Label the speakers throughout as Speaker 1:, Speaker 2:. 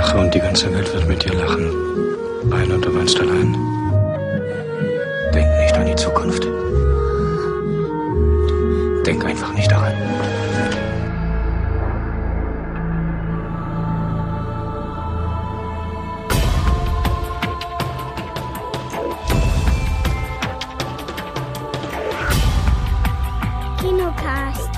Speaker 1: lache und die ganze Welt wird mit dir lachen. Weine und du weinst allein. Denk nicht an die Zukunft. Denk einfach nicht daran.
Speaker 2: Kinocast.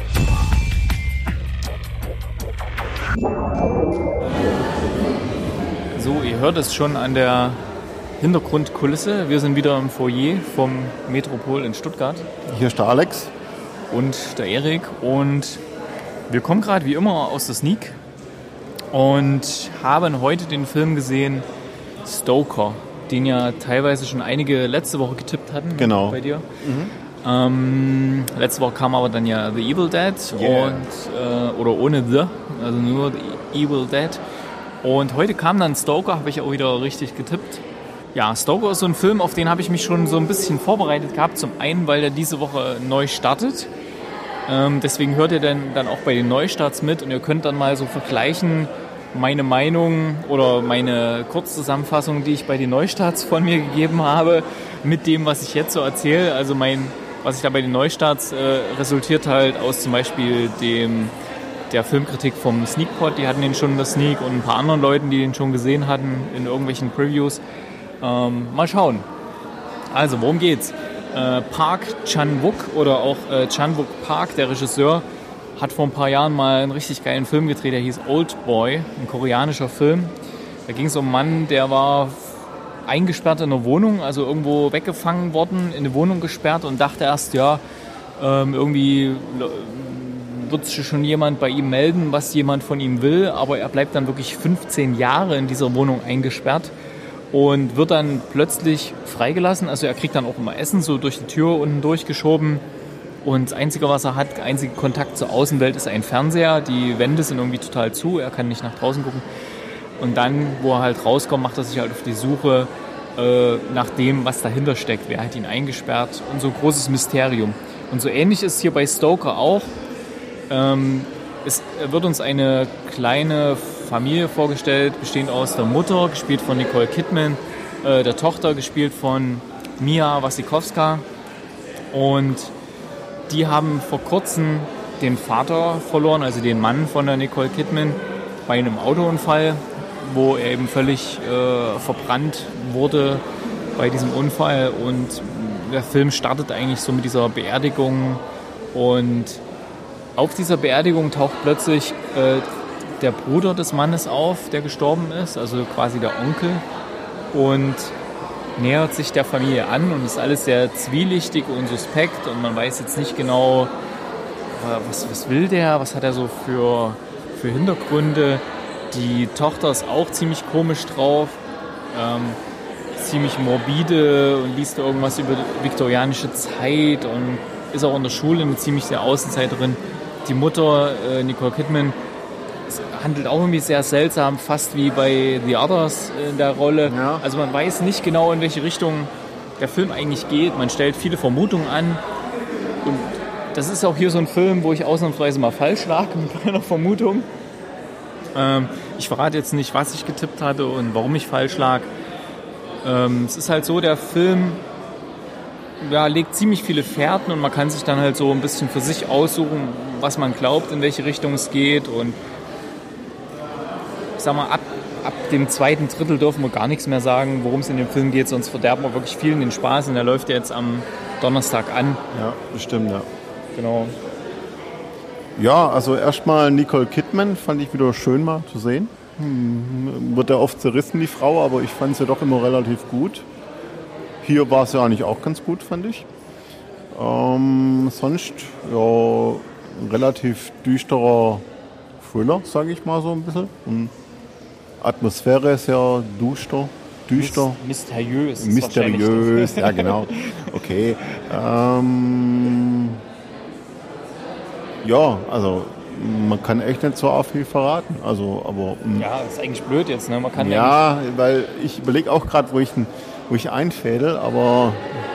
Speaker 3: So, ihr hört es schon an der Hintergrundkulisse. Wir sind wieder im Foyer vom Metropol in Stuttgart.
Speaker 4: Hier ist der Alex.
Speaker 3: Und der Erik. Und wir kommen gerade wie immer aus der Sneak und haben heute den Film gesehen, Stoker, den ja teilweise schon einige letzte Woche getippt hatten.
Speaker 4: Genau.
Speaker 3: Bei dir. Letzte Woche kam aber dann ja The Evil Dead und oder ohne The, also nur The Evil Dead. Und heute kam dann Stoker, habe ich auch wieder richtig getippt. Ja, Stoker ist so ein Film, auf den habe ich mich schon so ein bisschen vorbereitet gehabt. Zum einen, weil der diese Woche neu startet. Deswegen hört ihr dann auch bei den Neustarts mit und ihr könnt dann mal so vergleichen, meine Meinung oder meine Kurzzusammenfassung, die ich bei den Neustarts von mir gegeben habe, mit dem, was ich jetzt so erzähle. Also was ich da bei den Neustarts resultiert halt aus zum Beispiel der Filmkritik vom Sneakpot, die hatten den schon in der Sneak und ein paar anderen Leuten, die den schon gesehen hatten in irgendwelchen Previews. Mal schauen. Also, worum geht's? Park Chan-wook oder auch Chan-wook Park, der Regisseur, hat vor ein paar Jahren mal einen richtig geilen Film gedreht, der hieß Old Boy, ein koreanischer Film. Da ging es um einen Mann, der war eingesperrt in einer Wohnung, also irgendwo weggefangen worden, in eine Wohnung gesperrt und dachte erst, ja, irgendwie wird sich schon jemand bei ihm melden, was jemand von ihm will, aber er bleibt dann wirklich 15 Jahre in dieser Wohnung eingesperrt und wird dann plötzlich freigelassen. Also er kriegt dann auch immer Essen, so durch die Tür unten durchgeschoben. Und das Einzige, was er hat, einzige Kontakt zur Außenwelt ist ein Fernseher. Die Wände sind irgendwie total zu, er kann nicht nach draußen gucken. Und dann, wo er halt rauskommt, macht er sich halt auf die Suche nach dem, was dahinter steckt. Wer hat ihn eingesperrt? Und so ein großes Mysterium. Und so ähnlich ist es hier bei Stoker auch. Es wird uns eine kleine Familie vorgestellt, bestehend aus der Mutter, gespielt von Nicole Kidman, der Tochter, gespielt von Mia Wasikowska. Und die haben vor kurzem den Vater verloren, also den Mann von der Nicole Kidman, bei einem Autounfall, wo er eben völlig verbrannt wurde bei diesem Unfall. Und der Film startet eigentlich so mit dieser Beerdigung. Und auf dieser Beerdigung taucht plötzlich der Bruder des Mannes auf, der gestorben ist, also quasi der Onkel, und nähert sich der Familie an und ist alles sehr zwielichtig und suspekt und man weiß jetzt nicht genau, was will der, was hat er so für Hintergründe. Die Tochter ist auch ziemlich komisch drauf, ziemlich morbide und liest irgendwas über die viktorianische Zeit und ist auch in der Schule eine ziemlich sehr Außenseiterin. Die Mutter, Nicole Kidman, handelt auch irgendwie sehr seltsam, fast wie bei The Others in der Rolle. Ja. Also man weiß nicht genau, in welche Richtung der Film eigentlich geht. Man stellt viele Vermutungen an. Und das ist auch hier so ein Film, wo ich ausnahmsweise mal falsch lag mit meiner Vermutung. Ich verrate jetzt nicht, was ich getippt hatte und warum ich falsch lag. Es ist halt so, der Film legt ziemlich viele Fährten und man kann sich dann halt so ein bisschen für sich aussuchen, was man glaubt, in welche Richtung es geht. Und ich sag mal, ab dem zweiten Drittel dürfen wir gar nichts mehr sagen, worum es in dem Film geht, sonst verderben wir wirklich vielen den Spaß und der läuft ja jetzt am Donnerstag an.
Speaker 4: Ja, bestimmt, ja.
Speaker 3: Genau.
Speaker 4: Ja, also erstmal Nicole Kidman fand ich wieder schön mal zu sehen. Wird ja oft zerrissen, die Frau, aber ich fand sie doch immer relativ gut. Hier war es ja eigentlich auch ganz gut, fand ich. Sonst, ja, ein relativ düsterer Thriller, sage ich mal so ein bisschen. Und Atmosphäre ist ja düster. Mysteriös, ja genau. Okay. Ja, also man kann echt nicht so viel verraten. Also, aber,
Speaker 3: ja, das ist eigentlich blöd jetzt, ne? Man kann
Speaker 4: ja, weil ich überlege auch gerade, wo ich einfädel, aber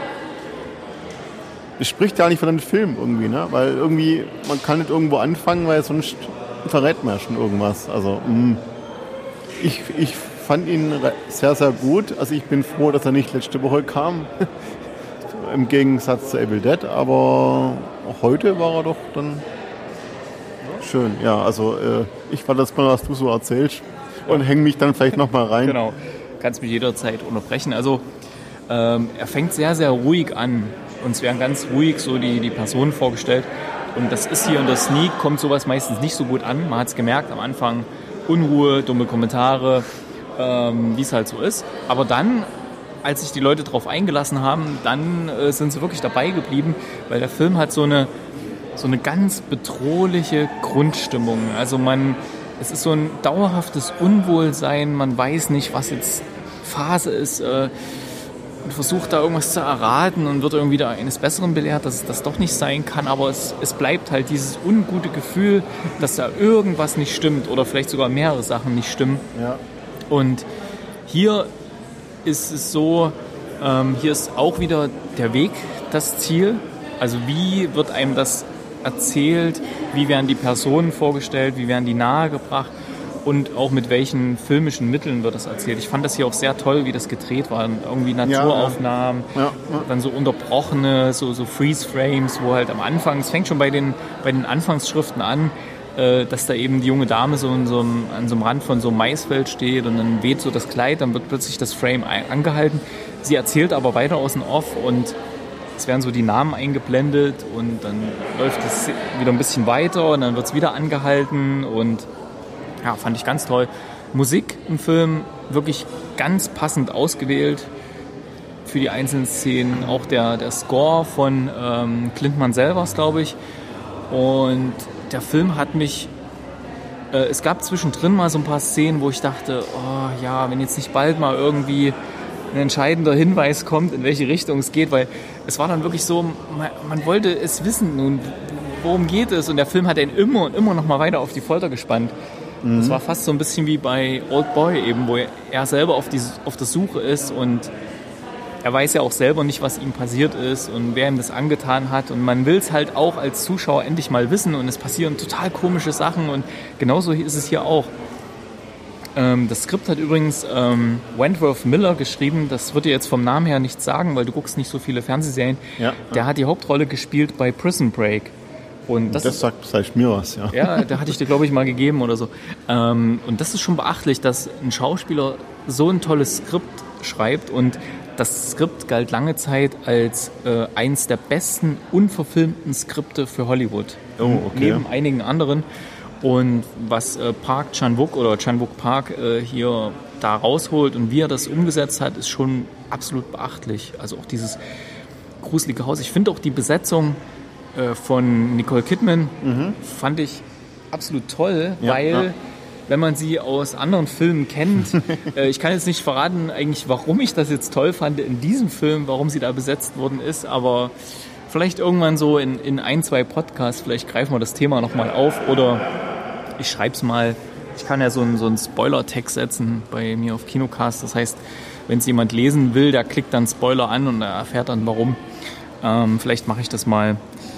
Speaker 4: es spricht ja nicht für den Film irgendwie, ne? Weil irgendwie, man kann nicht irgendwo anfangen, weil sonst verrät man schon irgendwas. Also, Ich fand ihn sehr, sehr gut. Also ich bin froh, dass er nicht letzte Woche kam, im Gegensatz zu Evil Dead, aber heute war er doch dann schön. Ja, also ich warte jetzt mal, was du so erzählst und hänge mich dann vielleicht nochmal rein.
Speaker 3: Genau, kannst mich jederzeit unterbrechen. Also er fängt sehr, sehr ruhig an. Uns werden ganz ruhig so die Personen vorgestellt. Und das ist hier in der Sneak, kommt sowas meistens nicht so gut an. Man hat es gemerkt, am Anfang Unruhe, dumme Kommentare, wie es halt so ist. Aber dann, als sich die Leute darauf eingelassen haben, dann sind sie wirklich dabei geblieben, weil der Film hat so eine ganz bedrohliche Grundstimmung. Also es ist so ein dauerhaftes Unwohlsein, man weiß nicht, was jetzt Phase ist. Und versucht da irgendwas zu erraten und wird irgendwie da eines Besseren belehrt, dass es das doch nicht sein kann. Aber es bleibt halt dieses ungute Gefühl, dass da irgendwas nicht stimmt oder vielleicht sogar mehrere Sachen nicht stimmen.
Speaker 4: Ja.
Speaker 3: Und hier ist es so, hier ist auch wieder der Weg das Ziel. Also wie wird einem das erzählt, wie werden die Personen vorgestellt, wie werden die nahegebracht. Und auch mit welchen filmischen Mitteln wird das erzählt. Ich fand das hier auch sehr toll, wie das gedreht war. Irgendwie Naturaufnahmen, dann so unterbrochene, so Freeze-Frames, wo halt am Anfang, es fängt schon bei den Anfangsschriften an, dass da eben die junge Dame so an so einem Rand von so einem Maisfeld steht und dann weht so das Kleid, dann wird plötzlich das Frame angehalten. Sie erzählt aber weiter aus dem Off und es werden so die Namen eingeblendet und dann läuft es wieder ein bisschen weiter und dann wird es wieder angehalten und ja, fand ich ganz toll. Musik im Film wirklich ganz passend ausgewählt für die einzelnen Szenen. Auch der Score von Clint Mansell war es, glaube ich. Und der Film hat mich... es gab zwischendrin mal so ein paar Szenen, wo ich dachte, oh ja, wenn jetzt nicht bald mal irgendwie ein entscheidender Hinweis kommt, in welche Richtung es geht, weil es war dann wirklich so, man wollte es wissen, nun, worum geht es? Und der Film hat einen immer und immer noch mal weiter auf die Folter gespannt. Das war fast so ein bisschen wie bei Old Boy eben, wo er selber auf der Suche ist und er weiß ja auch selber nicht, was ihm passiert ist und wer ihm das angetan hat und man will es halt auch als Zuschauer endlich mal wissen und es passieren total komische Sachen und genauso ist es hier auch. Das Skript hat übrigens Wentworth Miller geschrieben, das wird dir jetzt vom Namen her nichts sagen, weil du guckst nicht so viele Fernsehserien. Ja. Der hat die Hauptrolle gespielt bei Prison Break. Und das sagt vielleicht mir was, ja. Ja, da hatte ich dir, glaube ich, mal gegeben oder so. Und das ist schon beachtlich, dass ein Schauspieler so ein tolles Skript schreibt. Und das Skript galt lange Zeit als eins der besten unverfilmten Skripte für Hollywood. Oh, okay. Neben einigen anderen. Und was Park Chan-wook oder Chan-wook Park hier da rausholt und wie er das umgesetzt hat, ist schon absolut beachtlich. Also auch dieses gruselige Haus. Ich finde auch die Besetzung von Nicole Kidman fand ich absolut toll, weil wenn man sie aus anderen Filmen kennt, ich kann jetzt nicht verraten eigentlich, warum ich das jetzt toll fand in diesem Film, warum sie da besetzt worden ist, aber vielleicht irgendwann so in ein, zwei Podcasts, vielleicht greifen wir das Thema nochmal auf oder ich schreibe es mal, ich kann ja so einen Spoiler-Tag setzen bei mir auf Kinocast, das heißt, wenn es jemand lesen will, der klickt dann Spoiler an und er erfährt dann warum. Vielleicht mache ich das mal.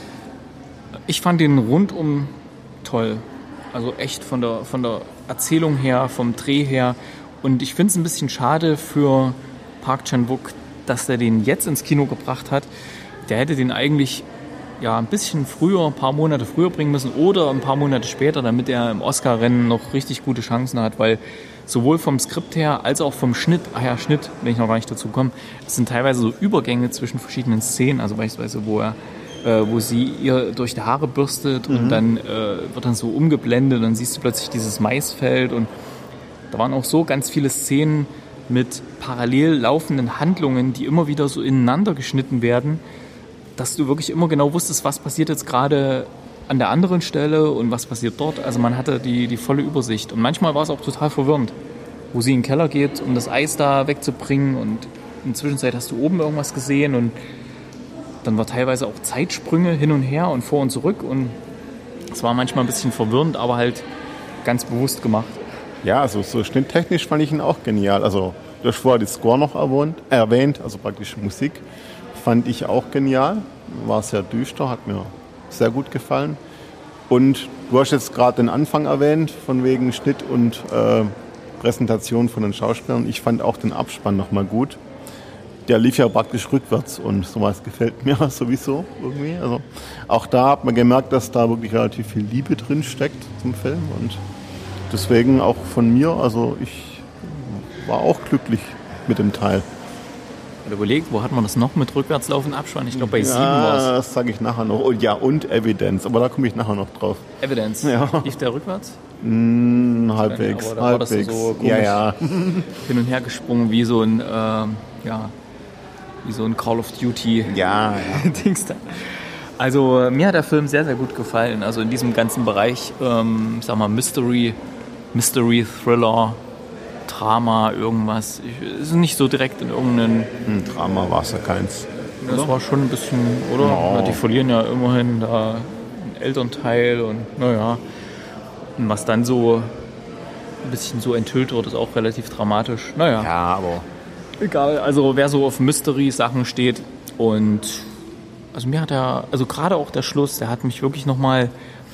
Speaker 3: Ich fand den rundum toll. Also echt von der Erzählung her, vom Dreh her. Und ich finde es ein bisschen schade für Park Chan-wook, dass er den jetzt ins Kino gebracht hat. Der hätte den eigentlich ein bisschen früher, ein paar Monate früher bringen müssen oder ein paar Monate später, damit er im Oscar-Rennen noch richtig gute Chancen hat, weil sowohl vom Skript her als auch vom Schnitt, Schnitt, wenn ich noch gar nicht dazu komme, es sind teilweise so Übergänge zwischen verschiedenen Szenen, also beispielsweise wo sie ihr durch die Haare bürstet und dann wird dann so umgeblendet und dann siehst du plötzlich dieses Maisfeld und da waren auch so ganz viele Szenen mit parallel laufenden Handlungen, die immer wieder so ineinander geschnitten werden, dass du wirklich immer genau wusstest, was passiert jetzt gerade an der anderen Stelle und was passiert dort. Also man hatte die volle Übersicht und manchmal war es auch total verwirrend, wo sie in den Keller geht, um das Eis da wegzubringen und in der Zwischenzeit hast du oben irgendwas gesehen und dann war teilweise auch Zeitsprünge hin und her und vor und zurück und es war manchmal ein bisschen verwirrend, aber halt ganz bewusst gemacht.
Speaker 4: Ja, also so schnitttechnisch fand ich ihn auch genial. Also du hast vorher die Score noch erwähnt, also praktisch Musik, fand ich auch genial. War sehr düster, hat mir sehr gut gefallen. Und du hast jetzt gerade den Anfang erwähnt, von wegen Schnitt und Präsentation von den Schauspielern. Ich fand auch den Abspann nochmal gut. Der lief ja praktisch rückwärts und sowas gefällt mir sowieso irgendwie. Also auch da hat man gemerkt, dass da wirklich relativ viel Liebe drin steckt zum Film und deswegen auch von mir, also ich war auch glücklich mit dem Teil.
Speaker 3: Und überlegt, wo hat man das noch mit rückwärtslaufenden Abspann? Ich glaube bei 7 war es.
Speaker 4: Das sage ich nachher noch. Und ja, und Evidence, aber da komme ich nachher noch drauf.
Speaker 3: Evidence?
Speaker 4: Ja.
Speaker 3: Lief der rückwärts?
Speaker 4: Halbwegs.
Speaker 3: Aber da war das so komisch
Speaker 4: ja.
Speaker 3: hin und her gesprungen wie so ein wie so ein Call of Duty Dings da. Also mir hat der Film sehr, sehr gut gefallen. Also in diesem ganzen Bereich, ich sag mal Mystery, Thriller, Drama, irgendwas. Ist nicht so direkt in irgendeinen...
Speaker 4: Drama war es ja keins.
Speaker 3: Das war schon ein bisschen, oder?
Speaker 4: No.
Speaker 3: Die verlieren ja immerhin da einen Elternteil und naja. Und was dann so ein bisschen so enthüllt wird, ist auch relativ dramatisch. Naja.
Speaker 4: Ja, aber...
Speaker 3: Egal, also wer so auf Mystery-Sachen steht und also mir hat also gerade auch der Schluss, der hat mich wirklich nochmal,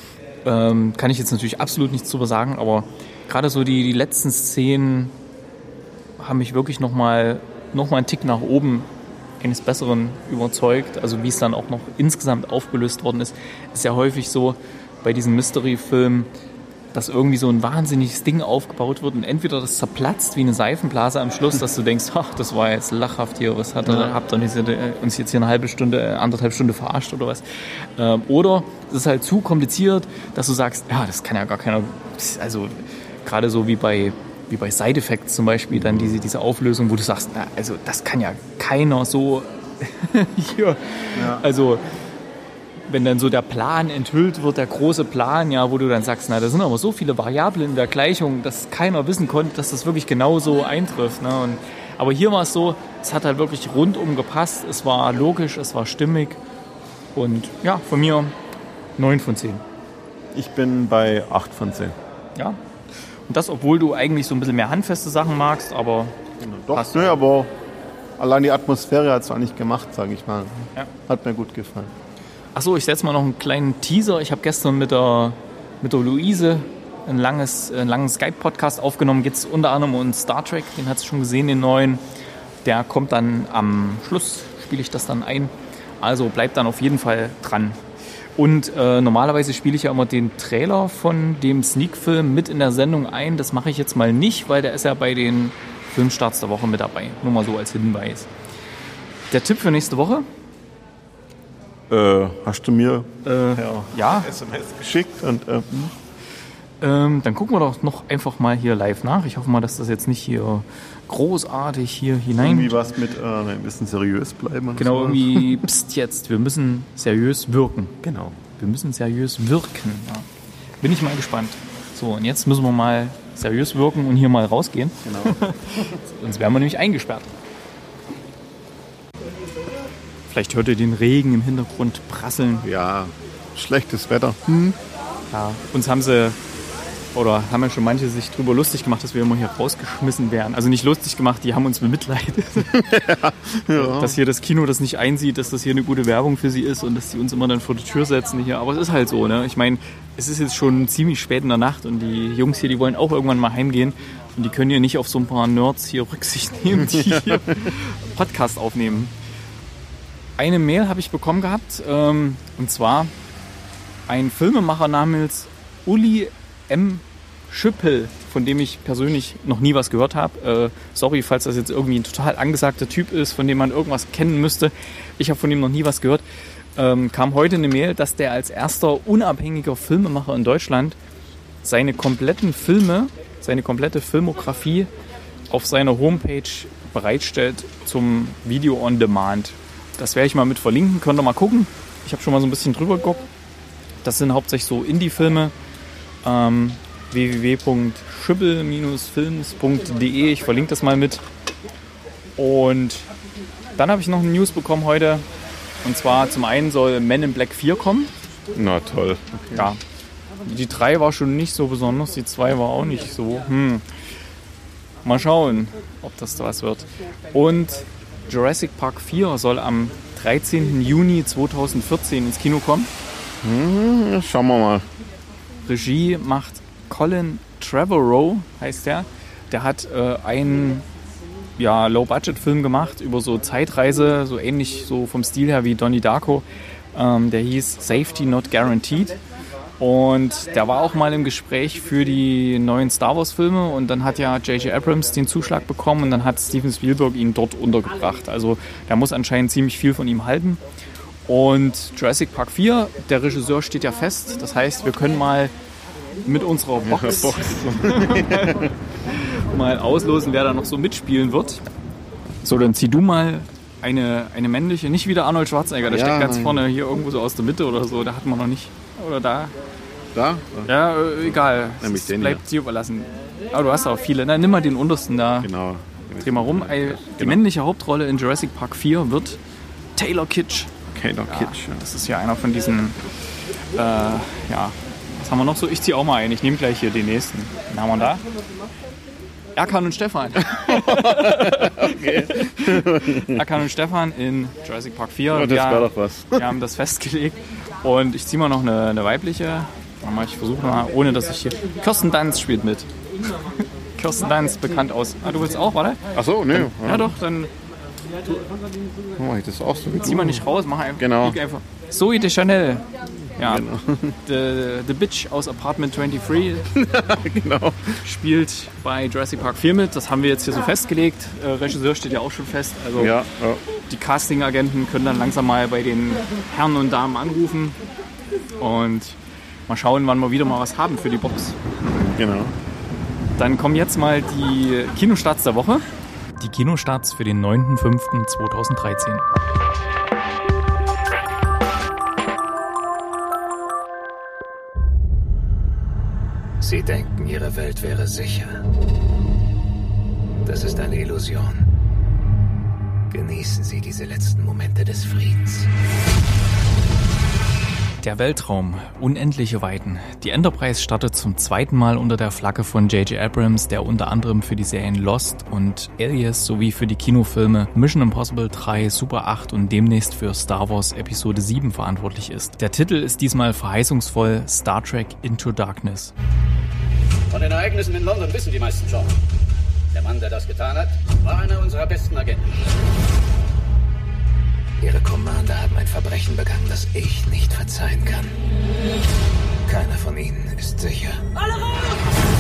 Speaker 3: kann ich jetzt natürlich absolut nichts drüber sagen, aber gerade so die letzten Szenen haben mich wirklich nochmal einen Tick nach oben eines Besseren überzeugt. Also wie es dann auch noch insgesamt aufgelöst worden ist, ist ja häufig so bei diesen Mystery-Filmen, dass irgendwie so ein wahnsinniges Ding aufgebaut wird und entweder das zerplatzt wie eine Seifenblase am Schluss, dass du denkst, ach, das war jetzt lachhaft hier, habt ihr uns jetzt hier anderthalb Stunde verarscht oder was? Oder es ist halt zu kompliziert, dass du sagst, ja, das kann ja gar keiner, also gerade so wie bei Side Effects zum Beispiel, dann diese Auflösung, wo du sagst, na, also das kann ja keiner so hier, also wenn dann so der Plan enthüllt wird, der große Plan, ja, wo du dann sagst, na, da sind aber so viele Variablen in der Gleichung, dass keiner wissen konnte, dass das wirklich genau so eintrifft. Ne? Aber hier war es so, es hat halt wirklich rundum gepasst, es war logisch, es war stimmig und ja, von mir 9 von 10.
Speaker 4: Ich bin bei 8 von 10.
Speaker 3: Ja, und das, obwohl du eigentlich so ein bisschen mehr handfeste Sachen magst, aber
Speaker 4: Doch,
Speaker 3: passt.
Speaker 4: ne, aber allein die Atmosphäre hat es eigentlich gemacht, sage ich mal.
Speaker 3: Ja.
Speaker 4: Hat mir gut gefallen.
Speaker 3: Achso, ich setze mal noch einen kleinen Teaser. Ich habe gestern mit der Luise einen langen Skype-Podcast aufgenommen. Geht es unter anderem um Star Trek, den hat sie schon gesehen, den neuen. Der kommt dann am Schluss, spiele ich das dann ein. Also bleibt dann auf jeden Fall dran. Und normalerweise spiele ich ja immer den Trailer von dem Sneak-Film mit in der Sendung ein. Das mache ich jetzt mal nicht, weil der ist ja bei den Filmstarts der Woche mit dabei. Nur mal so als Hinweis. Der Tipp für nächste Woche?
Speaker 4: Hast du mir
Speaker 3: Ja.
Speaker 4: SMS geschickt? Und,
Speaker 3: dann gucken wir doch noch einfach mal hier live nach. Ich hoffe mal, dass das jetzt nicht hier großartig hier hinein...
Speaker 4: irgendwie was mit ein bisschen seriös bleiben. Und
Speaker 3: Genau,
Speaker 4: so.
Speaker 3: irgendwie, pst, jetzt, wir müssen seriös wirken.
Speaker 4: Genau.
Speaker 3: Wir müssen seriös wirken. Ja. Bin ich mal gespannt. So, und jetzt müssen wir mal seriös wirken und hier mal rausgehen.
Speaker 4: Genau.
Speaker 3: Sonst wären wir nämlich eingesperrt. Vielleicht hört ihr den Regen im Hintergrund prasseln.
Speaker 4: Ja, schlechtes Wetter.
Speaker 3: Ja, uns haben ja schon manche sich drüber lustig gemacht, dass wir immer hier rausgeschmissen werden. Also nicht lustig gemacht, die haben uns bemitleidet.
Speaker 4: Ja.
Speaker 3: Dass hier das Kino das nicht einsieht, dass das hier eine gute Werbung für sie ist und dass die uns immer dann vor die Tür setzen hier. Aber es ist halt so, ne? Ich meine, es ist jetzt schon ziemlich spät in der Nacht und die Jungs hier, die wollen auch irgendwann mal heimgehen. Und die können hier nicht auf so ein paar Nerds hier Rücksicht nehmen, die hier Podcast aufnehmen. Eine Mail habe ich bekommen gehabt, und zwar ein Filmemacher namens Uli M. Schüppel, von dem ich persönlich noch nie was gehört habe. Sorry, falls das jetzt irgendwie ein total angesagter Typ ist, von dem man irgendwas kennen müsste. Ich habe von ihm noch nie was gehört. Kam heute eine Mail, dass der als erster unabhängiger Filmemacher in Deutschland seine komplette Filmografie auf seiner Homepage bereitstellt zum Video on Demand. Das werde ich mal mit verlinken, könnt ihr mal gucken. Ich habe schon mal so ein bisschen drüber geguckt. Das sind hauptsächlich so Indie-Filme. www.schüppel-films.de. Ich verlinke das mal mit. Und dann habe ich noch eine News bekommen heute. Und zwar zum einen soll Men in Black 4 kommen.
Speaker 4: Na toll. Okay.
Speaker 3: Ja. Die 3 war schon nicht so besonders, die 2 war auch nicht so. Mal schauen, ob das was wird. Und Jurassic Park 4 soll am 13. Juni 2014 ins Kino kommen.
Speaker 4: Schauen wir mal.
Speaker 3: Regie macht Colin Trevorrow, heißt der. Der hat einen Low-Budget-Film gemacht über so Zeitreise, so ähnlich so vom Stil her wie Donnie Darko. Der hieß Safety Not Guaranteed. Und der war auch mal im Gespräch für die neuen Star Wars-Filme. Und dann hat ja J.J. Abrams den Zuschlag bekommen und dann hat Steven Spielberg ihn dort untergebracht. Also der muss anscheinend ziemlich viel von ihm halten. Und Jurassic Park 4, der Regisseur steht ja fest. Das heißt, wir können mal mit unserer Box mal auslosen, wer da noch so mitspielen wird. So, dann zieh du mal eine männliche, nicht wieder Arnold Schwarzenegger, der steckt ganz vorne hier irgendwo so aus der Mitte oder so, da hatten wir noch nicht. Oder da?
Speaker 4: Da?
Speaker 3: Ja, egal. Es bleibt dir überlassen. Aber du hast auch viele. Na, nimm mal den untersten da.
Speaker 4: Genau.
Speaker 3: Dreh mal rum. Die männliche Hauptrolle in Jurassic Park 4 wird Taylor Kitsch. Das ist ja einer von diesen, was haben wir noch so? Ich ziehe auch mal ein. Ich nehme gleich hier den nächsten. Wen haben wir da? Erkan und Stefan.
Speaker 4: Okay.
Speaker 3: Erkan und Stefan in Jurassic Park 4.
Speaker 4: Oh, das war doch was.
Speaker 3: Wir haben das festgelegt. Und ich ziehe mal noch eine weibliche. Ich versuche mal, ohne dass ich hier... Kirsten Dunst spielt mit. Kirsten Dunst, bekannt aus... Ah, du willst auch, warte?
Speaker 4: Ach so, nee.
Speaker 3: Ja doch, dann...
Speaker 4: Oh, ich das auch so.
Speaker 3: Zieh mal nicht raus, mach einfach.
Speaker 4: Genau.
Speaker 3: Einfach. Zoe Deschanel. Ja,
Speaker 4: genau.
Speaker 3: The Bitch aus Apartment 23
Speaker 4: genau.
Speaker 3: spielt bei Jurassic Park 4 mit. Das haben wir jetzt hier so festgelegt. Regisseur steht ja auch schon fest. Also die Casting-Agenten können dann langsam mal bei den Herren und Damen anrufen und mal schauen, wann wir wieder mal was haben für die Box.
Speaker 4: Genau.
Speaker 3: Dann kommen jetzt mal die Kinostarts der Woche. Die Kinostarts für den 9.5.2013.
Speaker 2: Sie denken, Ihre Welt wäre sicher. Das ist eine Illusion. Genießen Sie diese letzten Momente des Friedens.
Speaker 3: Der Weltraum, unendliche Weiten. Die Enterprise startet zum zweiten Mal unter der Flagge von J.J. Abrams, der unter anderem für die Serien Lost und Alias sowie für die Kinofilme Mission Impossible 3, Super 8 und demnächst für Star Wars Episode 7 verantwortlich ist. Der Titel ist diesmal verheißungsvoll: Star Trek Into Darkness.
Speaker 5: Von den Ereignissen in London wissen die meisten schon. Der Mann, der das getan hat, war einer unserer besten Agenten.
Speaker 2: Ihre Commander haben ein Verbrechen begangen, das ich nicht verzeihen kann. Keiner von ihnen ist sicher. Alle raus!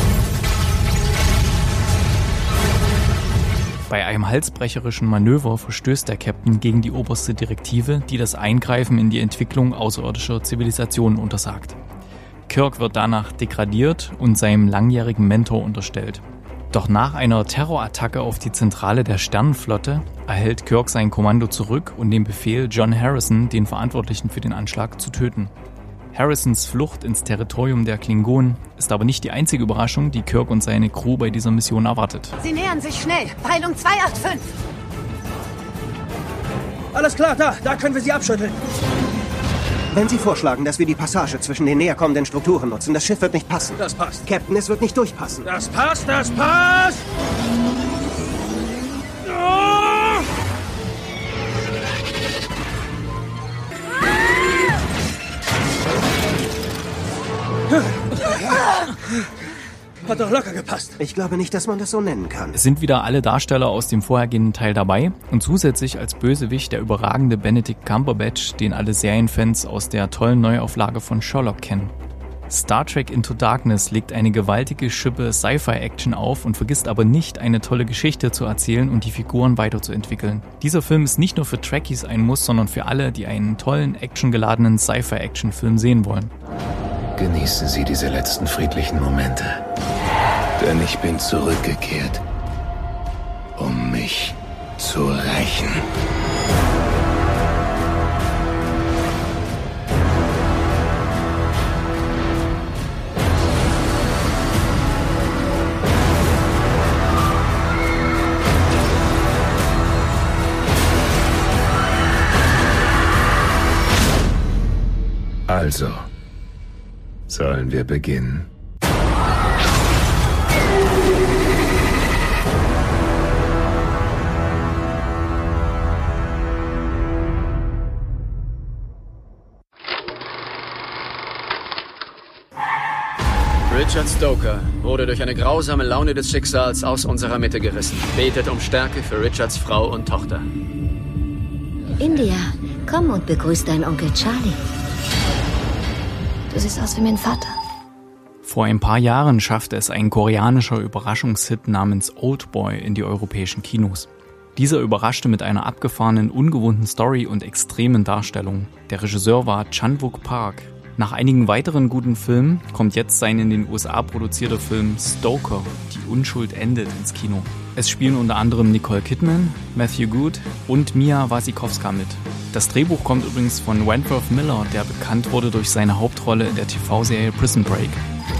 Speaker 3: Bei einem halsbrecherischen Manöver verstößt der Captain gegen die oberste Direktive, die das Eingreifen in die Entwicklung außerirdischer Zivilisationen untersagt. Kirk wird danach degradiert und seinem langjährigen Mentor unterstellt. Doch nach einer Terrorattacke auf die Zentrale der Sternenflotte erhält Kirk sein Kommando zurück und den Befehl, John Harrison, den Verantwortlichen für den Anschlag, zu töten. Harrisons Flucht ins Territorium der Klingonen ist aber nicht die einzige Überraschung, die Kirk und seine Crew bei dieser Mission erwartet.
Speaker 6: Sie nähern sich schnell. Peilung 285.
Speaker 7: Alles klar, da können wir sie abschütteln.
Speaker 8: Wenn Sie vorschlagen, dass wir die Passage zwischen den näherkommenden Strukturen nutzen, das Schiff wird nicht passen.
Speaker 7: Das passt.
Speaker 8: Captain, es wird nicht durchpassen.
Speaker 7: Das passt! Oh! Hat doch locker gepasst.
Speaker 8: Ich glaube nicht, dass man das so nennen kann.
Speaker 3: Es sind wieder alle Darsteller aus dem vorhergehenden Teil dabei und zusätzlich als Bösewicht der überragende Benedict Cumberbatch, den alle Serienfans aus der tollen Neuauflage von Sherlock kennen. Star Trek Into Darkness legt eine gewaltige Schippe Sci-Fi-Action auf und vergisst aber nicht, eine tolle Geschichte zu erzählen und die Figuren weiterzuentwickeln. Dieser Film ist nicht nur für Trekkies ein Muss, sondern für alle, die einen tollen, actiongeladenen Sci-Fi-Action-Film sehen wollen.
Speaker 2: Genießen Sie diese letzten friedlichen Momente. Denn ich bin zurückgekehrt, um mich zu rächen. Also, sollen wir beginnen?
Speaker 5: Richard Richard Stoker wurde durch eine grausame Laune des Schicksals aus unserer Mitte gerissen. Betet um Stärke für Richards Frau und Tochter.
Speaker 9: India, komm und begrüß deinen Onkel Charlie. Du siehst aus wie mein Vater.
Speaker 3: Vor ein paar Jahren schaffte es ein koreanischer Überraschungshit namens Oldboy in die europäischen Kinos. Dieser überraschte mit einer abgefahrenen, ungewohnten Story und extremen Darstellung. Der Regisseur war Chan-wook Park. Nach einigen weiteren guten Filmen kommt jetzt sein in den USA produzierter Film Stoker, Die Unschuld endet, ins Kino. Es spielen unter anderem Nicole Kidman, Matthew Good und Mia Wasikowska mit. Das Drehbuch kommt übrigens von Wentworth Miller, der bekannt wurde durch seine Hauptrolle in der TV-Serie Prison Break.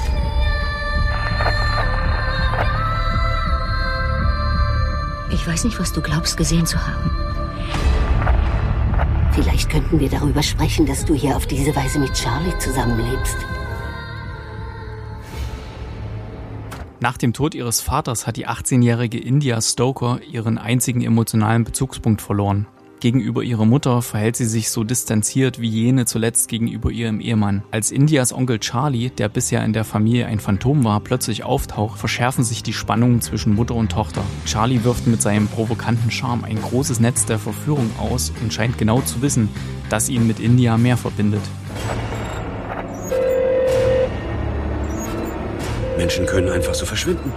Speaker 9: Ich weiß nicht, was du glaubst, gesehen zu haben. Vielleicht könnten wir darüber sprechen, dass du hier auf diese Weise mit Charlie zusammenlebst.
Speaker 3: Nach dem Tod ihres Vaters hat die 18-jährige India Stoker ihren einzigen emotionalen Bezugspunkt verloren. Gegenüber ihrer Mutter verhält sie sich so distanziert wie jene zuletzt gegenüber ihrem Ehemann. Als Indias Onkel Charlie, der bisher in der Familie ein Phantom war, plötzlich auftaucht, verschärfen sich die Spannungen zwischen Mutter und Tochter. Charlie wirft mit seinem provokanten Charme ein großes Netz der Verführung aus und scheint genau zu wissen, dass ihn mit India mehr verbindet.
Speaker 2: Menschen können einfach so verschwinden.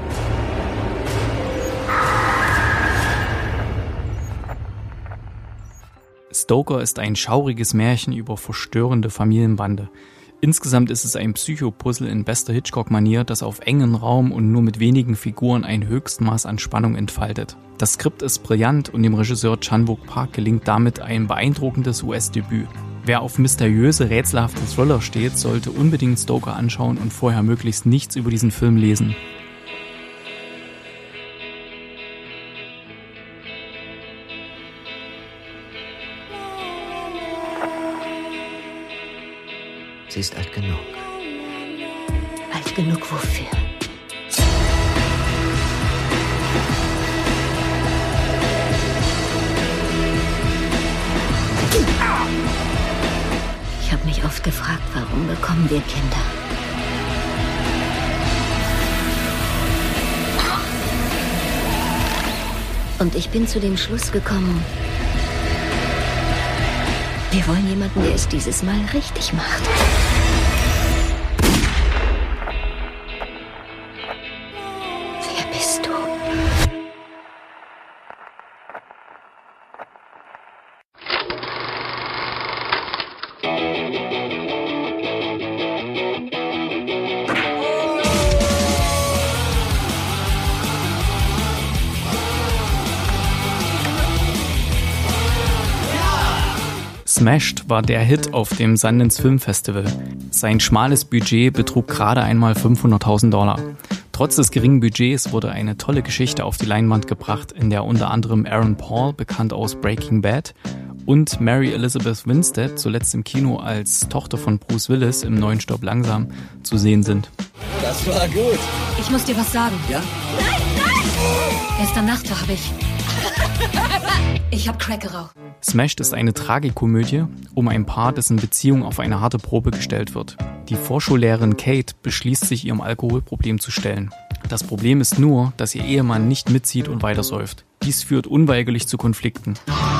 Speaker 3: Stoker ist ein schauriges Märchen über verstörende Familienbande. Insgesamt ist es ein Psychopuzzle in bester Hitchcock-Manier, das auf engen Raum und nur mit wenigen Figuren ein Höchstmaß an Spannung entfaltet. Das Skript ist brillant und dem Regisseur Chan-wook Park gelingt damit ein beeindruckendes US-Debüt. Wer auf mysteriöse, rätselhafte Thriller steht, sollte unbedingt Stoker anschauen und vorher möglichst nichts über diesen Film lesen.
Speaker 2: Sie ist alt genug.
Speaker 9: Alt genug wofür? Ich habe mich oft gefragt, warum bekommen wir Kinder? Und ich bin zu dem Schluss gekommen, wir wollen jemanden, der es dieses Mal richtig macht. Wer bist du?
Speaker 3: Smashed war der Hit auf dem Sundance Film Festival. Sein schmales Budget betrug gerade einmal $500.000. Trotz des geringen Budgets wurde eine tolle Geschichte auf die Leinwand gebracht, in der unter anderem Aaron Paul, bekannt aus Breaking Bad, und Mary Elizabeth Winstead, zuletzt im Kino als Tochter von Bruce Willis im neuen Stirb langsam, zu sehen sind.
Speaker 7: Das war gut.
Speaker 10: Ich muss dir was sagen.
Speaker 7: Ja?
Speaker 10: Nein, nein! Gestern Nacht habe ich hab Crack geraucht.
Speaker 3: Smashed ist eine Tragikomödie um ein Paar, dessen Beziehung auf eine harte Probe gestellt wird. Die Vorschullehrerin Kate beschließt, sich ihrem Alkoholproblem zu stellen. Das Problem ist nur, dass ihr Ehemann nicht mitzieht und weitersäuft. Dies führt unweigerlich zu Konflikten.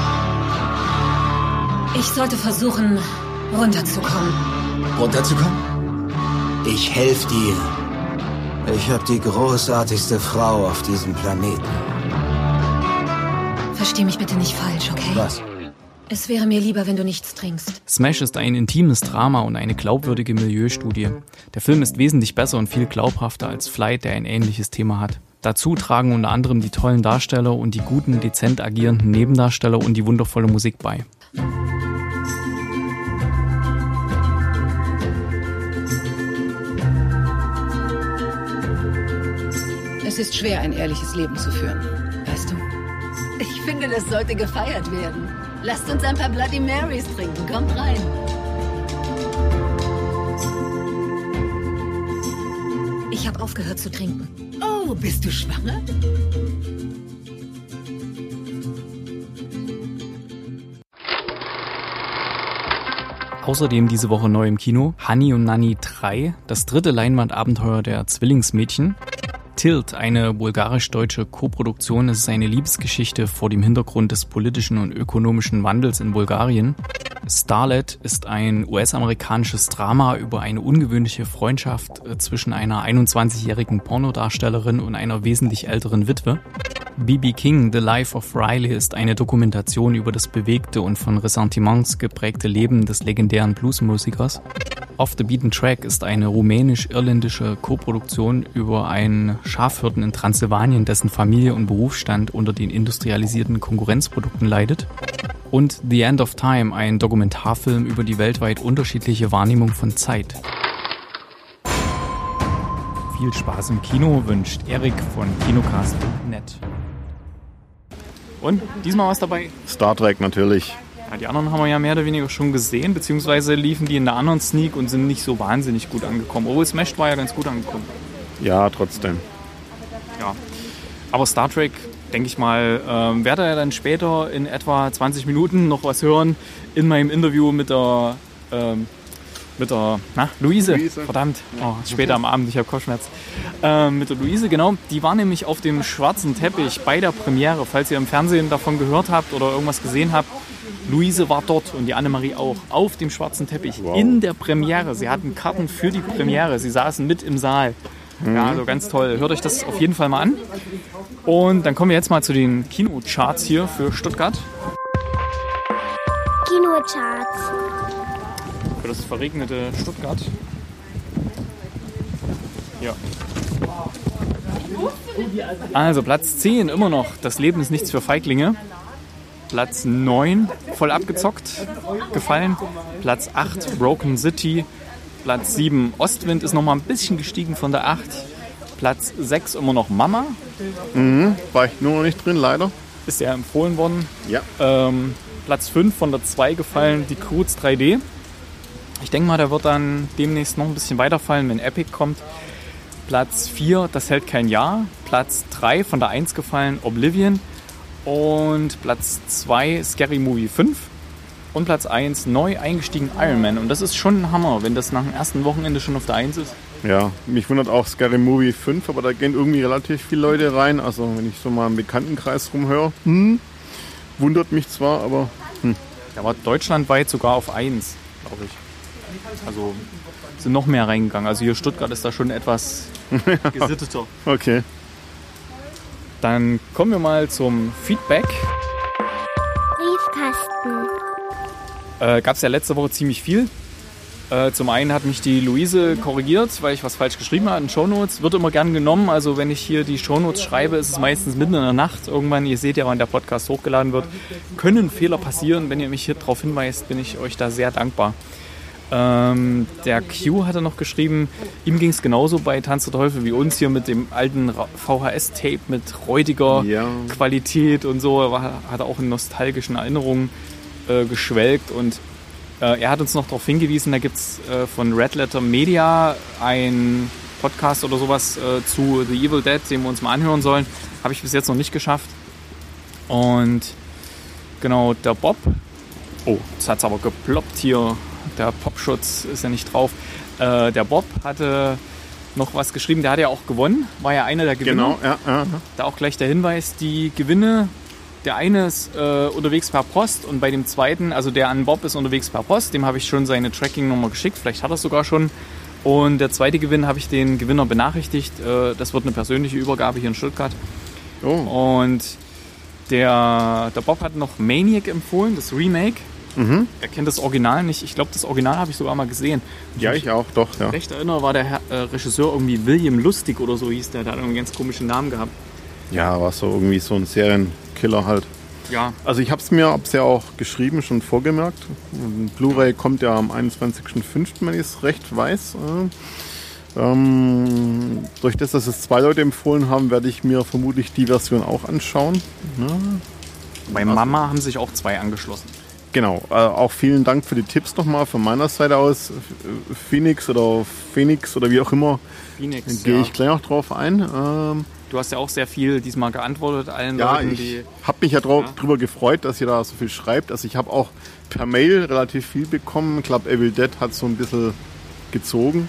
Speaker 10: Ich sollte versuchen, runterzukommen.
Speaker 7: Runterzukommen?
Speaker 11: Ich helfe dir. Ich habe die großartigste Frau auf diesem Planeten.
Speaker 10: Versteh mich bitte nicht falsch, okay?
Speaker 11: Was?
Speaker 10: Es wäre mir lieber, wenn du nichts trinkst.
Speaker 3: Smash ist ein intimes Drama und eine glaubwürdige Milieustudie. Der Film ist wesentlich besser und viel glaubhafter als Flight, der ein ähnliches Thema hat. Dazu tragen unter anderem die tollen Darsteller und die guten, dezent agierenden Nebendarsteller und die wundervolle Musik bei.
Speaker 12: Es ist schwer, ein ehrliches Leben zu führen, weißt du?
Speaker 6: Ich finde, das sollte gefeiert werden. Lasst uns ein paar Bloody Marys trinken. Kommt rein.
Speaker 10: Ich habe aufgehört zu trinken.
Speaker 12: Oh, bist du schwanger?
Speaker 3: außerdem diese Woche neu im Kino Hani und Nani 3, das dritte Leinwandabenteuer der Zwillingsmädchen. Tilt, eine bulgarisch-deutsche Koproduktion, ist eine Liebesgeschichte vor dem Hintergrund des politischen und ökonomischen Wandels in Bulgarien. Starlet ist ein US-amerikanisches Drama über eine ungewöhnliche Freundschaft zwischen einer 21-jährigen Pornodarstellerin und einer wesentlich älteren Witwe. B.B. King, The Life of Riley ist eine Dokumentation über das bewegte und von Ressentiments geprägte Leben des legendären Bluesmusikers. Off the Beaten Track ist eine rumänisch-irländische Koproduktion über einen Schafhirten in Transsilvanien, dessen Familie und Berufsstand unter den industrialisierten Konkurrenzprodukten leidet. Und The End of Time, ein Dokumentarfilm über die weltweit unterschiedliche Wahrnehmung von Zeit. Viel Spaß im Kino wünscht Erik von Kinocast.net. Und diesmal was dabei?
Speaker 4: Star Trek natürlich.
Speaker 3: Ja, die anderen haben wir ja mehr oder weniger schon gesehen, beziehungsweise liefen die in der anderen Sneak und sind nicht so wahnsinnig gut angekommen. Obwohl Smashed war ja ganz gut angekommen.
Speaker 4: Ja, trotzdem.
Speaker 3: Ja, aber Star Trek, denke ich mal, werde ja dann später in etwa 20 Minuten noch was hören in meinem Interview mit der Luise. Verdammt, später am Abend, ich habe Kopfschmerz. Mit der Luise, genau. Die war nämlich auf dem schwarzen Teppich bei der Premiere. Falls ihr im Fernsehen davon gehört habt oder irgendwas gesehen habt, Luise war dort und die Annemarie auch auf dem schwarzen Teppich in der Premiere. Sie hatten Karten für die Premiere. Sie saßen mit im Saal. Ja, also ganz toll. Hört euch das auf jeden Fall mal an. Und dann kommen wir jetzt mal zu den Kinocharts hier für Stuttgart.
Speaker 13: Kinocharts.
Speaker 3: Für das verregnete Stuttgart. Ja. Also Platz 10 immer noch. Das Leben ist nichts für Feiglinge. Platz 9 voll abgezockt gefallen. Platz 8 Broken City. Platz 7 Ostwind ist nochmal ein bisschen gestiegen von der 8. Platz 6 immer noch Mama.
Speaker 4: War ich nur noch nicht drin, leider.
Speaker 3: Ist ja empfohlen worden.
Speaker 4: Ja.
Speaker 3: Platz 5 von der 2 gefallen, die Croods 3D. Ich denke mal, der wird dann demnächst noch ein bisschen weiterfallen, wenn Epic kommt. Platz 4, Das hält kein Jahr. Platz 3 von der 1 gefallen, Oblivion. Und Platz 2, Scary Movie 5. Und Platz 1, neu eingestiegen Iron Man. Und das ist schon ein Hammer, wenn das nach dem ersten Wochenende schon auf der 1 ist.
Speaker 4: Ja, mich wundert auch Scary Movie 5, aber da gehen irgendwie relativ viele Leute rein. Also wenn ich so mal im Bekanntenkreis rumhöre, wundert mich zwar, aber...
Speaker 3: Der war deutschlandweit sogar auf 1, glaube ich. Also sind noch mehr reingegangen. Also hier Stuttgart ist da schon etwas gesitteter.
Speaker 4: Okay.
Speaker 3: Dann kommen wir mal zum Feedback.
Speaker 13: Briefkasten.
Speaker 3: Gab es ja letzte Woche ziemlich viel. Zum einen hat mich die Luise korrigiert, weil ich was falsch geschrieben habe in Shownotes. Wird immer gern genommen. Also wenn ich hier die Shownotes schreibe, ist es meistens mitten in der Nacht. Irgendwann, ihr seht ja, wann der Podcast hochgeladen wird, können Fehler passieren. Wenn ihr mich hier drauf hinweist, bin ich euch da sehr dankbar. Der Q hatte noch geschrieben, ihm ging es genauso bei Tanz der Teufel wie uns hier mit dem alten VHS-Tape mit räudiger Qualität und so. Hat er auch in nostalgischen Erinnerungen geschwelgt und er hat uns noch darauf hingewiesen, da gibt es von Red Letter Media ein Podcast oder sowas zu The Evil Dead, den wir uns mal anhören sollen. Habe ich bis jetzt noch nicht geschafft. Und genau, der Bob, jetzt hat es aber geploppt hier, der Popschutz ist ja nicht drauf. Der Bob hatte noch was geschrieben, der hat ja auch gewonnen, war ja einer der Gewinner.
Speaker 4: Genau, ja.
Speaker 3: Da auch gleich der Hinweis, die Gewinne, der eine ist unterwegs per Post und bei dem zweiten, also der an Bob ist unterwegs per Post, dem habe ich schon seine Tracking-Nummer geschickt, vielleicht hat er es sogar schon. Und der zweite Gewinn habe ich den Gewinner benachrichtigt, das wird eine persönliche Übergabe hier in Stuttgart. Und der Bob hat noch Maniac empfohlen, das Remake. Er kennt das Original nicht. Ich glaube, das Original habe ich sogar mal gesehen.
Speaker 4: Ja, ich auch, doch. Ja.
Speaker 3: Recht erinnere, war der Regisseur irgendwie William Lustig oder so hieß der. Der hat einen ganz komischen Namen gehabt.
Speaker 4: Ja, war so irgendwie so ein Serienkiller halt.
Speaker 3: Ja.
Speaker 4: Also ich habe es mir, ja auch geschrieben, schon vorgemerkt. Blu-ray kommt ja am 21.05., wenn ich es recht weiß. Durch das, dass es 2 Leute empfohlen haben, werde ich mir vermutlich die Version auch anschauen.
Speaker 3: Bei Mama haben sich auch 2 angeschlossen.
Speaker 4: Genau, auch vielen Dank für die Tipps nochmal von meiner Seite aus. Phoenix oder wie auch immer, gehe ich gleich noch drauf ein.
Speaker 3: Du hast ja auch sehr viel diesmal geantwortet allen
Speaker 4: Ja,
Speaker 3: Leuten,
Speaker 4: ich habe mich ja drüber gefreut, dass ihr da so viel schreibt. Also ich habe auch per Mail relativ viel bekommen. Ich glaube, Evil Dead hat so ein bisschen gezogen.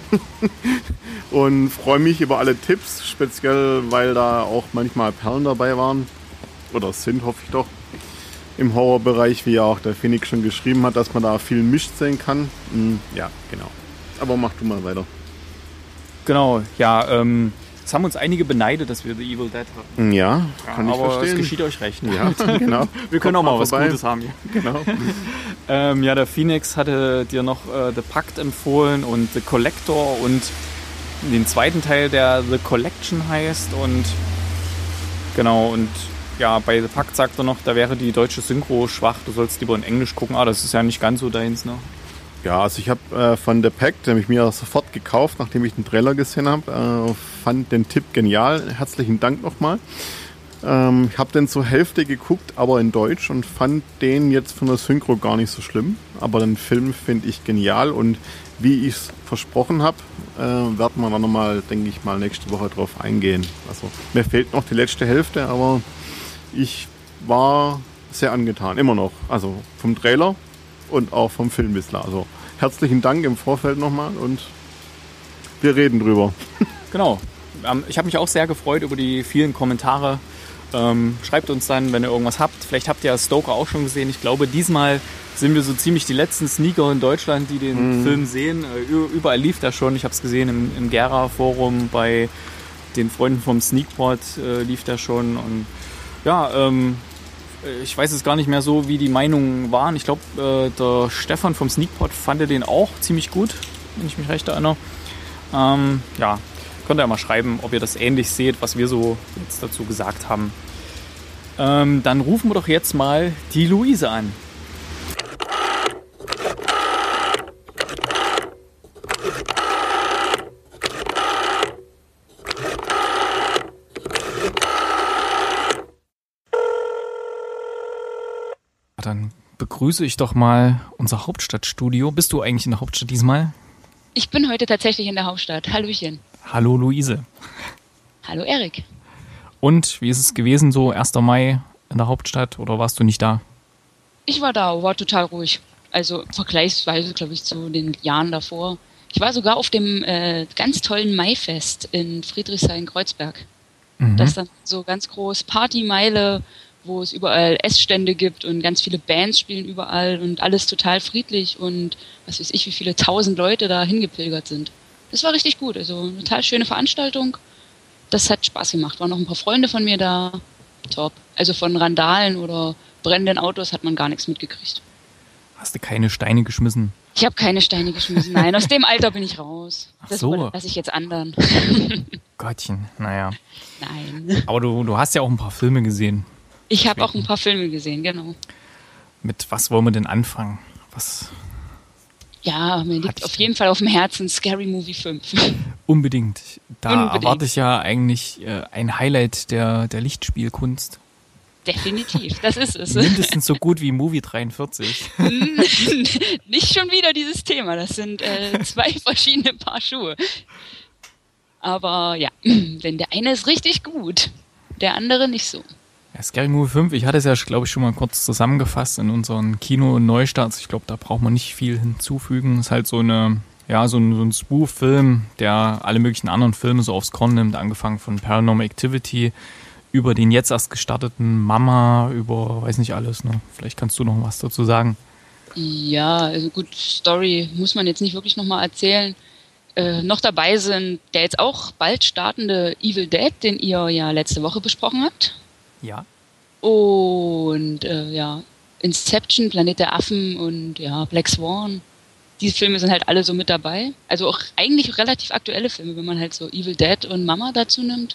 Speaker 4: Und freue mich über alle Tipps, speziell weil da auch manchmal Perlen dabei waren. Oder sind, hoffe ich doch. Im Horrorbereich, wie ja auch der Phoenix schon geschrieben hat, dass man da viel mischt sehen kann. Ja, genau. Aber mach du mal weiter.
Speaker 3: Genau, ja, es haben uns einige beneidet, dass wir The Evil Dead hatten.
Speaker 4: Ja, kann ich
Speaker 3: aber
Speaker 4: verstehen.
Speaker 3: es geschieht euch recht.
Speaker 4: Ja, genau.
Speaker 3: Wir können auch mal was
Speaker 4: vorbei.
Speaker 3: Gutes haben hier.
Speaker 4: Genau.
Speaker 3: Ja, der Phoenix hatte dir noch The Pact empfohlen und The Collector und den zweiten Teil, der The Collection heißt. Und genau, und ja, bei The Pact sagt er noch, da wäre die deutsche Synchro schwach, du sollst lieber in Englisch gucken. Das ist ja nicht ganz so deins, ne?
Speaker 4: Ja, also ich habe von The Pact, den habe ich mir sofort gekauft, nachdem ich den Trailer gesehen habe. Fand den Tipp genial. Herzlichen Dank nochmal. Ich habe den zur Hälfte geguckt, aber in Deutsch und fand den jetzt von der Synchro gar nicht so schlimm. Aber den Film finde ich genial und wie ich es versprochen habe, werden wir dann nochmal, denke ich mal, nächste Woche drauf eingehen. Also mir fehlt noch die letzte Hälfte, aber ich war sehr angetan, immer noch. Also vom Trailer und auch vom Film bislang. Also herzlichen Dank im Vorfeld nochmal und wir reden drüber.
Speaker 3: Genau. Ich habe mich auch sehr gefreut über die vielen Kommentare. Schreibt uns dann, wenn ihr irgendwas habt. Vielleicht habt ihr Stoker auch schon gesehen. Ich glaube, diesmal sind wir so ziemlich die letzten Sneaker in Deutschland, die den Film sehen. Überall lief der schon. Ich habe es gesehen im Gera-Forum, bei den Freunden vom Sneakpot lief der schon. Und ja, ich weiß jetzt gar nicht mehr so, wie die Meinungen waren. Ich glaube, der Stefan vom Sneakpot fand den auch ziemlich gut, wenn ich mich recht erinnere. Ja, könnt ihr ja mal schreiben, ob ihr das ähnlich seht, was wir so jetzt dazu gesagt haben. Dann rufen wir doch jetzt mal die Luise an. Dann begrüße ich doch mal unser Hauptstadtstudio. Bist du eigentlich in der Hauptstadt diesmal?
Speaker 13: Ich bin heute tatsächlich in der Hauptstadt. Hallöchen.
Speaker 3: Hallo Luise.
Speaker 13: Hallo Erik.
Speaker 3: Und wie ist es gewesen, so 1. Mai in der Hauptstadt, oder warst du nicht da?
Speaker 13: Ich war da, war total ruhig. Also vergleichsweise, glaube ich, zu den Jahren davor. Ich war sogar auf dem ganz tollen Maifest in Friedrichshain-Kreuzberg. Das ist dann so ganz groß Partymeile, wo es überall Essstände gibt und ganz viele Bands spielen überall und alles total friedlich und was weiß ich, wie viele 1000 Leute da hingepilgert sind. Das war richtig gut, also eine total schöne Veranstaltung. Das hat Spaß gemacht. Waren noch ein paar Freunde von mir da. Top. Also von Randalen oder brennenden Autos hat man gar nichts mitgekriegt.
Speaker 3: Hast du keine Steine geschmissen?
Speaker 13: Ich habe keine Steine geschmissen. Nein, aus dem Alter bin ich raus. Das
Speaker 3: so.
Speaker 13: überlasse ich jetzt anderen.
Speaker 3: Gottchen, naja.
Speaker 13: Nein.
Speaker 3: Aber du hast ja auch ein paar Filme gesehen.
Speaker 13: Ich habe auch ein paar Filme gesehen, genau.
Speaker 3: Mit was wollen wir denn anfangen? Was?
Speaker 13: Ja, mir liegt auf jeden Fall auf dem Herzen Scary Movie 5.
Speaker 3: Unbedingt. Da erwarte ich ja eigentlich ein Highlight der Lichtspielkunst.
Speaker 13: Definitiv, das ist es.
Speaker 3: Mindestens so gut wie Movie 43.
Speaker 13: Nicht schon wieder dieses Thema, das sind 2 verschiedene Paar Schuhe. Aber ja, denn der eine ist richtig gut, der andere nicht so.
Speaker 3: Ja, Scary Movie 5, ich hatte es ja, glaube ich, schon mal kurz zusammengefasst in unseren Kino-Neustarts. Ich glaube, da braucht man nicht viel hinzufügen. Es ist halt so ein Spoof-Film, der alle möglichen anderen Filme so aufs Korn nimmt, angefangen von Paranormal Activity über den jetzt erst gestarteten Mama, über weiß nicht alles. Ne? Vielleicht kannst du noch was dazu sagen.
Speaker 13: Ja, also gut, Story muss man jetzt nicht wirklich nochmal erzählen. Noch dabei sind der jetzt auch bald startende Evil Dead, den ihr ja letzte Woche besprochen habt.
Speaker 3: Ja.
Speaker 13: Und Inception, Planet der Affen und ja, Black Swan. Diese Filme sind halt alle so mit dabei. Also auch eigentlich relativ aktuelle Filme, wenn man halt so Evil Dead und Mama dazu nimmt.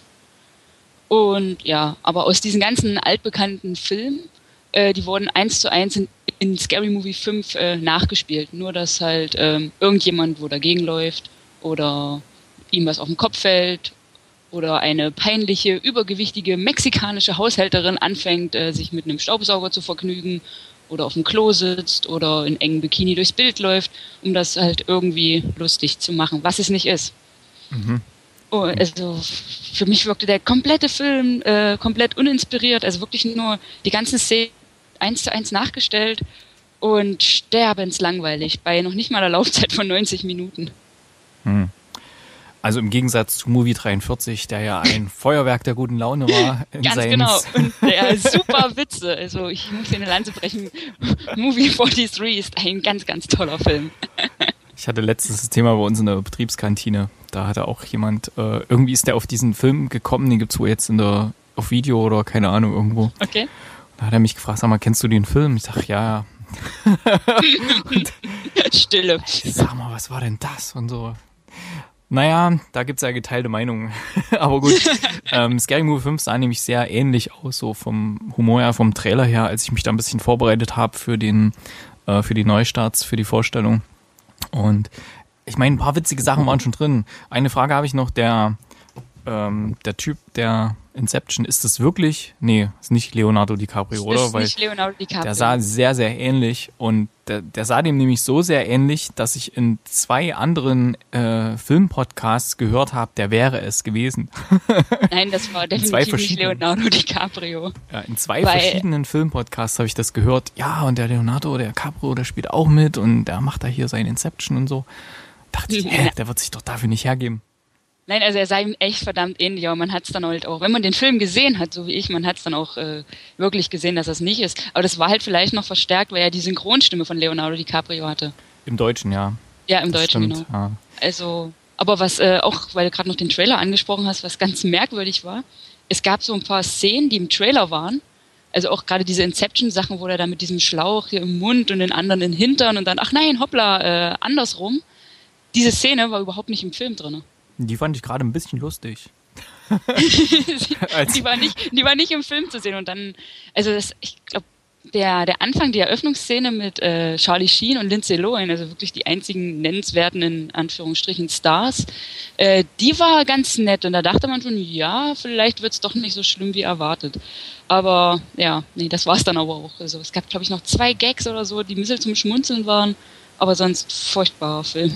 Speaker 13: Und ja, aber aus diesen ganzen altbekannten Filmen, die wurden 1:1 in Scary Movie 5 nachgespielt. Nur, dass halt irgendjemand wo dagegen läuft oder ihm was auf den Kopf fällt oder eine peinliche, übergewichtige mexikanische Haushälterin anfängt, sich mit einem Staubsauger zu vergnügen oder auf dem Klo sitzt oder in engem Bikini durchs Bild läuft, um das halt irgendwie lustig zu machen, was es nicht ist.
Speaker 3: Mhm.
Speaker 13: Oh, also für mich wirkte der komplette Film komplett uninspiriert, also wirklich nur die ganzen Szenen 1:1 nachgestellt und sterbenslangweilig bei noch nicht mal einer Laufzeit von 90 Minuten.
Speaker 3: Also im Gegensatz zu Movie 43, der ja ein Feuerwerk der guten Laune war.
Speaker 13: Ganz genau. Und der super Witze. Also ich muss hier eine Lanze brechen. Movie 43 ist ein ganz, ganz toller Film.
Speaker 3: Ich hatte letztens das Thema bei uns in der Betriebskantine. Da hatte auch jemand, irgendwie ist der auf diesen Film gekommen, den gibt's wohl jetzt auf Video oder keine Ahnung irgendwo.
Speaker 13: Okay.
Speaker 3: Da hat er mich gefragt, sag mal, kennst du den Film? Ich sag, ja.
Speaker 13: Stille.
Speaker 3: Sag mal, was war denn das? Und so. Naja, da gibt's ja geteilte Meinungen. Aber gut, Scary Movie 5 sah nämlich sehr ähnlich aus, so vom Humor her, vom Trailer her, als ich mich da ein bisschen vorbereitet habe für die Neustarts, für die Vorstellung. Und ich meine, ein paar witzige Sachen waren schon drin. Eine Frage habe ich noch, der Typ, der Inception, ist das wirklich? Nee, ist nicht Leonardo DiCaprio, oder?
Speaker 13: Ist nicht Leonardo DiCaprio.
Speaker 3: Der sah sehr, sehr ähnlich und der sah dem nämlich so sehr ähnlich, dass ich in 2 anderen Filmpodcasts gehört habe, der wäre es gewesen.
Speaker 13: Nein, das war definitiv nicht Leonardo DiCaprio.
Speaker 3: Ja, in 2 verschiedenen Filmpodcasts habe ich das gehört. Ja, und der Leonardo DiCaprio, der spielt auch mit und der macht da hier sein Inception und so. Dachte ich, der wird sich doch dafür nicht hergeben.
Speaker 13: Nein, also er sah ihm echt verdammt ähnlich, aber man hat es dann halt auch, wenn man den Film gesehen hat, so wie ich, man hat es dann auch wirklich gesehen, dass das nicht ist. Aber das war halt vielleicht noch verstärkt, weil er die Synchronstimme von Leonardo DiCaprio hatte.
Speaker 3: Im Deutschen, ja.
Speaker 13: Ja, im Deutschen,
Speaker 3: stimmt,
Speaker 13: genau.
Speaker 3: Ja.
Speaker 13: Also, aber was auch, weil du gerade noch den Trailer angesprochen hast, was ganz merkwürdig war, es gab so ein paar Szenen, die im Trailer waren, also auch gerade diese Inception-Sachen, wo er da mit diesem Schlauch hier im Mund und den anderen in den Hintern und dann, ach nein, hoppla, andersrum. Diese Szene war überhaupt nicht im Film drin.
Speaker 3: Die fand ich gerade ein bisschen lustig.
Speaker 13: die war nicht im Film zu sehen und dann, also ich glaube, der Anfang, die Eröffnungsszene mit Charlie Sheen und Lindsay Lohan, also wirklich die einzigen nennenswerten, in Anführungsstrichen, Stars, die war ganz nett und da dachte man schon, ja, vielleicht wird's doch nicht so schlimm wie erwartet. Aber ja, nee, das war's dann aber auch. Also es gab, glaube ich, noch 2 Gags oder so, die ein bisschen zum Schmunzeln waren, aber sonst furchtbarer Film.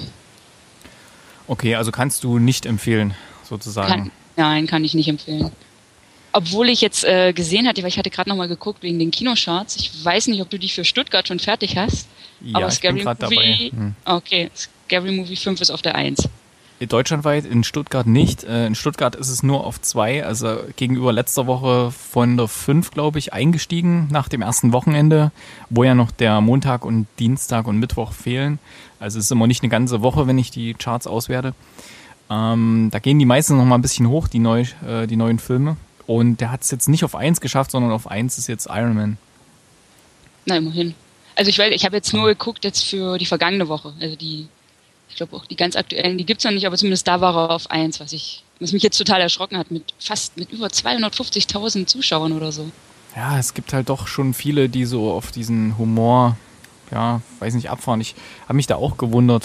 Speaker 3: Okay, also kannst du nicht empfehlen, sozusagen?
Speaker 13: Nein, kann ich nicht empfehlen. Obwohl ich jetzt gesehen hatte, weil ich hatte gerade nochmal geguckt wegen den Kinocharts. Ich weiß nicht, ob du die für Stuttgart schon fertig hast.
Speaker 3: Ja,
Speaker 13: aber
Speaker 3: ich bin gerade dabei.
Speaker 13: Okay, Scary Movie 5 ist auf der 1.
Speaker 3: Deutschlandweit, in Stuttgart nicht. In Stuttgart ist es nur auf 2, also gegenüber letzter Woche von der 5, glaube ich, eingestiegen nach dem ersten Wochenende, wo ja noch der Montag und Dienstag und Mittwoch fehlen. Also es ist immer nicht eine ganze Woche, wenn ich die Charts auswerte. Da gehen die meisten noch mal ein bisschen hoch, die neuen Filme. Und der hat es jetzt nicht auf 1 geschafft, sondern auf 1 ist jetzt Iron Man.
Speaker 13: Na, immerhin. Also ich habe jetzt nur geguckt jetzt für die vergangene Woche. Also ich glaube auch die ganz aktuellen, die gibt's noch nicht, aber zumindest da war er auf 1, was mich jetzt total erschrocken hat, mit über 250.000 Zuschauern oder so.
Speaker 3: Ja, es gibt halt doch schon viele, die so auf diesen Humor, ja, weiß nicht, abfahren. Ich habe mich da auch gewundert,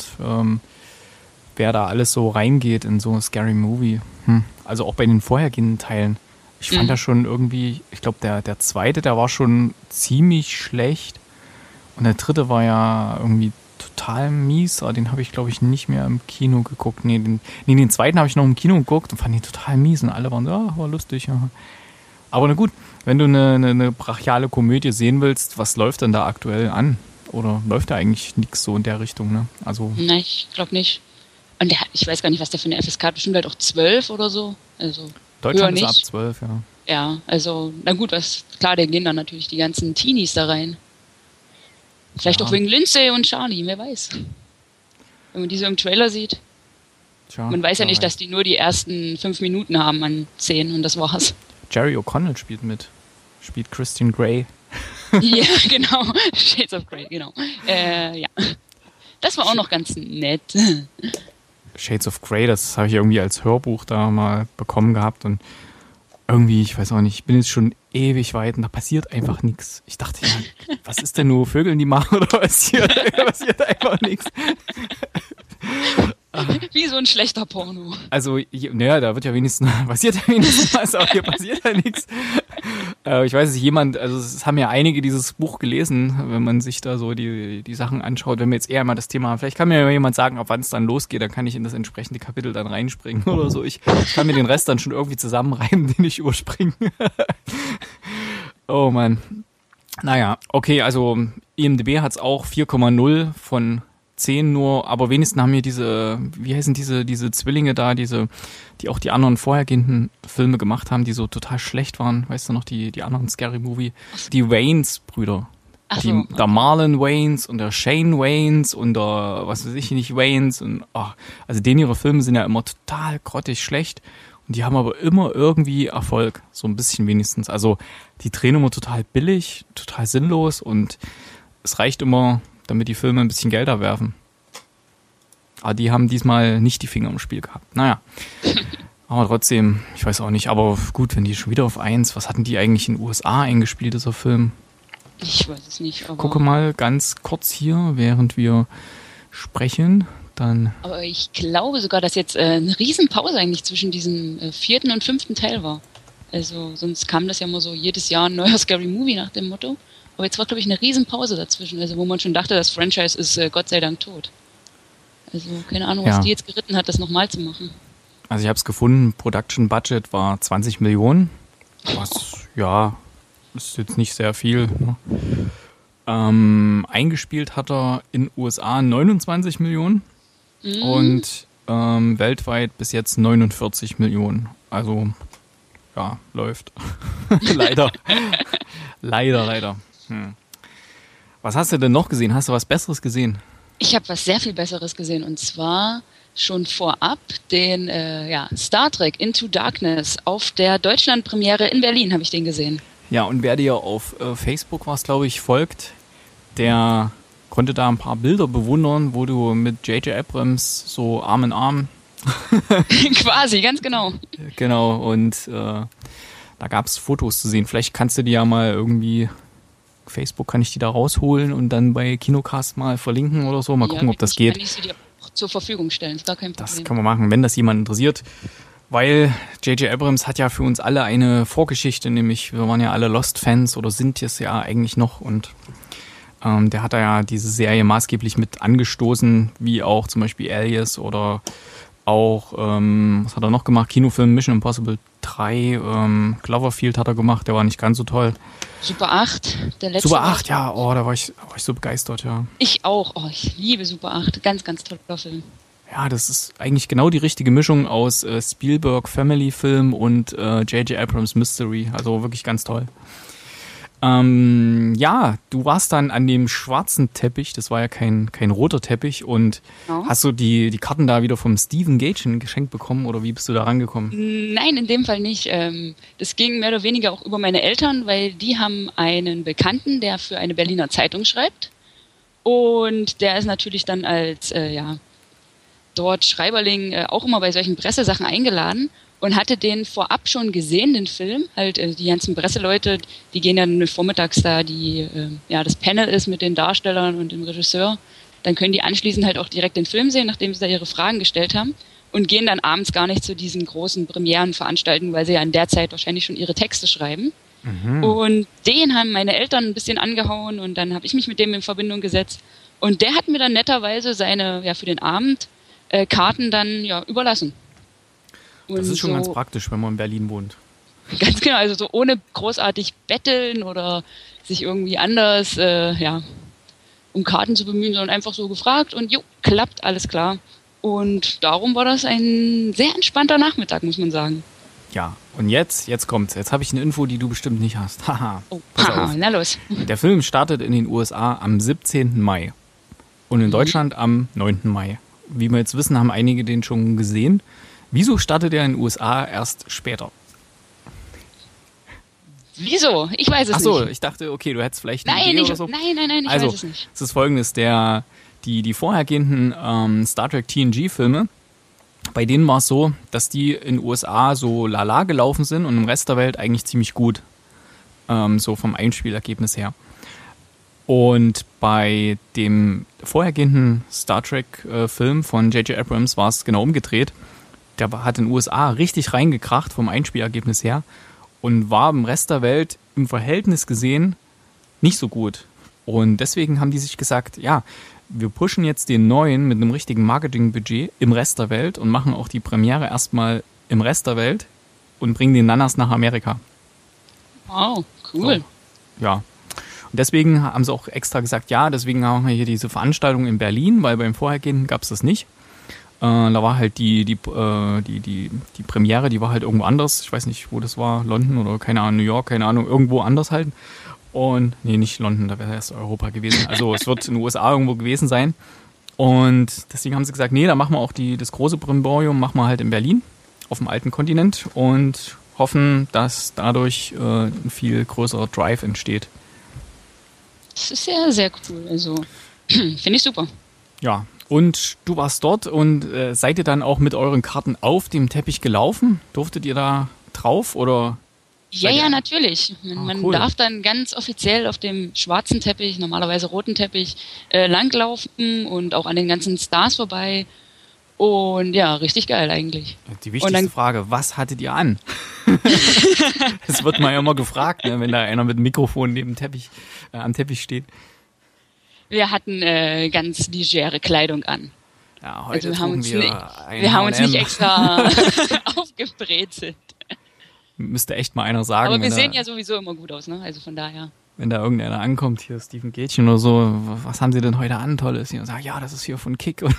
Speaker 3: wer da alles so reingeht in so ein Scary Movie. Also auch bei den vorhergehenden Teilen. Ich fand das schon irgendwie, ich glaube, der zweite, der war schon ziemlich schlecht. Und der dritte war ja irgendwie total mies, aber den habe ich, glaube ich, nicht mehr im Kino geguckt. Den zweiten habe ich noch im Kino geguckt und fand den total mies. Und alle waren so, war lustig. Ja. Aber na gut, wenn du eine brachiale Komödie sehen willst, was läuft denn da aktuell an? Oder läuft da eigentlich nichts so in der Richtung? Ne? Also,
Speaker 13: nein, ich glaube nicht. Und ich weiß gar nicht, was der für eine FSK hat. Bestimmt halt auch 12 oder so. Also
Speaker 3: Deutschland ist ab 12, ja.
Speaker 13: Ja, also, na gut, klar, da gehen dann natürlich die ganzen Teenies da rein. Vielleicht auch wegen Lindsay und Charlie, wer weiß. Wenn man die so im Trailer sieht. Tja, man weiß ja nicht, dass die nur die ersten 5 Minuten haben an Szenen und das war's.
Speaker 3: Jerry O'Connell spielt mit. Spielt Christian Grey.
Speaker 13: Ja, genau. Shades of Grey, genau. Ja. Das war auch noch ganz nett.
Speaker 3: Shades of Grey, das habe ich irgendwie als Hörbuch da mal bekommen gehabt und irgendwie, ich weiß auch nicht, ich bin jetzt schon ewig weit und da passiert einfach nichts. Ich dachte, ja, was ist denn nur Vögeln, die machen oder passiert einfach nichts?
Speaker 13: Wie so ein schlechter Porno.
Speaker 3: Also, naja, da wird ja wenigstens, passiert ja wenigstens was, aber hier passiert ja nichts. Ich weiß nicht, also es haben ja einige dieses Buch gelesen, wenn man sich da so die Sachen anschaut, wenn wir jetzt eher mal das Thema haben. Vielleicht kann mir ja jemand sagen, ab wann es dann losgeht, dann kann ich in das entsprechende Kapitel dann reinspringen oder so. Ich kann mir den Rest dann schon irgendwie zusammenreimen, den ich überspringe. Oh Mann. Naja, okay, also IMDb hat's auch 4,0 von 10 nur, aber wenigstens haben wir diese, wie heißen diese Zwillinge da, die auch die anderen vorhergehenden Filme gemacht haben, die so total schlecht waren, weißt du noch, die anderen Scary Movie, die Wayans-Brüder. Der Marlon Wayans und der Shane Wayans und der, was weiß ich nicht, Wayans und, also denen ihre Filme sind ja immer total grottig schlecht und die haben aber immer irgendwie Erfolg, so ein bisschen wenigstens. Also die drehen immer total billig, total sinnlos und es reicht immer, damit die Filme ein bisschen Geld abwerfen. Aber die haben diesmal nicht die Finger im Spiel gehabt. Naja, aber trotzdem, ich weiß auch nicht, aber gut, wenn die schon wieder auf 1, was hatten die eigentlich in den USA eingespielt, dieser Film?
Speaker 13: Ich weiß es nicht, aber...
Speaker 3: Gucke mal ganz kurz hier, während wir sprechen, dann...
Speaker 13: Aber ich glaube sogar, dass jetzt eine Riesenpause eigentlich zwischen diesem 4. und 5. Teil war. Also sonst kam das ja immer so jedes Jahr ein neuer Scary Movie nach dem Motto. Aber jetzt war, glaube ich, eine Riesenpause dazwischen, also wo man schon dachte, das Franchise ist Gott sei Dank tot. Also keine Ahnung, was die jetzt geritten hat, das nochmal zu machen.
Speaker 3: Also ich habe es gefunden, Production Budget war 20 Millionen, was, ja, ist jetzt nicht sehr viel. Ne? Eingespielt hat er in USA 29 Millionen und weltweit bis jetzt 49 Millionen. Also, ja, läuft. Leider. Leider. Was hast du denn noch gesehen? Hast du was Besseres gesehen?
Speaker 13: Ich habe was sehr viel Besseres gesehen und zwar schon vorab den Star Trek Into Darkness auf der Deutschlandpremiere in Berlin habe ich den gesehen.
Speaker 3: Ja, und wer dir auf Facebook was, glaube ich, folgt, der konnte da ein paar Bilder bewundern, wo du mit J.J. Abrams so Arm in Arm
Speaker 13: quasi, ganz genau.
Speaker 3: Genau, und da gab es Fotos zu sehen. Vielleicht kannst du die ja mal irgendwie, Facebook kann ich die da rausholen und dann bei Kinocast mal verlinken oder so. Mal gucken, ob das geht.
Speaker 13: Kann ich sie dir auch zur Verfügung stellen, ist gar kein Problem.
Speaker 3: Das kann man machen, wenn das jemand interessiert. Weil J.J. Abrams hat ja für uns alle eine Vorgeschichte, nämlich wir waren ja alle Lost-Fans oder sind es ja eigentlich noch und der hat da ja diese Serie maßgeblich mit angestoßen, wie auch zum Beispiel Alias oder auch, was hat er noch gemacht? Kinofilm Mission Impossible 3, Cloverfield hat er gemacht, der war nicht ganz so toll.
Speaker 13: Super 8, der letzte.
Speaker 3: Super 8, ja, da war ich so begeistert, ja.
Speaker 13: Ich auch, ich liebe Super 8, ganz, ganz toller Film.
Speaker 3: Ja, das ist eigentlich genau die richtige Mischung aus Spielberg Family Film und J.J. Abrams Mystery, also wirklich ganz toll. Ja, du warst dann an dem schwarzen Teppich, das war ja kein roter Teppich und hast du die Karten da wieder vom Stephen Gagin geschenkt bekommen oder wie bist du da rangekommen?
Speaker 13: Nein, in dem Fall nicht. Das ging mehr oder weniger auch über meine Eltern, weil die haben einen Bekannten, der für eine Berliner Zeitung schreibt und der ist natürlich dann als dort Schreiberling auch immer bei solchen Pressesachen eingeladen. Und hatte den vorab schon gesehen, den Film. Halt, die ganzen Presseleute, die gehen dann vormittags da, das Panel ist mit den Darstellern und dem Regisseur. Dann können die anschließend halt auch direkt den Film sehen, nachdem sie da ihre Fragen gestellt haben. Und gehen dann abends gar nicht zu diesen großen Premierenveranstaltungen, weil sie ja in der Zeit wahrscheinlich schon ihre Texte schreiben. Mhm. Und den haben meine Eltern ein bisschen angehauen und dann habe ich mich mit dem in Verbindung gesetzt. Und der hat mir dann netterweise seine, für den Abend, Karten dann, überlassen.
Speaker 3: Und das ist schon ganz praktisch, wenn man in Berlin wohnt.
Speaker 13: Ganz genau, also so ohne großartig betteln oder sich irgendwie anders um Karten zu bemühen, sondern einfach so gefragt und klappt, alles klar. Und darum war das ein sehr entspannter Nachmittag, muss man sagen.
Speaker 3: Ja, und jetzt kommt's. Jetzt habe ich eine Info, die du bestimmt nicht hast. Haha. Pass auf.
Speaker 13: Na los.
Speaker 3: Der Film startet in den USA am 17. Mai und in Deutschland am 9. Mai. Wie wir jetzt wissen, haben einige den schon gesehen. Wieso startet er in den USA erst später?
Speaker 13: Wieso? Ich weiß es nicht.
Speaker 3: Achso, ich dachte, okay, du hättest vielleicht eine Idee oder so.
Speaker 13: Nein, ich weiß es nicht.
Speaker 3: Es ist Folgendes, die vorhergehenden Star Trek TNG-Filme, bei denen war es so, dass die in den USA so lala gelaufen sind und im Rest der Welt eigentlich ziemlich gut, so vom Einspielergebnis her. Und bei dem vorhergehenden Star Trek-Film von J.J. Abrams war es genau umgedreht. Der hat in den USA richtig reingekracht vom Einspielergebnis her und war im Rest der Welt im Verhältnis gesehen nicht so gut. Und deswegen haben die sich gesagt, ja, wir pushen jetzt den neuen mit einem richtigen Marketingbudget im Rest der Welt und machen auch die Premiere erstmal im Rest der Welt und bringen den dann erst nach Amerika.
Speaker 13: Wow, cool.
Speaker 3: So, ja. Und deswegen haben sie auch extra gesagt, ja, deswegen haben wir hier diese Veranstaltung in Berlin, weil beim Vorhergehenden gab es das nicht. Da war halt die Premiere, die war halt irgendwo anders. Ich weiß nicht, wo das war, London oder keine Ahnung, New York, keine Ahnung, irgendwo anders halt. Und, nee, nicht London, da wäre erst Europa gewesen. Also es wird in den USA irgendwo gewesen sein. Und deswegen haben sie gesagt, nee, da machen wir auch das große Brimborium, machen wir halt in Berlin, auf dem alten Kontinent und hoffen, dass dadurch ein viel größerer Drive entsteht.
Speaker 13: Das ist sehr, sehr cool. Also, finde ich super.
Speaker 3: Ja, und du warst dort und seid ihr dann auch mit euren Karten auf dem Teppich gelaufen? Durftet ihr da drauf oder?
Speaker 13: Ja, natürlich. Man
Speaker 3: cool.
Speaker 13: darf dann ganz offiziell auf dem schwarzen Teppich, normalerweise roten Teppich, langlaufen und auch an den ganzen Stars vorbei. Und ja, richtig geil eigentlich.
Speaker 3: Die wichtigste Frage, was hattet ihr an? Das wird mal immer gefragt, ne, wenn da einer mit dem Mikrofon neben dem Teppich, am Teppich steht.
Speaker 13: Wir hatten ganz legere Kleidung an.
Speaker 3: Ja, heute
Speaker 13: also
Speaker 3: wir
Speaker 13: haben uns nicht extra aufgebrezelt.
Speaker 3: Müsste echt mal einer sagen.
Speaker 13: Aber wir sehen ja sowieso immer gut aus, ne? Also von daher.
Speaker 3: Wenn da irgendeiner ankommt, hier Steven Gätchen oder so, was haben sie denn heute an, Tolles? Und sagt, ja, das ist hier von Kick. Und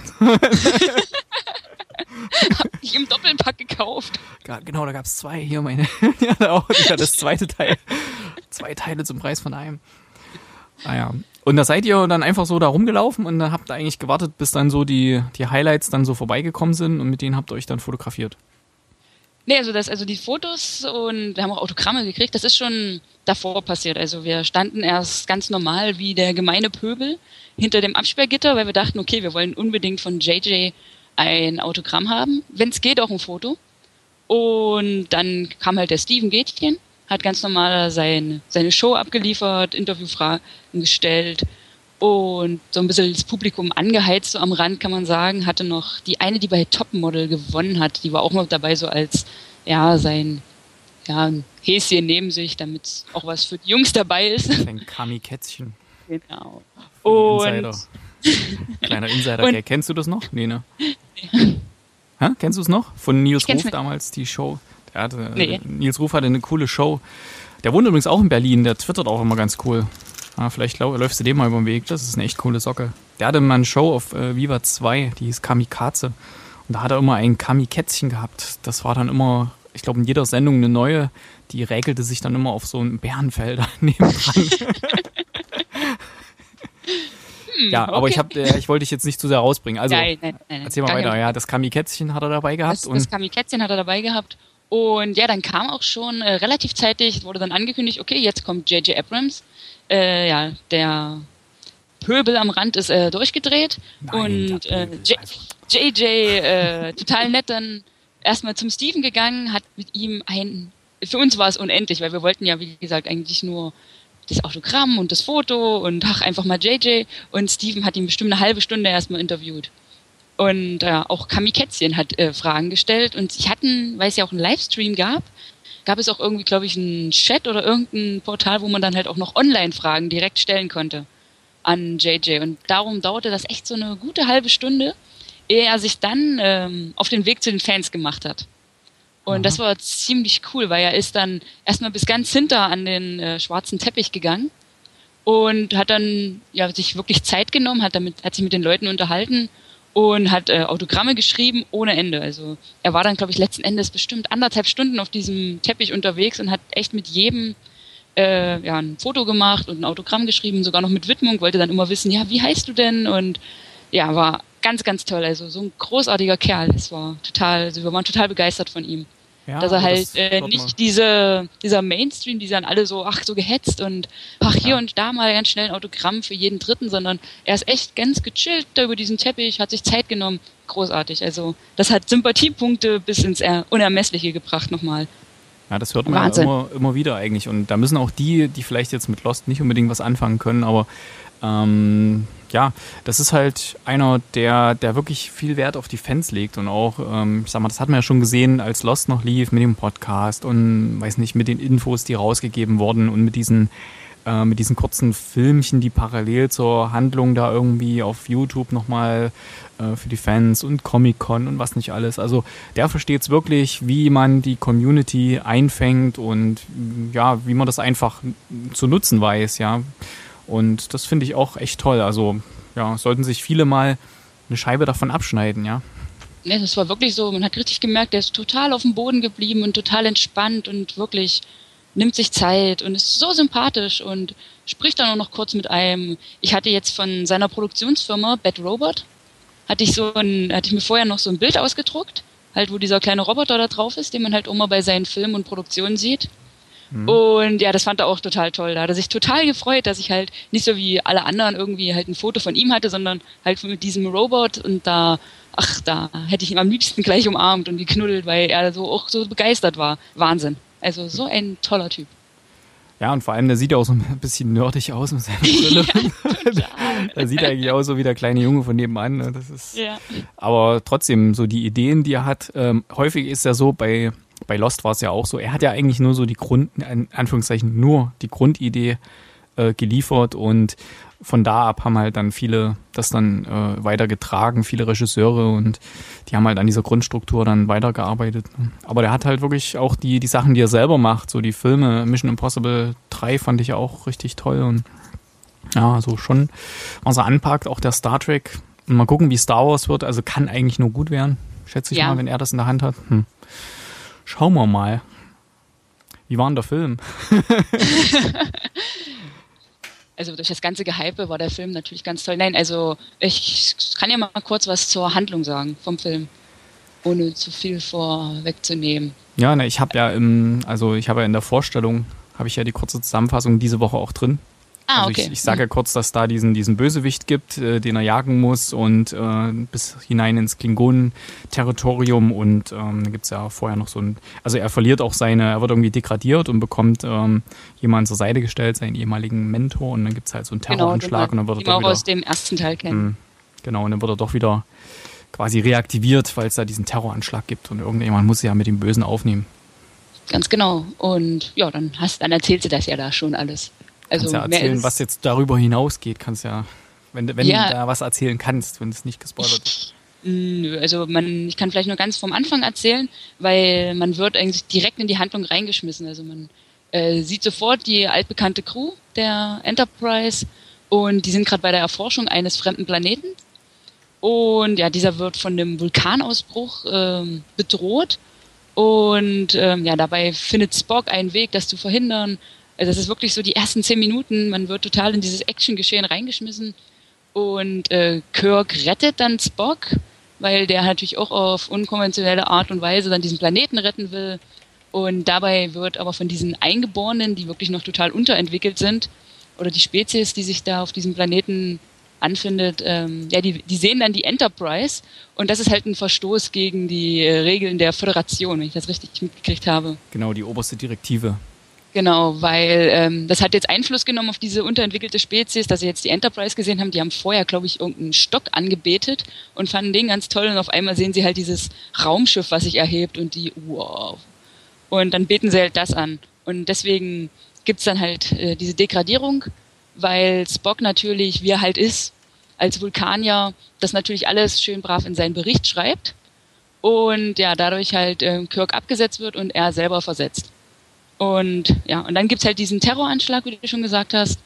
Speaker 13: hab ich im Doppelpack gekauft.
Speaker 3: Genau, da gab es 2. Hier meine. Ja, das zweite Teil. 2 Teile zum Preis von einem. Ja. Und da seid ihr dann einfach so da rumgelaufen und dann habt ihr eigentlich gewartet, bis dann so die Highlights dann so vorbeigekommen sind und mit denen habt ihr euch dann fotografiert.
Speaker 13: Nee, also die Fotos und wir haben auch Autogramme gekriegt, das ist schon davor passiert. Also wir standen erst ganz normal wie der gemeine Pöbel hinter dem Absperrgitter, weil wir dachten, okay, wir wollen unbedingt von JJ ein Autogramm haben, wenn es geht auch ein Foto. Und dann kam halt der Steven Gätchen, hat ganz normal seine Show abgeliefert, Interviewfragen gestellt und so ein bisschen das Publikum angeheizt, so am Rand kann man sagen, hatte noch die eine, die bei Topmodel gewonnen hat, die war auch noch dabei so als, ein Häschen neben sich, damit auch was für die Jungs dabei ist.
Speaker 3: Ein Kami-Kätzchen.
Speaker 13: Genau.
Speaker 3: Und kleiner Insider, kennst du das noch? Nee, ne? Ja. Kennst du es noch? Von Nils Ruf damals, die Show. Nils Ruf hatte eine coole Show. Der wohnt übrigens auch in Berlin, der twittert auch immer ganz cool. Ja, vielleicht läufst du dem mal über den Weg, das ist eine echt coole Socke. Der hatte mal eine Show auf Viva 2, die hieß Kamikaze. Und da hat er immer ein Kami-Kätzchen gehabt. Das war dann immer, ich glaube in jeder Sendung eine neue, die räkelte sich dann immer auf so ein Bärenfell da nebendran. Ja, aber okay. Ich wollte dich jetzt nicht zu sehr rausbringen. Also, nein. Erzähl mal weiter. Ja, das Kami-Kätzchen hat er dabei gehabt.
Speaker 13: Das Kami-Kätzchen hat er dabei gehabt. Und ja, dann kam auch schon relativ zeitig, wurde dann angekündigt, okay, jetzt kommt J.J. Abrams. Der Pöbel am Rand ist durchgedreht.
Speaker 3: Nein,
Speaker 13: und JJ total nett dann erstmal zum Steven gegangen, hat mit ihm für uns war es unendlich, weil wir wollten ja, wie gesagt, eigentlich nur das Autogramm und das Foto und einfach mal JJ und Steven hat ihn bestimmt eine halbe Stunde erstmal interviewt. Und auch Kami-Kätzchen hat Fragen gestellt und weil es ja auch einen Livestream gab es auch irgendwie, glaube ich, einen Chat oder irgendein Portal, wo man dann halt auch noch Online-Fragen direkt stellen konnte an JJ. Und darum dauerte das echt so eine gute halbe Stunde, ehe er sich dann auf den Weg zu den Fans gemacht hat. Und das war ziemlich cool, weil er ist dann erstmal bis ganz hinter an den schwarzen Teppich gegangen und hat dann sich wirklich Zeit genommen, hat sich mit den Leuten unterhalten und hat Autogramme geschrieben ohne Ende. Also er war dann, glaube ich, letzten Endes bestimmt 1,5 Stunden auf diesem Teppich unterwegs und hat echt mit jedem ein Foto gemacht und ein Autogramm geschrieben, sogar noch mit Widmung, wollte dann immer wissen, wie heißt du denn? Und ja, war ganz, ganz toll. Also so ein großartiger Kerl. Wir waren total begeistert von ihm. Ja, dass er halt nicht dieser Mainstream, die sind alle so gehetzt und hier und da mal ganz schnell ein Autogramm für jeden Dritten, sondern er ist echt ganz gechillt da über diesen Teppich, hat sich Zeit genommen. Großartig. Also das hat Sympathiepunkte bis ins Unermessliche gebracht nochmal.
Speaker 3: Ja, das hört man ja immer wieder eigentlich. Und da müssen auch die vielleicht jetzt mit Lost nicht unbedingt was anfangen können, aber ja, das ist halt einer, der wirklich viel Wert auf die Fans legt und auch, ich sag mal, das hat man ja schon gesehen, als Lost noch lief mit dem Podcast und, weiß nicht, mit den Infos, die rausgegeben wurden und mit diesen kurzen Filmchen, die parallel zur Handlung da irgendwie auf YouTube nochmal für die Fans und Comic-Con und was nicht alles. Also der versteht es wirklich, wie man die Community einfängt und ja, wie man das einfach zu nutzen weiß, ja. Und das finde ich auch echt toll. Also ja, sollten sich viele mal eine Scheibe davon abschneiden, ja.
Speaker 13: Ja, das war wirklich so, man hat richtig gemerkt, der ist total auf dem Boden geblieben und total entspannt und wirklich nimmt sich Zeit und ist so sympathisch und spricht dann auch noch kurz mit einem. Ich hatte jetzt von seiner Produktionsfirma Bad Robot, hatte ich mir vorher noch so ein Bild ausgedruckt, halt wo dieser kleine Roboter da drauf ist, den man halt immer bei seinen Filmen und Produktionen sieht. Und ja, das fand er auch total toll. Da hat er sich total gefreut, dass ich halt nicht so wie alle anderen irgendwie halt ein Foto von ihm hatte, sondern halt mit diesem Robot und da hätte ich ihn am liebsten gleich umarmt und geknuddelt, weil er auch so begeistert war. Wahnsinn. Also so ein toller Typ.
Speaker 3: Ja, und vor allem, der sieht ja auch so ein bisschen nerdig aus mit seiner Brille. Da sieht er eigentlich aus so wie der kleine Junge von nebenan. Ne? Das ist, ja. Aber trotzdem, so die Ideen, die er hat, häufig ist ja so, bei Lost war es ja auch so, er hat ja eigentlich nur so in Anführungszeichen, nur die Grundidee geliefert und von da ab haben halt dann viele das dann weitergetragen, viele Regisseure und die haben halt an dieser Grundstruktur dann weitergearbeitet. Aber der hat halt wirklich auch die Sachen, die er selber macht, so die Filme, Mission Impossible 3 fand ich auch richtig toll und ja, also schon, was er anpackt, auch der Star Trek. Mal gucken, wie Star Wars wird, also kann eigentlich nur gut werden, schätze ich mal, wenn er das in der Hand hat. Schauen wir mal. Wie war denn der Film?
Speaker 13: Also durch das ganze Gehype war der Film natürlich ganz toll. Nein, also ich kann ja mal kurz was zur Handlung sagen vom Film, ohne zu viel vorwegzunehmen.
Speaker 3: Ja, ne, ich habe ja in der Vorstellung, habe ich ja die kurze Zusammenfassung diese Woche auch drin. Also okay. Ich sage ja kurz, dass da diesen Bösewicht gibt, den er jagen muss und bis hinein ins Klingonen-Territorium und da gibt's ja vorher noch also er verliert auch er wird irgendwie degradiert und bekommt jemanden zur Seite gestellt, seinen ehemaligen Mentor und dann gibt's halt so einen Terroranschlag und dann wird er doch wieder
Speaker 13: aus dem ersten Teil kennen.
Speaker 3: Genau, und dann wird er doch wieder quasi reaktiviert, weil es da diesen Terroranschlag gibt und irgendjemand muss ja mit dem Bösen aufnehmen.
Speaker 13: Ganz genau. Und ja, dann erzählt sie das ja da schon alles.
Speaker 3: Also kannst ja erzählen, was jetzt darüber hinausgeht, kannst ja, wenn du da was erzählen kannst, wenn es nicht gespoilert ist.
Speaker 13: Also ich kann vielleicht nur ganz vom Anfang erzählen, weil man wird eigentlich direkt in die Handlung reingeschmissen. Also man sieht sofort die altbekannte Crew der Enterprise und die sind gerade bei der Erforschung eines fremden Planeten. Und ja, dieser wird von einem Vulkanausbruch bedroht und dabei findet Spock einen Weg, das zu verhindern. Also das ist wirklich so die ersten 10 Minuten, man wird total in dieses Action-Geschehen reingeschmissen und Kirk rettet dann Spock, weil der natürlich auch auf unkonventionelle Art und Weise dann diesen Planeten retten will und dabei wird aber von diesen Eingeborenen, die wirklich noch total unterentwickelt sind, oder die Spezies, die sich da auf diesem Planeten anfindet, die sehen dann die Enterprise und das ist halt ein Verstoß gegen die Regeln der Föderation, wenn ich das richtig mitgekriegt habe.
Speaker 3: Genau, die oberste Direktive.
Speaker 13: Genau, weil das hat jetzt Einfluss genommen auf diese unterentwickelte Spezies, dass sie jetzt die Enterprise gesehen haben. Die haben vorher, glaube ich, irgendeinen Stock angebetet und fanden den ganz toll. Und auf einmal sehen sie halt dieses Raumschiff, was sich erhebt und wow. Und dann beten sie halt das an. Und deswegen gibt's dann halt diese Degradierung, weil Spock natürlich, wie er halt ist, als Vulkanier, das natürlich alles schön brav in seinen Bericht schreibt. Und ja, dadurch halt Kirk abgesetzt wird und er selber versetzt. Und dann gibt's halt diesen Terroranschlag, wie du schon gesagt hast,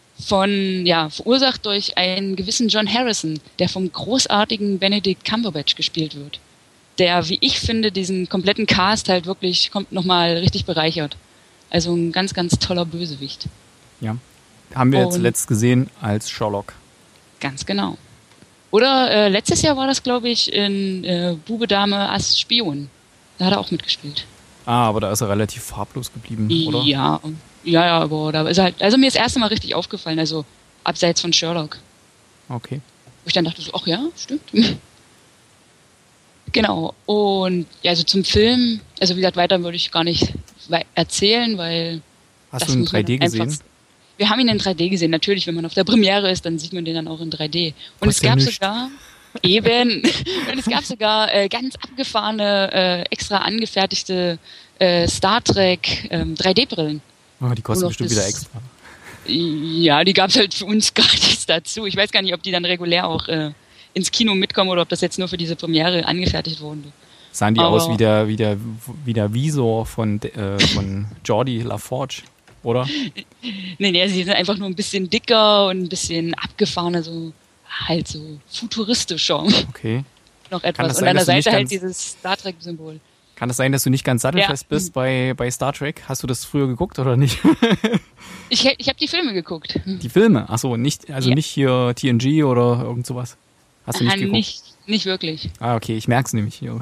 Speaker 13: verursacht durch einen gewissen John Harrison, der vom großartigen Benedict Cumberbatch gespielt wird. Der, wie ich finde, diesen kompletten Cast halt wirklich nochmal richtig bereichert. Also ein ganz, ganz toller Bösewicht.
Speaker 3: Ja, haben wir zuletzt gesehen als Sherlock.
Speaker 13: Ganz genau. Oder letztes Jahr war das, glaube ich, in Bube, Dame, Ass, Spion. Da hat er auch mitgespielt.
Speaker 3: Aber da ist er relativ farblos geblieben, oder?
Speaker 13: Ja, aber da ist halt, also mir ist das erste Mal richtig aufgefallen, also abseits von Sherlock.
Speaker 3: Okay.
Speaker 13: Wo ich dann dachte so, ach ja, stimmt. Genau. Und ja, also zum Film, also wie gesagt, weiter würde ich gar nicht erzählen, weil...
Speaker 3: Hast du ihn in 3D gesehen?
Speaker 13: Wir haben ihn in 3D gesehen. Natürlich, wenn man auf der Premiere ist, dann sieht man den dann auch in 3D. Und es gab sogar... Eben. Und es gab sogar ganz abgefahrene, extra angefertigte Star Trek 3D-Brillen.
Speaker 3: Oh, die kosten bestimmt wieder extra.
Speaker 13: Ja, die gab es halt für uns gratis dazu. Ich weiß gar nicht, ob die dann regulär auch ins Kino mitkommen oder ob das jetzt nur für diese Premiere angefertigt wurden.
Speaker 3: Sahen die aus wie der Visor von Geordi LaForge, oder?
Speaker 13: Nee, sie sind einfach nur ein bisschen dicker und ein bisschen abgefahrener, so halt so futuristischer.
Speaker 3: Okay.
Speaker 13: Noch etwas. Und an der Seite halt dieses Star Trek-Symbol.
Speaker 3: Kann es sein, dass du nicht ganz sattelfest bist bei Star Trek? Hast du das früher geguckt oder nicht?
Speaker 13: Ich hab die Filme geguckt.
Speaker 3: Die Filme? Achso, nicht hier TNG oder irgend sowas? Hast du nicht geguckt?
Speaker 13: Nicht wirklich.
Speaker 3: Ah, okay, ich merk's nämlich hier.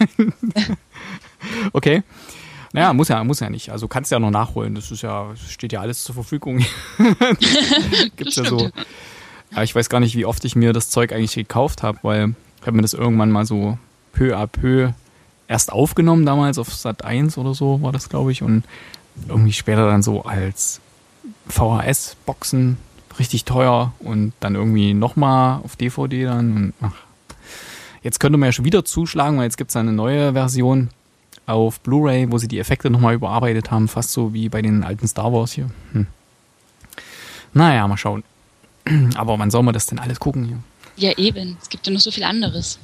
Speaker 3: Okay. Naja, muss ja nicht. Also kannst ja noch nachholen. Das steht ja alles zur Verfügung. Gibt's ja so. Aber ich weiß gar nicht, wie oft ich mir das Zeug eigentlich gekauft habe, weil ich habe mir das irgendwann mal so peu à peu erst aufgenommen, damals auf Sat 1 oder so war das, glaube ich, und irgendwie später dann so als VHS-Boxen richtig teuer und dann irgendwie nochmal auf DVD dann. Und jetzt könnte man ja schon wieder zuschlagen, weil jetzt gibt es eine neue Version auf Blu-ray, wo sie die Effekte nochmal überarbeitet haben, fast so wie bei den alten Star Wars hier. Naja, mal schauen. Aber wann soll man das denn alles gucken hier?
Speaker 13: Ja, eben. Es gibt ja noch so viel anderes.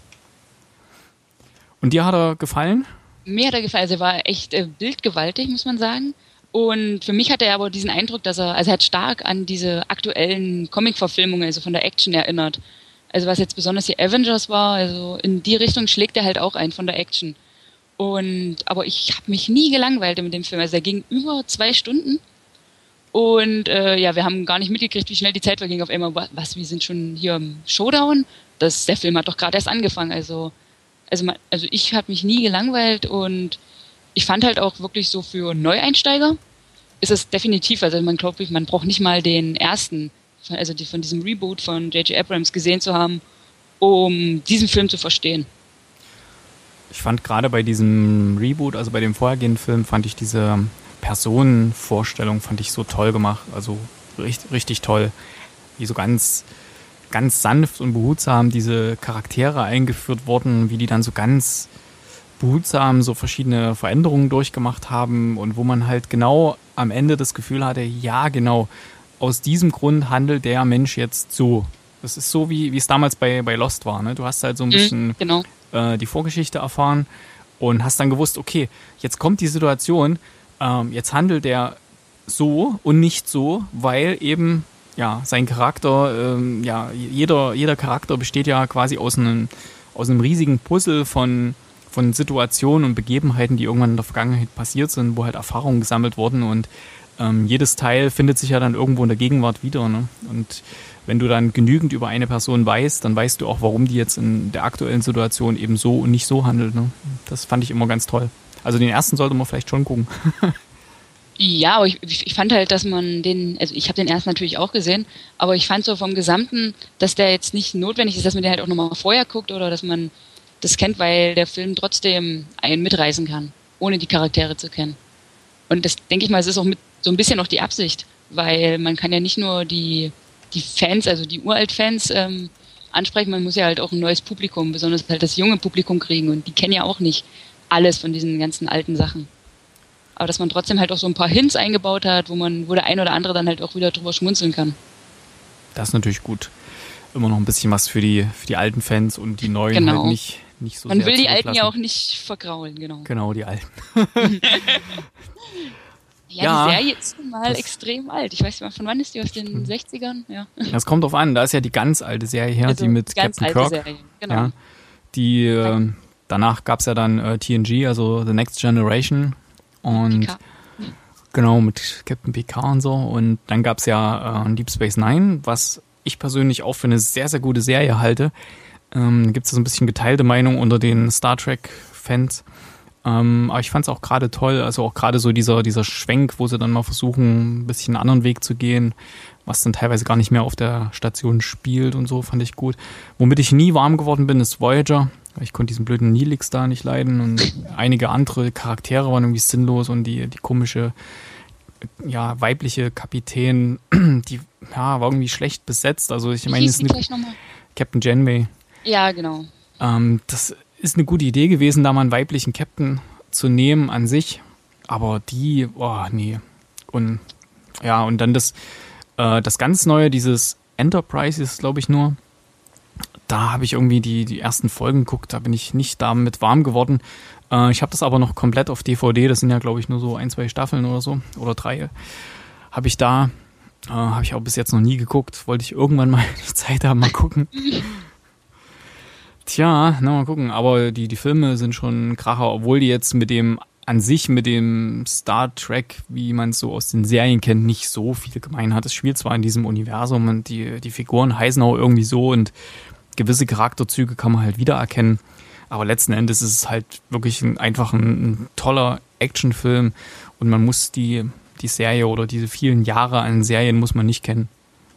Speaker 3: Und dir hat er gefallen?
Speaker 13: Mir hat er gefallen. Also er war echt bildgewaltig, muss man sagen. Und für mich hatte er aber diesen Eindruck, dass er hat stark an diese aktuellen Comic-Verfilmungen, also von der Action erinnert. Also was jetzt besonders die Avengers war, also in die Richtung schlägt er halt auch ein von der Action. Aber ich habe mich nie gelangweilt mit dem Film. Also er ging über 2 Stunden. Und wir haben gar nicht mitgekriegt, wie schnell die Zeit verging. Auf einmal, wir sind schon hier im Showdown? Der Film hat doch gerade erst angefangen. Also ich habe mich nie gelangweilt und ich fand halt auch wirklich so für Neueinsteiger ist es definitiv, also man braucht nicht mal den ersten, also von diesem Reboot von J.J. Abrams gesehen zu haben, um diesen Film zu verstehen.
Speaker 3: Ich fand gerade bei diesem Reboot, also bei dem vorhergehenden Film, fand ich diese Personenvorstellung so toll gemacht, also richtig, richtig toll, wie so ganz sanft und behutsam diese Charaktere eingeführt wurden, wie die dann so ganz behutsam so verschiedene Veränderungen durchgemacht haben und wo man halt genau am Ende das Gefühl hatte, ja genau, aus diesem Grund handelt der Mensch jetzt so. Das ist so, wie es damals bei Lost war. Ne? Du hast halt so ein bisschen die Vorgeschichte erfahren und hast dann gewusst, okay, jetzt kommt die Situation, jetzt handelt der so und nicht so, weil eben sein Charakter, jeder Charakter besteht ja quasi aus einem riesigen Puzzle von Situationen und Begebenheiten, die irgendwann in der Vergangenheit passiert sind, wo halt Erfahrungen gesammelt wurden und jedes Teil findet sich ja dann irgendwo in der Gegenwart wieder. Ne? Und wenn du dann genügend über eine Person weißt, dann weißt du auch, warum die jetzt in der aktuellen Situation eben so und nicht so handelt. Ne? Das fand ich immer ganz toll. Also den ersten sollte man vielleicht schon gucken.
Speaker 13: Ja, aber ich fand halt, dass man also ich habe den ersten natürlich auch gesehen, aber ich fand so vom Gesamten, dass der jetzt nicht notwendig ist, dass man den halt auch nochmal vorher guckt oder dass man das kennt, weil der Film trotzdem einen mitreißen kann, ohne die Charaktere zu kennen. Und das, denke ich mal, es ist auch mit so ein bisschen noch die Absicht, weil man kann ja nicht nur die Fans, also die Uralt-Fans ansprechen, man muss ja halt auch ein neues Publikum, besonders halt das junge Publikum kriegen und die kennen ja auch nicht alles von diesen ganzen alten Sachen. Aber dass man trotzdem halt auch so ein paar Hints eingebaut hat, wo der ein oder andere dann halt auch wieder drüber schmunzeln kann.
Speaker 3: Das ist natürlich gut. Immer noch ein bisschen was für die alten Fans und die neuen halt nicht so
Speaker 13: man
Speaker 3: sehr
Speaker 13: will die Alten ja auch nicht vergraulen, genau.
Speaker 3: Genau, die Alten.
Speaker 13: Die Serie ist nun mal extrem alt. Ich weiß nicht, von wann ist die? Aus den 60ern? Ja.
Speaker 3: Das kommt drauf an. Da ist ja die ganz alte Serie her, also die mit Captain Kirk. Serie. Genau. Ja, die, danach gab es ja dann TNG, also The Next Generation. Und genau, mit Captain Picard und so. Und dann gab es ja Deep Space Nine, was ich persönlich auch für eine sehr, sehr gute Serie halte. Gibt es so ein bisschen geteilte Meinung unter den Star Trek-Fans. Aber ich fand es auch gerade toll, also auch gerade so dieser Schwenk, wo sie dann mal versuchen, ein bisschen einen anderen Weg zu gehen, was dann teilweise gar nicht mehr auf der Station spielt und so, fand ich gut. Womit ich nie warm geworden bin, ist Voyager. Ich konnte diesen blöden Neelix da nicht leiden und einige andere Charaktere waren irgendwie sinnlos und die komische, ja, weibliche Kapitän, die war irgendwie schlecht besetzt. Also ich meine, ist Captain Janeway.
Speaker 13: Ja, genau.
Speaker 3: Das ist eine gute Idee gewesen, da mal einen weiblichen Captain zu nehmen an sich, aber die, nee. Und ja, und dann das ganz Neue, dieses Enterprise ist, glaube ich, nur. Da habe ich irgendwie die ersten Folgen geguckt, da bin ich nicht damit warm geworden. Ich habe das aber noch komplett auf DVD, das sind ja, glaube ich, nur so 1, 2 Staffeln oder so, oder 3. Habe ich auch bis jetzt noch nie geguckt, wollte ich irgendwann mal die Zeit haben, mal gucken. Tja, mal gucken, aber die Filme sind schon ein Kracher, obwohl die jetzt mit dem Star Trek, wie man es so aus den Serien kennt, nicht so viel gemein hat. Es spielt zwar in diesem Universum und die Figuren heißen auch irgendwie so und gewisse Charakterzüge kann man halt wiedererkennen, aber letzten Endes ist es halt wirklich einfach ein toller Actionfilm und man muss die Serie oder diese vielen Jahre an Serien muss man nicht kennen.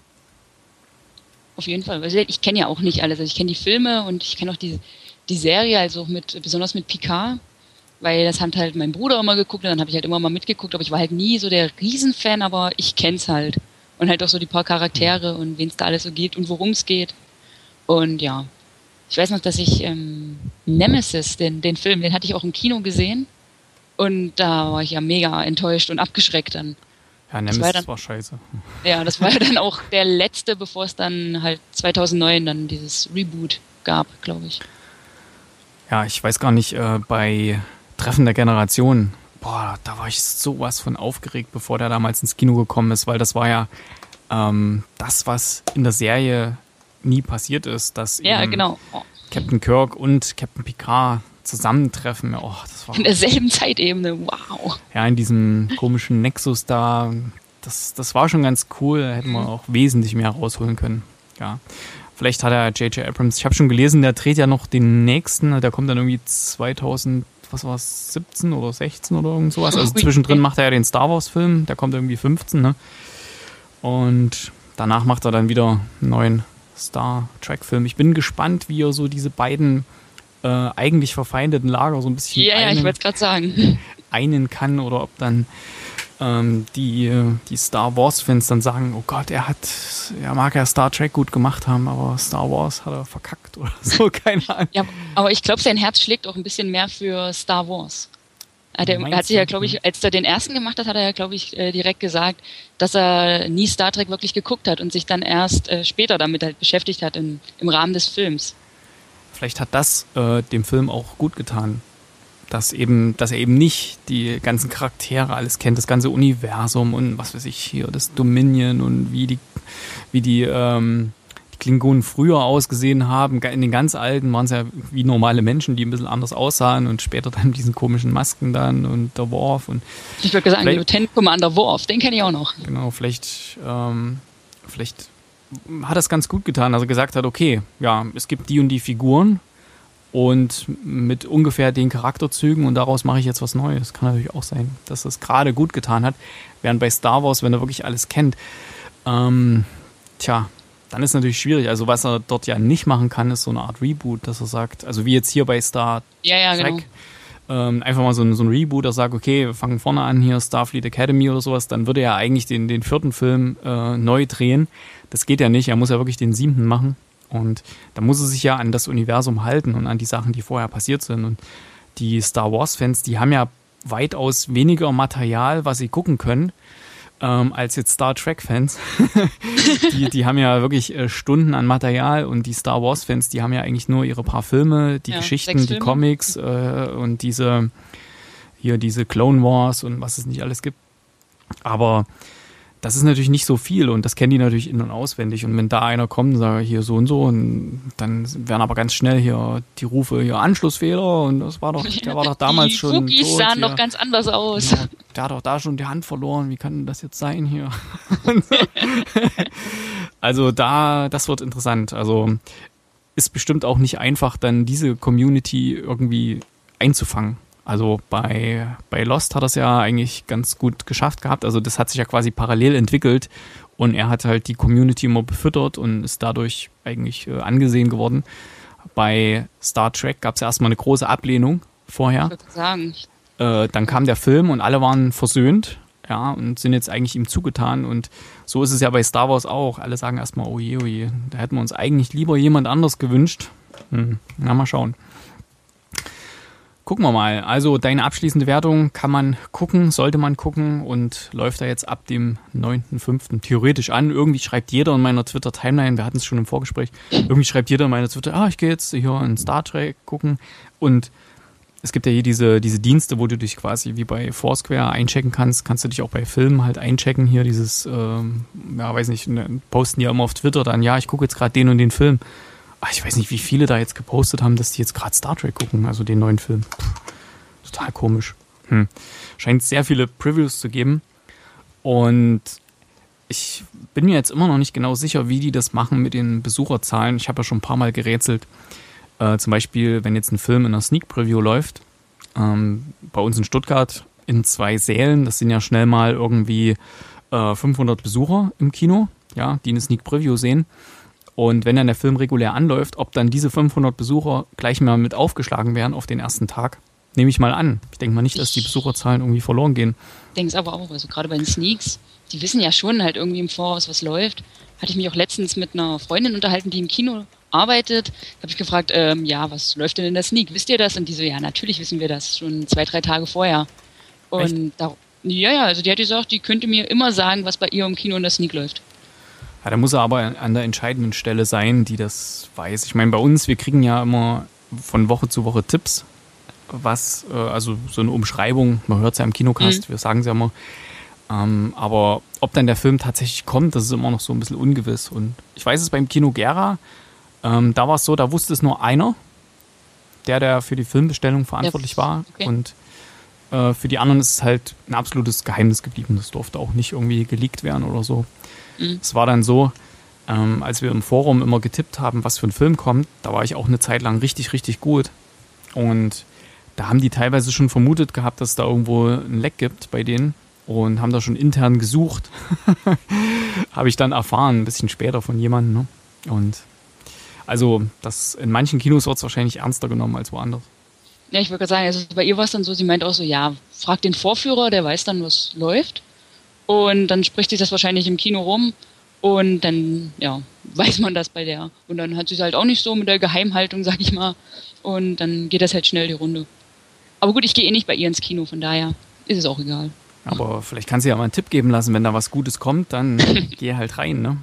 Speaker 13: Auf jeden Fall. Also ich kenne ja auch nicht alles. Also ich kenne die Filme und ich kenne auch die Serie, also besonders mit Picard, weil das hat halt mein Bruder immer geguckt und dann habe ich halt immer mal mitgeguckt, aber ich war halt nie so der Riesenfan, aber ich kenn's halt. Und halt auch so die paar Charaktere und wen es da alles so geht und worum es geht. Und ja, ich weiß noch, dass ich Nemesis, den Film, den hatte ich auch im Kino gesehen und da war ich ja mega enttäuscht und abgeschreckt dann.
Speaker 3: Ja, Nemesis war scheiße.
Speaker 13: Ja, das war ja dann auch der letzte, bevor es dann halt 2009 dann dieses Reboot gab, glaube ich.
Speaker 3: Ja, ich weiß gar nicht, bei Treffen der Generation, da war ich sowas von aufgeregt, bevor der damals ins Kino gekommen ist, weil das war ja das, was in der Serie nie passiert ist, dass
Speaker 13: genau.
Speaker 3: Captain Kirk und Captain Picard zusammentreffen. Das war
Speaker 13: in derselben Zeitebene, wow.
Speaker 3: Ja, in diesem komischen Nexus da, das war schon ganz cool, da hätten wir auch wesentlich mehr rausholen können. Ja, vielleicht hat er J.J. Abrams, ich habe schon gelesen, der dreht ja noch den nächsten, der kommt dann irgendwie 2017 oder 16 oder irgend sowas. Also zwischendrin macht er ja den Star Wars Film, der kommt irgendwie 15, ne? Und danach macht er dann wieder einen neuen Star Trek Film. Ich bin gespannt, wie er so diese beiden eigentlich verfeindeten Lager so ein bisschen
Speaker 13: ich wollte es gerade sagen.
Speaker 3: einen kann oder ob dann die Star Wars Fans dann sagen, oh Gott, er mag ja Star Trek gut gemacht haben, aber Star Wars hat er verkackt oder so, keine Ahnung.
Speaker 13: Ja, aber ich glaube, sein Herz schlägt auch ein bisschen mehr für Star Wars. Er hat sich ja, glaube ich, als er den ersten gemacht hat, hat er ja, glaube ich, direkt gesagt, dass er nie Star Trek wirklich geguckt hat und sich dann erst später damit halt beschäftigt hat im Rahmen des Films.
Speaker 3: Vielleicht hat das dem Film auch gut getan, dass er eben nicht die ganzen Charaktere alles kennt, das ganze Universum und was weiß ich hier, das Dominion und wie die Klingonen früher ausgesehen haben. In den ganz alten waren es ja wie normale Menschen, die ein bisschen anders aussahen und später dann mit diesen komischen Masken dann und der Worf. Und
Speaker 13: ich würde sagen, Lieutenant Commander Worf, den kenne ich auch noch.
Speaker 3: Genau, vielleicht hat das ganz gut getan, also gesagt hat, okay, ja, es gibt die und die Figuren und mit ungefähr den Charakterzügen und daraus mache ich jetzt was Neues. Kann natürlich auch sein, dass das gerade gut getan hat, während bei Star Wars, wenn er wirklich alles kennt, dann ist natürlich schwierig. Also was er dort ja nicht machen kann, ist so eine Art Reboot, dass er sagt, also wie jetzt hier bei Star Trek, genau. Einfach mal so ein Reboot, der sagt, okay, wir fangen vorne an, hier Starfleet Academy oder sowas, dann würde er eigentlich den 4. Film neu drehen. Das geht ja nicht, er muss ja wirklich den 7. machen und da muss er sich ja an das Universum halten und an die Sachen, die vorher passiert sind. Und die Star Wars-Fans, die haben ja weitaus weniger Material, was sie gucken können, als jetzt Star Trek-Fans. die haben ja wirklich Stunden an Material und die Star Wars-Fans, die haben ja eigentlich nur ihre paar Filme, die Geschichten, die Comics und diese Clone Wars und was es nicht alles gibt. Aber das ist natürlich nicht so viel und das kennen die natürlich in- und auswendig. Und wenn da einer kommt und sagt, hier so und dann werden aber ganz schnell hier die Rufe, hier Anschlussfehler und der war doch damals schon.
Speaker 13: Die Wookies sahen doch ganz anders aus.
Speaker 3: Ja, der hat doch da schon die Hand verloren, wie kann das jetzt sein hier? Also das wird interessant. Also ist bestimmt auch nicht einfach, dann diese Community irgendwie einzufangen. Also bei Lost hat er es ja eigentlich ganz gut geschafft gehabt. Also das hat sich ja quasi parallel entwickelt und er hat halt die Community immer befüttert und ist dadurch eigentlich angesehen geworden. Bei Star Trek gab es ja erstmal eine große Ablehnung vorher.
Speaker 13: Ich würde sagen.
Speaker 3: Dann kam der Film und alle waren versöhnt, ja, und sind jetzt eigentlich ihm zugetan. Und so ist es ja bei Star Wars auch. Alle sagen erstmal, oh je, da hätten wir uns eigentlich lieber jemand anders gewünscht. Na, mal schauen. Gucken wir mal. Also deine abschließende Wertung kann man gucken, sollte man gucken und läuft da jetzt ab dem 9.5. theoretisch an. Irgendwie schreibt jeder in meiner Twitter-Timeline, wir hatten es schon im Vorgespräch, irgendwie schreibt jeder in meiner Twitter, ich gehe jetzt hier in Star Trek gucken. Und es gibt ja hier diese Dienste, wo du dich quasi wie bei Foursquare einchecken kannst. Kannst du dich auch bei Filmen halt einchecken. Hier dieses, weiß nicht, posten ja immer auf Twitter dann, ich gucke jetzt gerade den und den Film. Ich weiß nicht, wie viele da jetzt gepostet haben, dass die jetzt gerade Star Trek gucken, also den neuen Film. Total komisch. Scheint sehr viele Previews zu geben. Und ich bin mir jetzt immer noch nicht genau sicher, wie die das machen mit den Besucherzahlen. Ich habe ja schon ein paar Mal gerätselt. Zum Beispiel, wenn jetzt ein Film in einer Sneak Preview läuft, bei uns in Stuttgart in 2 Sälen, das sind ja schnell mal irgendwie 500 Besucher im Kino, ja, die eine Sneak Preview sehen. Und wenn dann der Film regulär anläuft, ob dann diese 500 Besucher gleich mal mit aufgeschlagen werden auf den ersten Tag, nehme ich mal an. Ich denke mal nicht, dass die Besucherzahlen irgendwie verloren gehen.
Speaker 13: Ich denke es aber auch. Also gerade bei den Sneaks, die wissen ja schon halt irgendwie im Voraus, was läuft. Hatte ich mich auch letztens mit einer Freundin unterhalten, die im Kino arbeitet. Da habe ich gefragt, was läuft denn in der Sneak? Wisst ihr das? Und die so, ja, natürlich wissen wir das. Schon 2-3 Tage vorher. Und also die hat gesagt, die könnte mir immer sagen, was bei ihr im Kino in der Sneak läuft.
Speaker 3: Ja, da muss er aber an der entscheidenden Stelle sein, die das weiß. Ich meine, bei uns, wir kriegen ja immer von Woche zu Woche Tipps, also so eine Umschreibung, man hört es ja im Kinocast, wir sagen es ja immer. Aber ob dann der Film tatsächlich kommt, das ist immer noch so ein bisschen ungewiss. Und ich weiß es beim Kino Gera, da war es so, da wusste es nur einer, der für die Filmbestellung verantwortlich war. Okay. Und für die anderen ist es halt ein absolutes Geheimnis geblieben. Das durfte auch nicht irgendwie geleakt werden oder so. Es war dann so, als wir im Forum immer getippt haben, was für ein Film kommt, da war ich auch eine Zeit lang richtig, richtig gut. Und da haben die teilweise schon vermutet gehabt, dass es da irgendwo ein Leck gibt bei denen und haben da schon intern gesucht. Habe ich dann erfahren, ein bisschen später von jemandem. Ne? Und also in manchen Kinos wird es wahrscheinlich ernster genommen als woanders.
Speaker 13: Ja, ich würde gerade sagen, also bei ihr war es dann so, sie meint auch so, frag den Vorführer, der weiß dann, was läuft. Und dann spricht sich das wahrscheinlich im Kino rum und dann, weiß man das bei der. Und dann hat sie es halt auch nicht so mit der Geheimhaltung, sag ich mal. Und dann geht das halt schnell die Runde. Aber gut, ich gehe nicht bei ihr ins Kino, von daher ist es auch egal.
Speaker 3: Aber vielleicht kannst du ja mal einen Tipp geben lassen, wenn da was Gutes kommt, dann geh halt rein,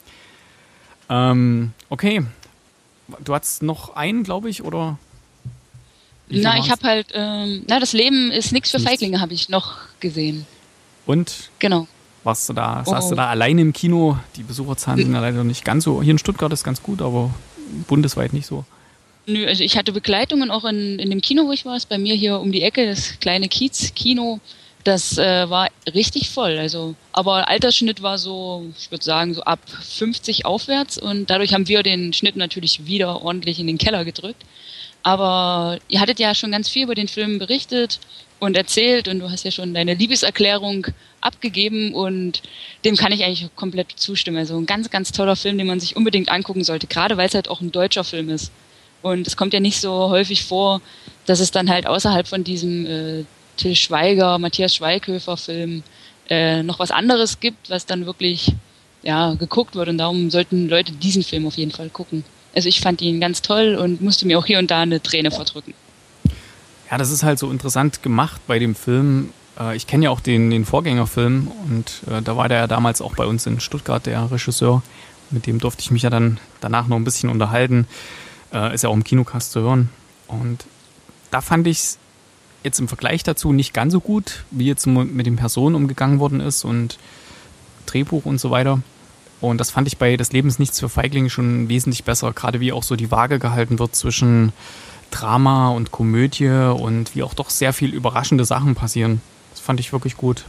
Speaker 3: ne? Okay. Du hattest noch einen, glaube ich, oder?
Speaker 13: Ich habe halt, das Leben ist nichts für Feiglinge, habe ich noch gesehen.
Speaker 3: Und?
Speaker 13: Genau.
Speaker 3: Saßt du da alleine im Kino? Die Besucherzahlen sind ja leider nicht ganz so. Hier in Stuttgart ist ganz gut, aber bundesweit nicht so.
Speaker 13: Nö, also ich hatte Begleitungen auch in dem Kino, wo ich war. Bei mir hier um die Ecke, das kleine Kiez-Kino. Das war richtig voll. Also, aber Altersschnitt war so, ich würde sagen, so ab 50 aufwärts. Und dadurch haben wir den Schnitt natürlich wieder ordentlich in den Keller gedrückt. Aber ihr hattet ja schon ganz viel über den Film berichtet und erzählt und du hast ja schon deine Liebeserklärung abgegeben und dem kann ich eigentlich komplett zustimmen. Also ein ganz, ganz toller Film, den man sich unbedingt angucken sollte, gerade weil es halt auch ein deutscher Film ist. Und es kommt ja nicht so häufig vor, dass es dann halt außerhalb von diesem Till Schweiger, Matthias Schweighöfer Film noch was anderes gibt, was dann wirklich geguckt wird und darum sollten Leute diesen Film auf jeden Fall gucken. Also ich fand ihn ganz toll und musste mir auch hier und da eine Träne verdrücken.
Speaker 3: Ja, das ist halt so interessant gemacht bei dem Film. Ich kenne ja auch den Vorgängerfilm und da war der ja damals auch bei uns in Stuttgart, der Regisseur. Mit dem durfte ich mich ja dann danach noch ein bisschen unterhalten. Ist ja auch im Kinocast zu hören. Und da fand ich es jetzt im Vergleich dazu nicht ganz so gut, wie jetzt mit den Personen umgegangen worden ist und Drehbuch und so weiter. Und das fand ich bei Das Leben ist nichts für Feiglinge schon wesentlich besser, gerade wie auch so die Waage gehalten wird zwischen Drama und Komödie und wie auch doch sehr viel überraschende Sachen passieren. Das fand ich wirklich gut.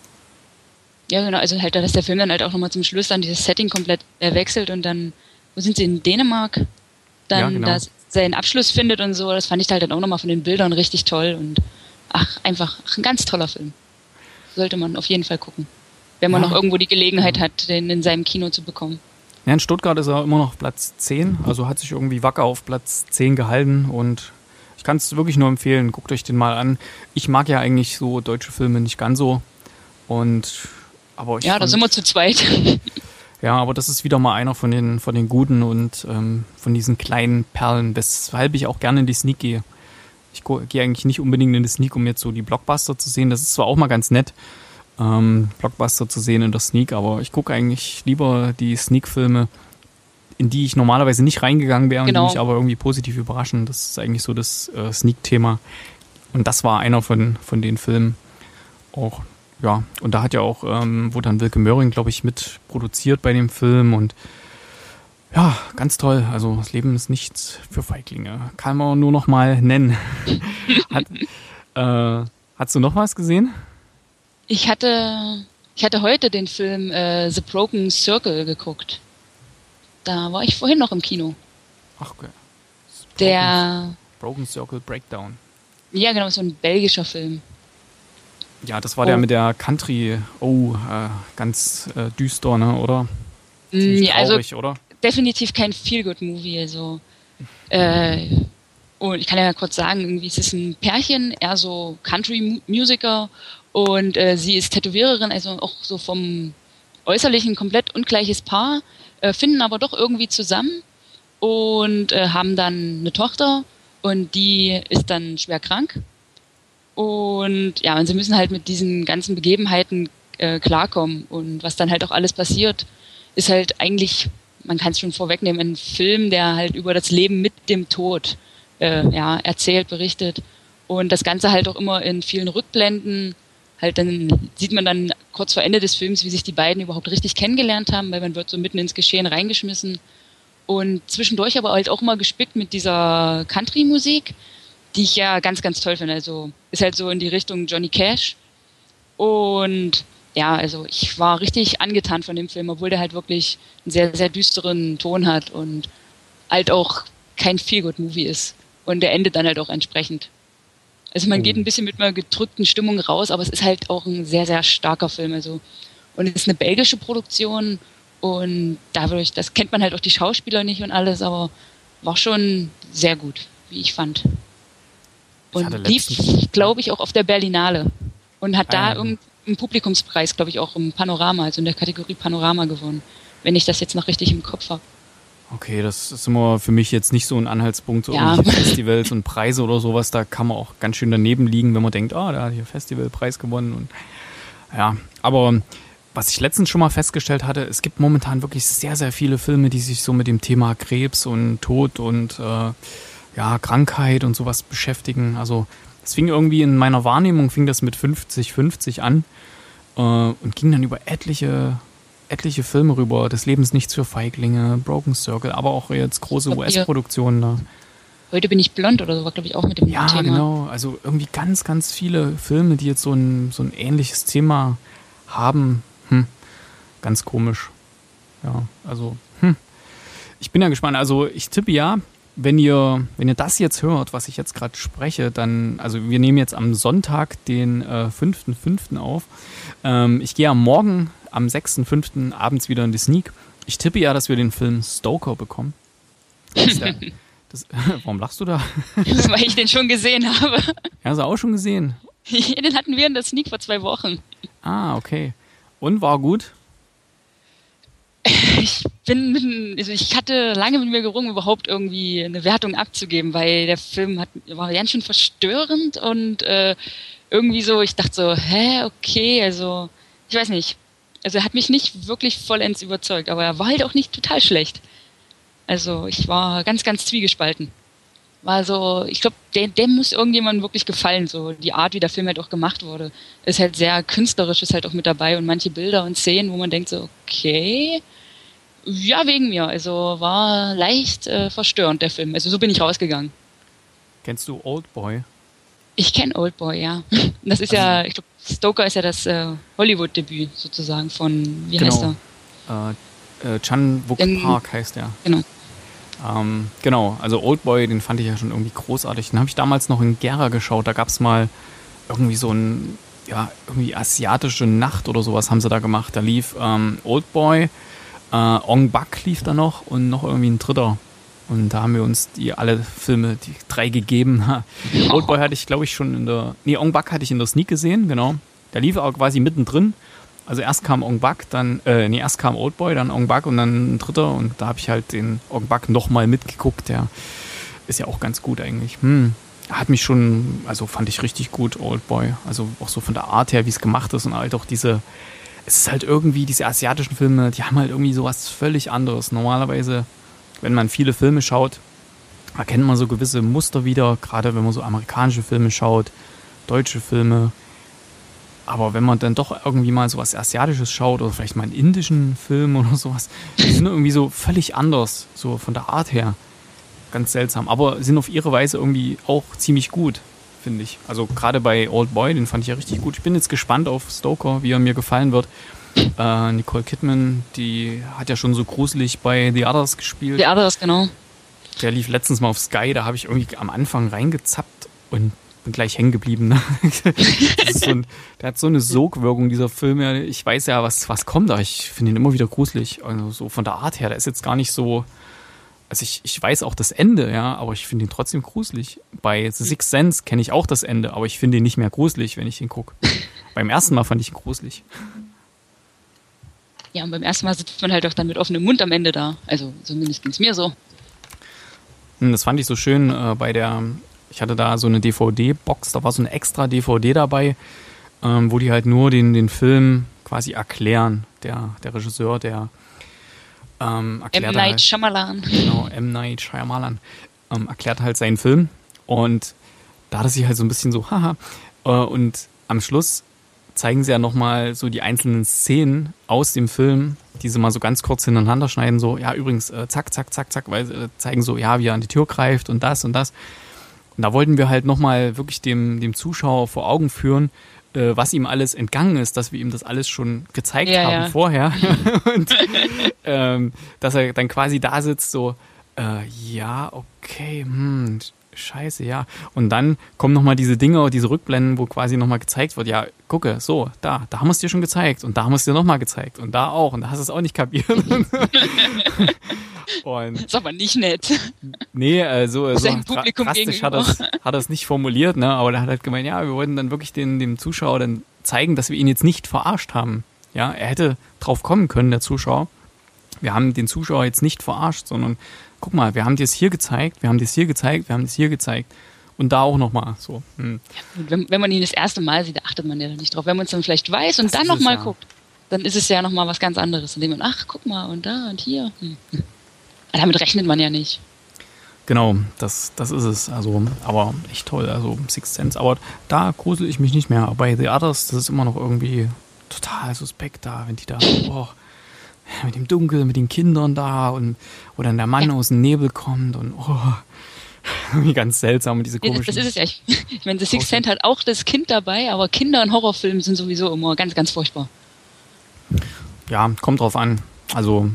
Speaker 13: Ja, genau, also halt, dass der Film dann halt auch nochmal zum Schluss dann dieses Setting komplett wechselt und dann, wo sind sie, in Dänemark? Dann da seinen Abschluss findet und so, das fand ich halt dann auch nochmal von den Bildern richtig toll und einfach ein ganz toller Film. Sollte man auf jeden Fall gucken. Wenn man noch irgendwo die Gelegenheit hat, den in seinem Kino zu bekommen.
Speaker 3: Ja, in Stuttgart ist er immer noch Platz 10, also hat sich irgendwie wacker auf Platz 10 gehalten und ich kann es wirklich nur empfehlen, guckt euch den mal an. Ich mag ja eigentlich so deutsche Filme nicht ganz so
Speaker 13: da sind wir zu zweit.
Speaker 3: Ja, aber das ist wieder mal einer von den guten und von diesen kleinen Perlen, weshalb ich auch gerne in die Sneak gehe. Ich gehe eigentlich nicht unbedingt in die Sneak, um jetzt so die Blockbuster zu sehen. Das ist zwar auch mal ganz nett, Blockbuster zu sehen in der Sneak, aber ich gucke eigentlich lieber die Sneak-Filme, in die ich normalerweise nicht reingegangen wäre und die mich aber irgendwie positiv überraschen. Das ist eigentlich so das Sneak-Thema. Und das war einer von den Filmen auch. Ja, und da hat ja auch, wurde dann Wilke Möhring, glaube ich, mit produziert bei dem Film und ja, ganz toll. Also das Leben ist nichts für Feiglinge. Kann man nur noch mal nennen. Hast du noch was gesehen?
Speaker 13: Ich hatte heute den Film The Broken Circle geguckt. Da war ich vorhin noch im Kino.
Speaker 3: Ach, okay. Broken Circle Breakdown.
Speaker 13: Ja, genau, so ein belgischer Film.
Speaker 3: Ja, das war der mit der Country, ganz düster, ne, oder? Ziemlich traurig, oder?
Speaker 13: Definitiv kein Feel-Good-Movie, also und ich kann ja kurz sagen, irgendwie es ist ein Pärchen, eher so Country-Musiker und sie ist Tätowiererin, also auch so vom Äußerlichen komplett ungleiches Paar, finden aber doch irgendwie zusammen und haben dann eine Tochter und die ist dann schwer krank. Und ja, und sie müssen halt mit diesen ganzen Begebenheiten klarkommen. Und was dann halt auch alles passiert, ist halt eigentlich, man kann es schon vorwegnehmen, ein Film, der halt über das Leben mit dem Tod erzählt, berichtet. Und das Ganze halt auch immer in vielen Rückblenden. Halt dann sieht man dann kurz vor Ende des Films, wie sich die beiden überhaupt richtig kennengelernt haben, weil man wird so mitten ins Geschehen reingeschmissen. Und zwischendurch aber halt auch mal gespickt mit dieser Country-Musik, die ich ja ganz, ganz toll finde. Also ist halt so in die Richtung Johnny Cash. Und ja, also ich war richtig angetan von dem Film, obwohl der halt wirklich einen sehr, sehr düsteren Ton hat und halt auch kein Feel-Good-Movie ist. Und der endet dann halt auch entsprechend. Also man geht ein bisschen mit einer gedrückten Stimmung raus, aber es ist halt auch ein sehr, sehr starker Film. Also, und es ist eine belgische Produktion und dadurch, das kennt man halt auch die Schauspieler nicht und alles, aber war schon sehr gut, wie ich fand. Und lief, glaube ich, auch auf der Berlinale. Und hat da irgendeinen Publikumspreis, glaube ich, auch im Panorama, also in der Kategorie Panorama gewonnen. Wenn ich das jetzt noch richtig im Kopf habe.
Speaker 3: Okay, das ist immer für mich jetzt nicht so ein Anhaltspunkt, so irgendwelche Festivals und Preise oder sowas. Da kann man auch ganz schön daneben liegen, wenn man denkt, da hat hier Festivalpreis gewonnen. Und ja, aber was ich letztens schon mal festgestellt hatte, es gibt momentan wirklich sehr, sehr viele Filme, die sich so mit dem Thema Krebs und Tod und Krankheit und sowas beschäftigen. Also es fing irgendwie in meiner Wahrnehmung, fing das mit 50-50 an und ging dann über etliche Filme rüber. Das Leben ist nichts für Feiglinge, Broken Circle, aber auch jetzt große US-Produktionen. Da.
Speaker 13: Heute bin ich blond oder so, war glaube ich auch mit dem Thema.
Speaker 3: Ja, genau. Also irgendwie ganz, ganz viele Filme, die jetzt so ein ähnliches Thema haben. Ganz komisch. Ja, also ich bin ja gespannt. Also ich tippe ja, wenn ihr das jetzt hört, was ich jetzt gerade spreche, dann, also wir nehmen jetzt am Sonntag, den 5.5. auf. Ich gehe am Morgen, am 6.5. abends wieder in die Sneak. Ich tippe ja, dass wir den Film Stoker bekommen. Warum lachst du da?
Speaker 13: Weil ich den schon gesehen habe.
Speaker 3: Ja, hast du auch schon gesehen?
Speaker 13: Den hatten wir in der Sneak vor 2 Wochen.
Speaker 3: Ah, okay. Und, war gut?
Speaker 13: Ich hatte lange mit mir gerungen, überhaupt irgendwie eine Wertung abzugeben, weil der Film war ganz schön verstörend und irgendwie so, ich dachte so, okay, also, ich weiß nicht. Also er hat mich nicht wirklich vollends überzeugt, aber er war halt auch nicht total schlecht. Also ich war ganz, ganz zwiegespalten. War so, ich glaube, dem muss irgendjemandem wirklich gefallen, so die Art, wie der Film halt auch gemacht wurde. Ist halt sehr künstlerisch, ist halt auch mit dabei und manche Bilder und Szenen, wo man denkt so, okay, ja, wegen mir. Also war leicht verstörend, der Film. Also so bin ich rausgegangen.
Speaker 3: Kennst du Oldboy?
Speaker 13: Ich kenne Oldboy, ja. Das ist ja, ich glaube, Stoker ist ja das Hollywood-Debüt sozusagen von, wie heißt er?
Speaker 3: Chan-wook Park heißt er.
Speaker 13: Genau.
Speaker 3: Genau, also Oldboy, den fand ich ja schon irgendwie großartig. Den habe ich damals noch in Gera geschaut. Da gab es mal irgendwie so ein, irgendwie asiatische Nacht oder sowas haben sie da gemacht. Da lief Oldboy, Ong Bak lief da noch und noch irgendwie ein dritter. Und da haben wir uns alle Filme, die 3 gegeben. Oldboy hatte ich, glaube ich, schon Ong Bak hatte ich in der Sneak gesehen, genau. Der lief auch quasi mittendrin. Also erst kam Ong Bak, erst kam Oldboy, dann Ong Bak und dann ein dritter. Und da habe ich halt den Ong Bak nochmal mitgeguckt. Der ist ja auch ganz gut eigentlich. Hat mich schon, also fand ich richtig gut, Oldboy. Also auch so von der Art her, wie es gemacht ist und halt auch es ist halt irgendwie, diese asiatischen Filme, die haben halt irgendwie sowas völlig anderes. Normalerweise, wenn man viele Filme schaut, erkennt man so gewisse Muster wieder, gerade wenn man so amerikanische Filme schaut, deutsche Filme. Aber wenn man dann doch irgendwie mal sowas Asiatisches schaut oder vielleicht mal einen indischen Film oder sowas, die sind irgendwie so völlig anders, so von der Art her. Ganz seltsam, aber sind auf ihre Weise irgendwie auch ziemlich gut, finde ich. Also gerade bei Oldboy, den fand ich ja richtig gut. Ich bin jetzt gespannt auf Stoker, wie er mir gefallen wird. Nicole Kidman, die hat ja schon so gruselig bei The Others gespielt.
Speaker 13: The Others, genau.
Speaker 3: Der lief letztens mal auf Sky, da habe ich irgendwie am Anfang reingezappt und bin gleich hängen geblieben. Ne? Der hat so eine Sogwirkung, dieser Film. Ja, ich weiß ja, was kommt da. Ich finde ihn immer wieder gruselig. Also so von der Art her, der ist jetzt gar nicht so... Also ich weiß auch das Ende, ja, aber ich finde ihn trotzdem gruselig. Bei The Sixth Sense kenne ich auch das Ende, aber ich finde ihn nicht mehr gruselig, wenn ich ihn gucke. Beim ersten Mal fand ich ihn gruselig.
Speaker 13: Ja, und beim ersten Mal sitzt man halt auch dann mit offenem Mund am Ende da. Also zumindest ging es mir so.
Speaker 3: Das fand ich so schön ich hatte da so eine DVD-Box, da war so eine extra DVD dabei, wo die halt nur den Film quasi erklären. Der Regisseur, der erklärt
Speaker 13: M. Night Shyamalan.
Speaker 3: Genau, M. Night Shyamalan erklärt halt seinen Film und da hat er sich halt so ein bisschen so, haha, und am Schluss zeigen sie ja nochmal so die einzelnen Szenen aus dem Film, die sie mal so ganz kurz hintereinander schneiden, so, ja, übrigens, zack, zack, zack, zack, weil sie zeigen so, ja, wie er an die Tür greift und das und das. Und da wollten wir halt nochmal wirklich dem Zuschauer vor Augen führen, was ihm alles entgangen ist, dass wir ihm das alles schon gezeigt haben vorher. Und dass er dann quasi da sitzt, so, ja, okay, scheiße, ja. Und dann kommen nochmal diese Dinge, diese Rückblenden, wo quasi nochmal gezeigt wird, ja, gucke, so, da haben wir es dir schon gezeigt und da haben wir es dir nochmal gezeigt und da auch und da hast du es auch nicht kapiert. Und
Speaker 13: ist aber nicht nett.
Speaker 3: Nee, so
Speaker 13: Publikum
Speaker 3: drastisch hat er es nicht formuliert, ne? Aber er hat halt gemeint, ja, wir wollten dann wirklich dem Zuschauer dann zeigen, dass wir ihn jetzt nicht verarscht haben. Ja, er hätte drauf kommen können, der Zuschauer. Wir haben den Zuschauer jetzt nicht verarscht, sondern guck mal, wir haben dir es hier gezeigt, wir haben dir es hier gezeigt, wir haben es hier gezeigt. Und da auch nochmal so.
Speaker 13: Wenn man ihn das erste Mal sieht, achtet man ja nicht drauf. Wenn man es dann vielleicht weiß und dann nochmal guckt, dann ist es ja nochmal was ganz anderes. Indem man, ach, guck mal, und da und hier. Damit rechnet man ja nicht.
Speaker 3: Genau, das ist es. Also, aber echt toll. Also Sixth Sense. Aber da grusel ich mich nicht mehr. Bei The Others, das ist immer noch irgendwie total suspekt da, wenn die da mit dem Dunkel, mit den Kindern da und wo dann der Mann aus dem Nebel kommt und irgendwie ganz seltsam und diese komischen...
Speaker 13: Das ist es ja. Ich meine, The Sixth Sense hat auch das Kind dabei, aber Kinder in Horrorfilmen sind sowieso immer ganz, ganz furchtbar.
Speaker 3: Ja, kommt drauf an. Also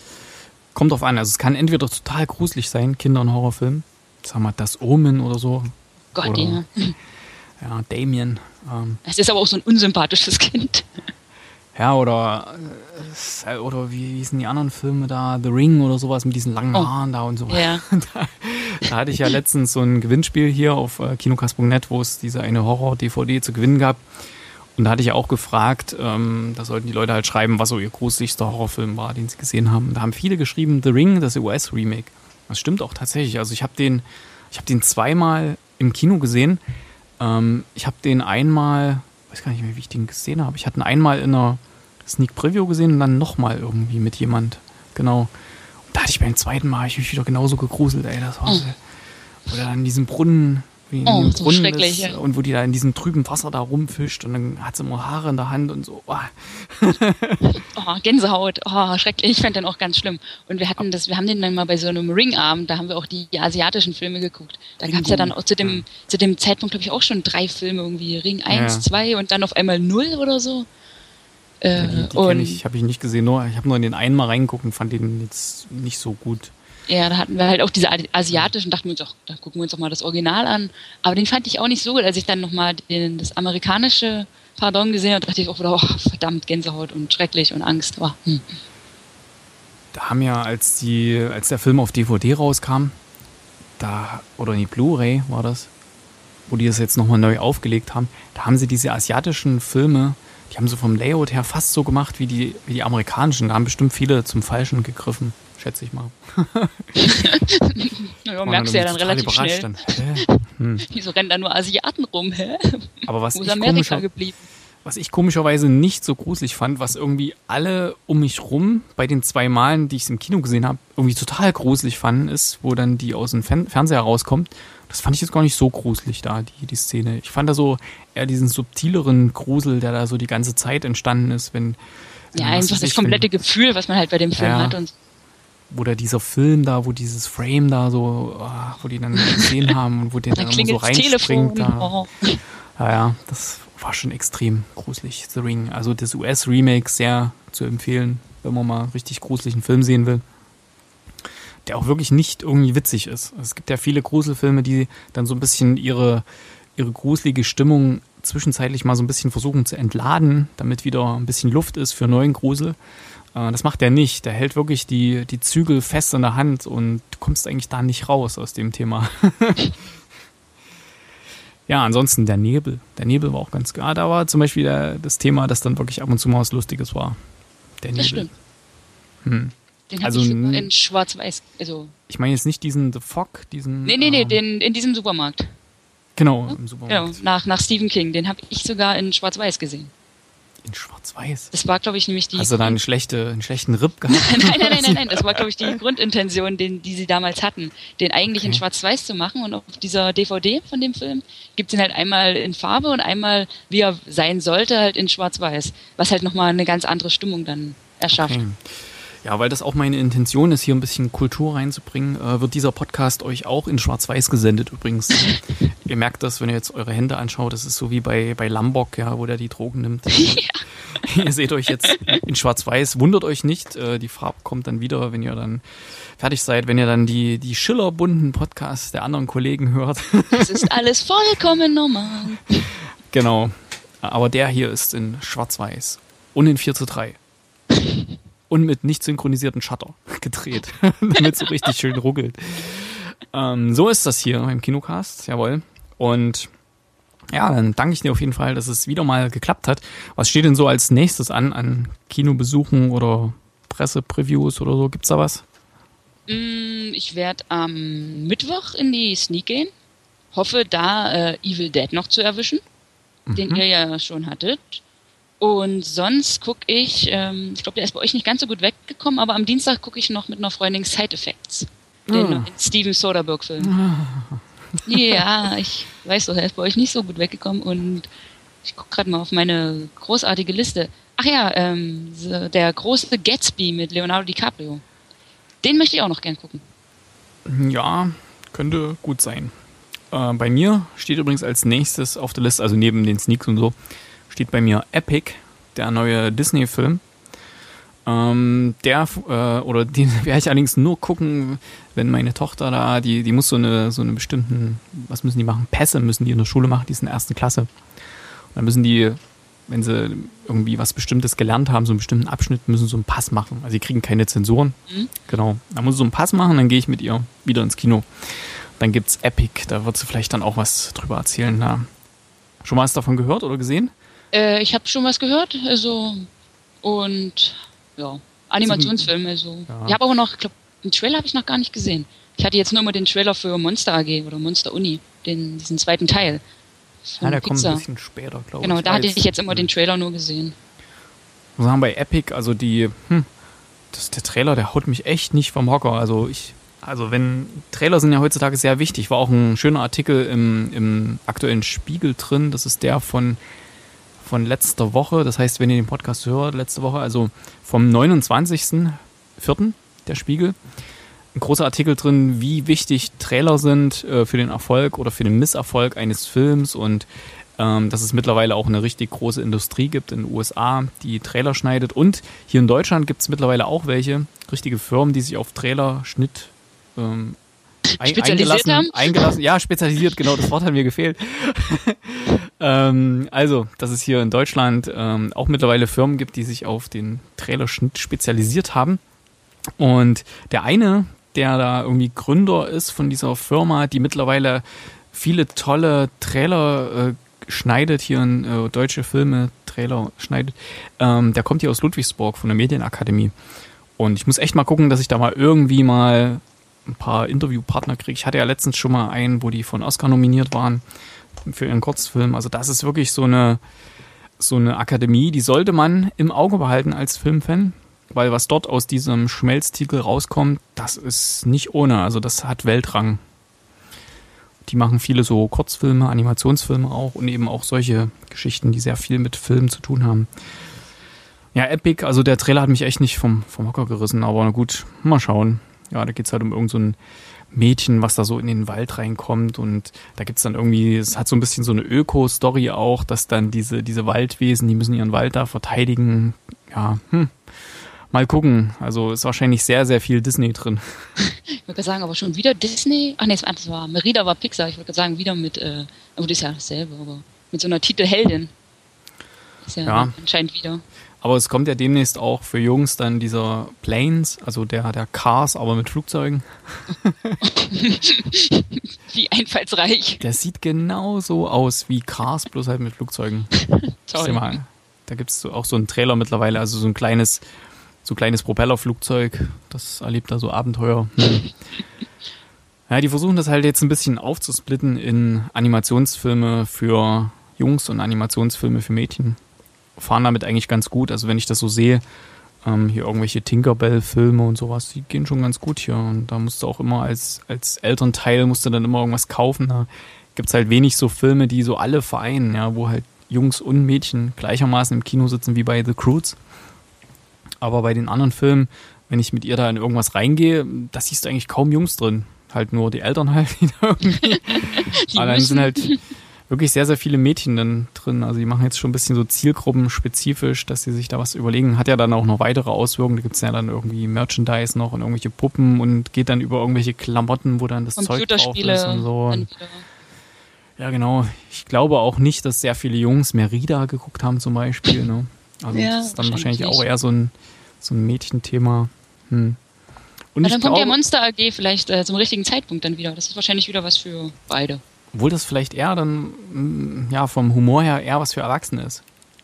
Speaker 3: es kann entweder total gruselig sein, Kinder in Horrorfilmen. Sagen wir Das Omen oder so.
Speaker 13: Gott,
Speaker 3: oder,
Speaker 13: ja.
Speaker 3: Ja, Damien.
Speaker 13: Es ist aber auch so ein unsympathisches Kind.
Speaker 3: Ja, oder wie sind die anderen Filme da? The Ring oder sowas mit diesen langen Haaren da und so.
Speaker 13: Ja.
Speaker 3: Da hatte ich ja letztens so ein Gewinnspiel hier auf kinocast.net, wo es diese eine Horror-DVD zu gewinnen gab. Und da hatte ich ja auch gefragt, da sollten die Leute halt schreiben, was so ihr gruseligster Horrorfilm war, den sie gesehen haben. Da haben viele geschrieben, The Ring, das US-Remake. Das stimmt auch tatsächlich. Also ich habe den zweimal im Kino gesehen. Ich habe den einmal, weiß gar nicht mehr, wie ich den gesehen habe. Ich hatte ihn einmal in einer Sneak Preview gesehen und dann nochmal irgendwie mit jemand. Genau. Und da hatte ich beim zweiten Mal mich wieder genauso gegruselt, ey. Das war so. Oder dann in diesem Brunnen.
Speaker 13: So schrecklich, ja.
Speaker 3: Und wo die da in diesem trüben Wasser da rumfischt und dann hat sie immer Haare in der Hand und so.
Speaker 13: Gänsehaut, schrecklich, ich fand den auch ganz schlimm. Und wir haben den dann mal bei so einem Ring-Abend, da haben wir auch die asiatischen Filme geguckt. Da gab es ja dann auch zu dem Zeitpunkt, glaube ich, auch schon 3 Filme irgendwie, Ring 1, 2 und dann auf einmal 0 oder so.
Speaker 3: Die habe ich nicht gesehen, ich habe nur in den einen mal reingeguckt und fand den jetzt nicht so gut.
Speaker 13: Ja, da hatten wir halt auch diese asiatischen, dachten wir uns auch, da gucken wir uns doch mal das Original an. Aber den fand ich auch nicht so gut. Als ich dann nochmal das amerikanische Pardon gesehen habe, dachte ich auch wieder, verdammt, Gänsehaut und schrecklich und Angst.
Speaker 3: Da haben ja, als der Film auf DVD rauskam, oder die Blu-ray war das, wo die das jetzt nochmal neu aufgelegt haben, da haben sie diese asiatischen Filme, die haben sie vom Layout her fast so gemacht wie die amerikanischen. Da haben bestimmt viele zum Falschen gegriffen, schätze ich mal.
Speaker 13: Ja, merkst du ja dann relativ schnell.
Speaker 3: Dann.
Speaker 13: Wieso rennen da nur Asiaten rum? Hä?
Speaker 3: Aber
Speaker 13: Wo ist Amerika geblieben?
Speaker 3: Was ich komischerweise nicht so gruselig fand, was irgendwie alle um mich rum bei den 2 Malen, die ich es im Kino gesehen habe, irgendwie total gruselig fanden, ist, wo dann die aus dem Fernseher rauskommt. Das fand ich jetzt gar nicht so gruselig da, die Szene. Ich fand da so eher diesen subtileren Grusel, der da so die ganze Zeit entstanden ist, wenn...
Speaker 13: Ja, einfach das komplette Gefühl, was man halt bei dem Film hat. Und
Speaker 3: wo da dieser Film da, wo dieses Frame da so, wo die dann gesehen haben und wo der dann immer so reinspringt. Ja, das war schon extrem gruselig, The Ring. Also das US-Remake sehr zu empfehlen, wenn man mal einen richtig gruseligen Film sehen will. Der auch wirklich nicht irgendwie witzig ist. Es gibt ja viele Gruselfilme, die dann so ein bisschen ihre gruselige Stimmung zwischenzeitlich mal so ein bisschen versuchen zu entladen, damit wieder ein bisschen Luft ist für neuen Grusel. Das macht er nicht. Der hält wirklich die Zügel fest in der Hand und du kommst eigentlich da nicht raus aus dem Thema. Ja, ansonsten der Nebel. Der Nebel war auch ganz geil. Da war zum Beispiel das Thema, das dann wirklich ab und zu mal was Lustiges war. Der Nebel. Das stimmt.
Speaker 13: Den habe ich in Schwarz-Weiß. Also
Speaker 3: ich meine jetzt nicht diesen The Fog, diesen...
Speaker 13: Nee, in diesem Supermarkt.
Speaker 3: Genau, im Supermarkt.
Speaker 13: Genau, nach Stephen King. Den habe ich sogar in Schwarz-Weiß gesehen.
Speaker 3: In Schwarz-Weiß?
Speaker 13: Das war, glaube ich, nämlich die...
Speaker 3: Hast du da einen schlechten Rip gehabt?
Speaker 13: Nein. Das war, glaube ich, die Grundintention, die sie damals hatten. Den eigentlich in Schwarz-Weiß zu machen. Und auf dieser DVD von dem Film gibt es ihn halt einmal in Farbe und einmal, wie er sein sollte, halt in Schwarz-Weiß. Was halt nochmal eine ganz andere Stimmung dann erschafft. Okay.
Speaker 3: Ja, weil das auch meine Intention ist, hier ein bisschen Kultur reinzubringen, wird dieser Podcast euch auch in Schwarz-Weiß gesendet übrigens. Ihr merkt das, wenn ihr jetzt eure Hände anschaut, das ist so wie bei Lambok, ja, wo der die Drogen nimmt. Ja. Ihr seht euch jetzt in Schwarz-Weiß, wundert euch nicht, die Farbe kommt dann wieder, wenn ihr dann fertig seid, wenn ihr dann die schillerbunten Podcasts der anderen Kollegen hört.
Speaker 13: Das ist alles vollkommen normal.
Speaker 3: Genau, aber der hier ist in Schwarz-Weiß und in 4:3. Und mit nicht synchronisierten Shutter gedreht, damit es so richtig schön ruckelt. So ist das hier beim Kinocast, jawohl. Und ja, dann danke ich dir auf jeden Fall, dass es wieder mal geklappt hat. Was steht denn so als nächstes an Kinobesuchen oder Pressepreviews oder so? Gibt's da was?
Speaker 13: Ich werde am Mittwoch in die Sneak gehen. Hoffe, da Evil Dead noch zu erwischen, den ihr ja schon hattet. Und sonst gucke ich glaube, der ist bei euch nicht ganz so gut weggekommen, aber am Dienstag gucke ich noch mit einer Freundin Side Effects. Den Steven Soderbergh-Film. Ja, ich weiß doch, der ist bei euch nicht so gut weggekommen und ich gucke gerade mal auf meine großartige Liste. Ach ja, der große Gatsby mit Leonardo DiCaprio. Den möchte ich auch noch gern gucken.
Speaker 3: Ja, könnte gut sein. Bei mir steht übrigens als nächstes auf der Liste, also neben den Sneaks und so, steht bei mir Epic, der neue Disney-Film. Den werde ich allerdings nur gucken, wenn meine Tochter da, die muss so eine bestimmten, was müssen die machen? Pässe müssen die in der Schule machen, die ist in der 1. Klasse. Und dann müssen die, wenn sie irgendwie was Bestimmtes gelernt haben, so einen bestimmten Abschnitt, müssen sie so einen Pass machen. Also sie kriegen keine Zensuren. Genau. Dann muss sie so einen Pass machen, dann gehe ich mit ihr wieder ins Kino. Dann gibt's Epic, da wird sie vielleicht dann auch was drüber erzählen. Na. Schon mal was davon gehört oder gesehen?
Speaker 13: Ich habe schon was gehört, und ja, Animationsfilm, Ja. Ich habe aber noch, ich glaube, den Trailer habe ich noch gar nicht gesehen. Ich hatte jetzt nur mal den Trailer für Monster AG oder Monster Uni, diesen zweiten Teil.
Speaker 3: Ja, der kommt ein bisschen später, glaube ich.
Speaker 13: Genau, da hatte ich jetzt immer den Trailer nur gesehen.
Speaker 3: Wir sagen bei Epic, also der Trailer, der haut mich echt nicht vom Hocker. Also Trailer sind ja heutzutage sehr wichtig. War auch ein schöner Artikel im aktuellen Spiegel drin. Das ist der von letzter Woche. Das heißt, wenn ihr den Podcast hört, letzte Woche, also vom 29.04. der Spiegel. Ein großer Artikel drin, wie wichtig Trailer sind für den Erfolg oder für den Misserfolg eines Films und dass es mittlerweile auch eine richtig große Industrie gibt in den USA, die Trailer schneidet. Und hier in Deutschland gibt es mittlerweile auch richtige Firmen, die sich auf Trailerschnitt eingelassen. Ja, spezialisiert, genau, das Wort hat mir gefehlt. Also, dass es hier in Deutschland auch mittlerweile Firmen gibt, die sich auf den Trailerschnitt spezialisiert haben. Und der eine, der da irgendwie Gründer ist von dieser Firma, die mittlerweile viele tolle Trailer schneidet, hier in deutsche Filme, Trailer schneidet, der kommt hier aus Ludwigsburg von der Medienakademie. Und ich muss echt mal gucken, dass ich da mal irgendwie mal ein paar Interviewpartner kriege. Ich hatte ja letztens schon mal einen, wo die von Oscar nominiert waren für ihren Kurzfilm. Also das ist wirklich so eine Akademie, die sollte man im Auge behalten als Filmfan, weil was dort aus diesem Schmelztiegel rauskommt, das ist nicht ohne. Also das hat Weltrang. Die machen viele so Kurzfilme, Animationsfilme auch und eben auch solche Geschichten, die sehr viel mit Filmen zu tun haben. Ja, Epic, also der Trailer hat mich echt nicht vom Hocker gerissen, aber na gut, mal schauen. Ja, da geht's halt um irgend so ein Mädchen, was da so in den Wald reinkommt und da gibt's dann irgendwie, es hat so ein bisschen so eine Öko-Story auch, dass dann diese Waldwesen, die müssen ihren Wald da verteidigen. Ja, mal gucken. Also ist wahrscheinlich sehr, sehr viel Disney drin.
Speaker 13: Ich würde sagen, aber schon wieder Disney? Ach nee, das war Merida war Pixar. Ich würde sagen, wieder mit, aber das ist ja dasselbe, aber mit so einer Titelheldin. Ist ja anscheinend wieder.
Speaker 3: Aber es kommt ja demnächst auch für Jungs dann dieser Planes, also der Cars, aber mit Flugzeugen.
Speaker 13: Wie einfallsreich.
Speaker 3: Der sieht genauso aus wie Cars, bloß halt mit Flugzeugen. Toll. Mal, da gibt es auch so einen Trailer mittlerweile, also so ein kleines Propellerflugzeug, das erlebt da so Abenteuer. Ja, die versuchen das halt jetzt ein bisschen aufzusplitten in Animationsfilme für Jungs und Animationsfilme für Mädchen. Fahren damit eigentlich ganz gut. Also wenn ich das so sehe, hier irgendwelche Tinkerbell-Filme und sowas, die gehen schon ganz gut hier. Und da musst du auch immer als Elternteil musst du dann immer irgendwas kaufen. Da gibt es halt wenig so Filme, die so alle vereinen, ja, wo halt Jungs und Mädchen gleichermaßen im Kino sitzen wie bei The Croods. Aber bei den anderen Filmen, wenn ich mit ihr da in irgendwas reingehe, da siehst du eigentlich kaum Jungs drin. Halt nur die Eltern halt, die da irgendwie. Aber dann sind halt wirklich sehr, sehr viele Mädchen dann drin. Also die machen jetzt schon ein bisschen so zielgruppenspezifisch, dass sie sich da was überlegen. Hat ja dann auch noch weitere Auswirkungen. Da gibt es ja dann irgendwie Merchandise noch und irgendwelche Puppen und geht dann über irgendwelche Klamotten, wo dann das Zeug drauf ist und so. Ja, genau. Ich glaube auch nicht, dass sehr viele Jungs Merida geguckt haben zum Beispiel. Ne? Also ja, das ist dann wahrscheinlich auch eher so ein Mädchenthema. Und
Speaker 13: dann kommt der Monster AG vielleicht zum richtigen Zeitpunkt dann wieder. Das ist wahrscheinlich wieder was für beide.
Speaker 3: Obwohl das vielleicht eher dann, ja, vom Humor her eher was für Erwachsene ist.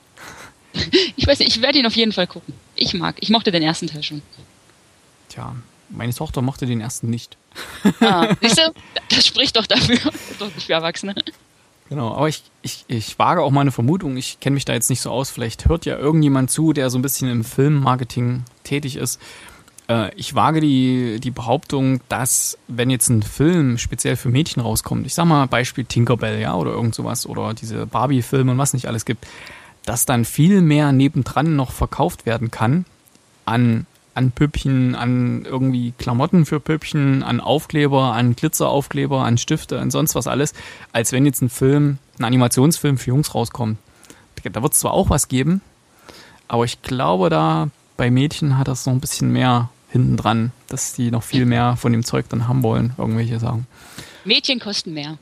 Speaker 13: Ich weiß nicht, ich werde ihn auf jeden Fall gucken. Ich mochte den ersten Teil schon.
Speaker 3: Tja, meine Tochter mochte den ersten nicht.
Speaker 13: Siehst du? Das spricht doch dafür. Das ist doch nicht für Erwachsene.
Speaker 3: Genau, aber ich wage auch mal eine Vermutung, ich kenne mich da jetzt nicht so aus, vielleicht hört ja irgendjemand zu, der so ein bisschen im Filmmarketing tätig ist. Ich wage die Behauptung, dass wenn jetzt ein Film speziell für Mädchen rauskommt, ich sag mal Beispiel Tinkerbell, ja, oder irgend sowas, oder diese Barbie-Filme und was nicht alles gibt, dass dann viel mehr nebendran noch verkauft werden kann an Püppchen, an irgendwie Klamotten für Püppchen, an Aufkleber, an Glitzeraufkleber, an Stifte, an sonst was alles, als wenn jetzt ein Animationsfilm für Jungs rauskommt. Da wird es zwar auch was geben, aber ich glaube, da bei Mädchen hat das noch ein bisschen mehr hinten dran, dass die noch viel mehr von dem Zeug dann haben wollen, irgendwelche Sachen.
Speaker 13: Mädchen kosten mehr.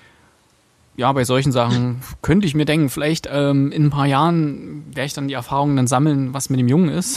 Speaker 3: Ja, bei solchen Sachen könnte ich mir denken, vielleicht in ein paar Jahren werde ich dann die Erfahrungen dann sammeln, was mit dem Jungen ist.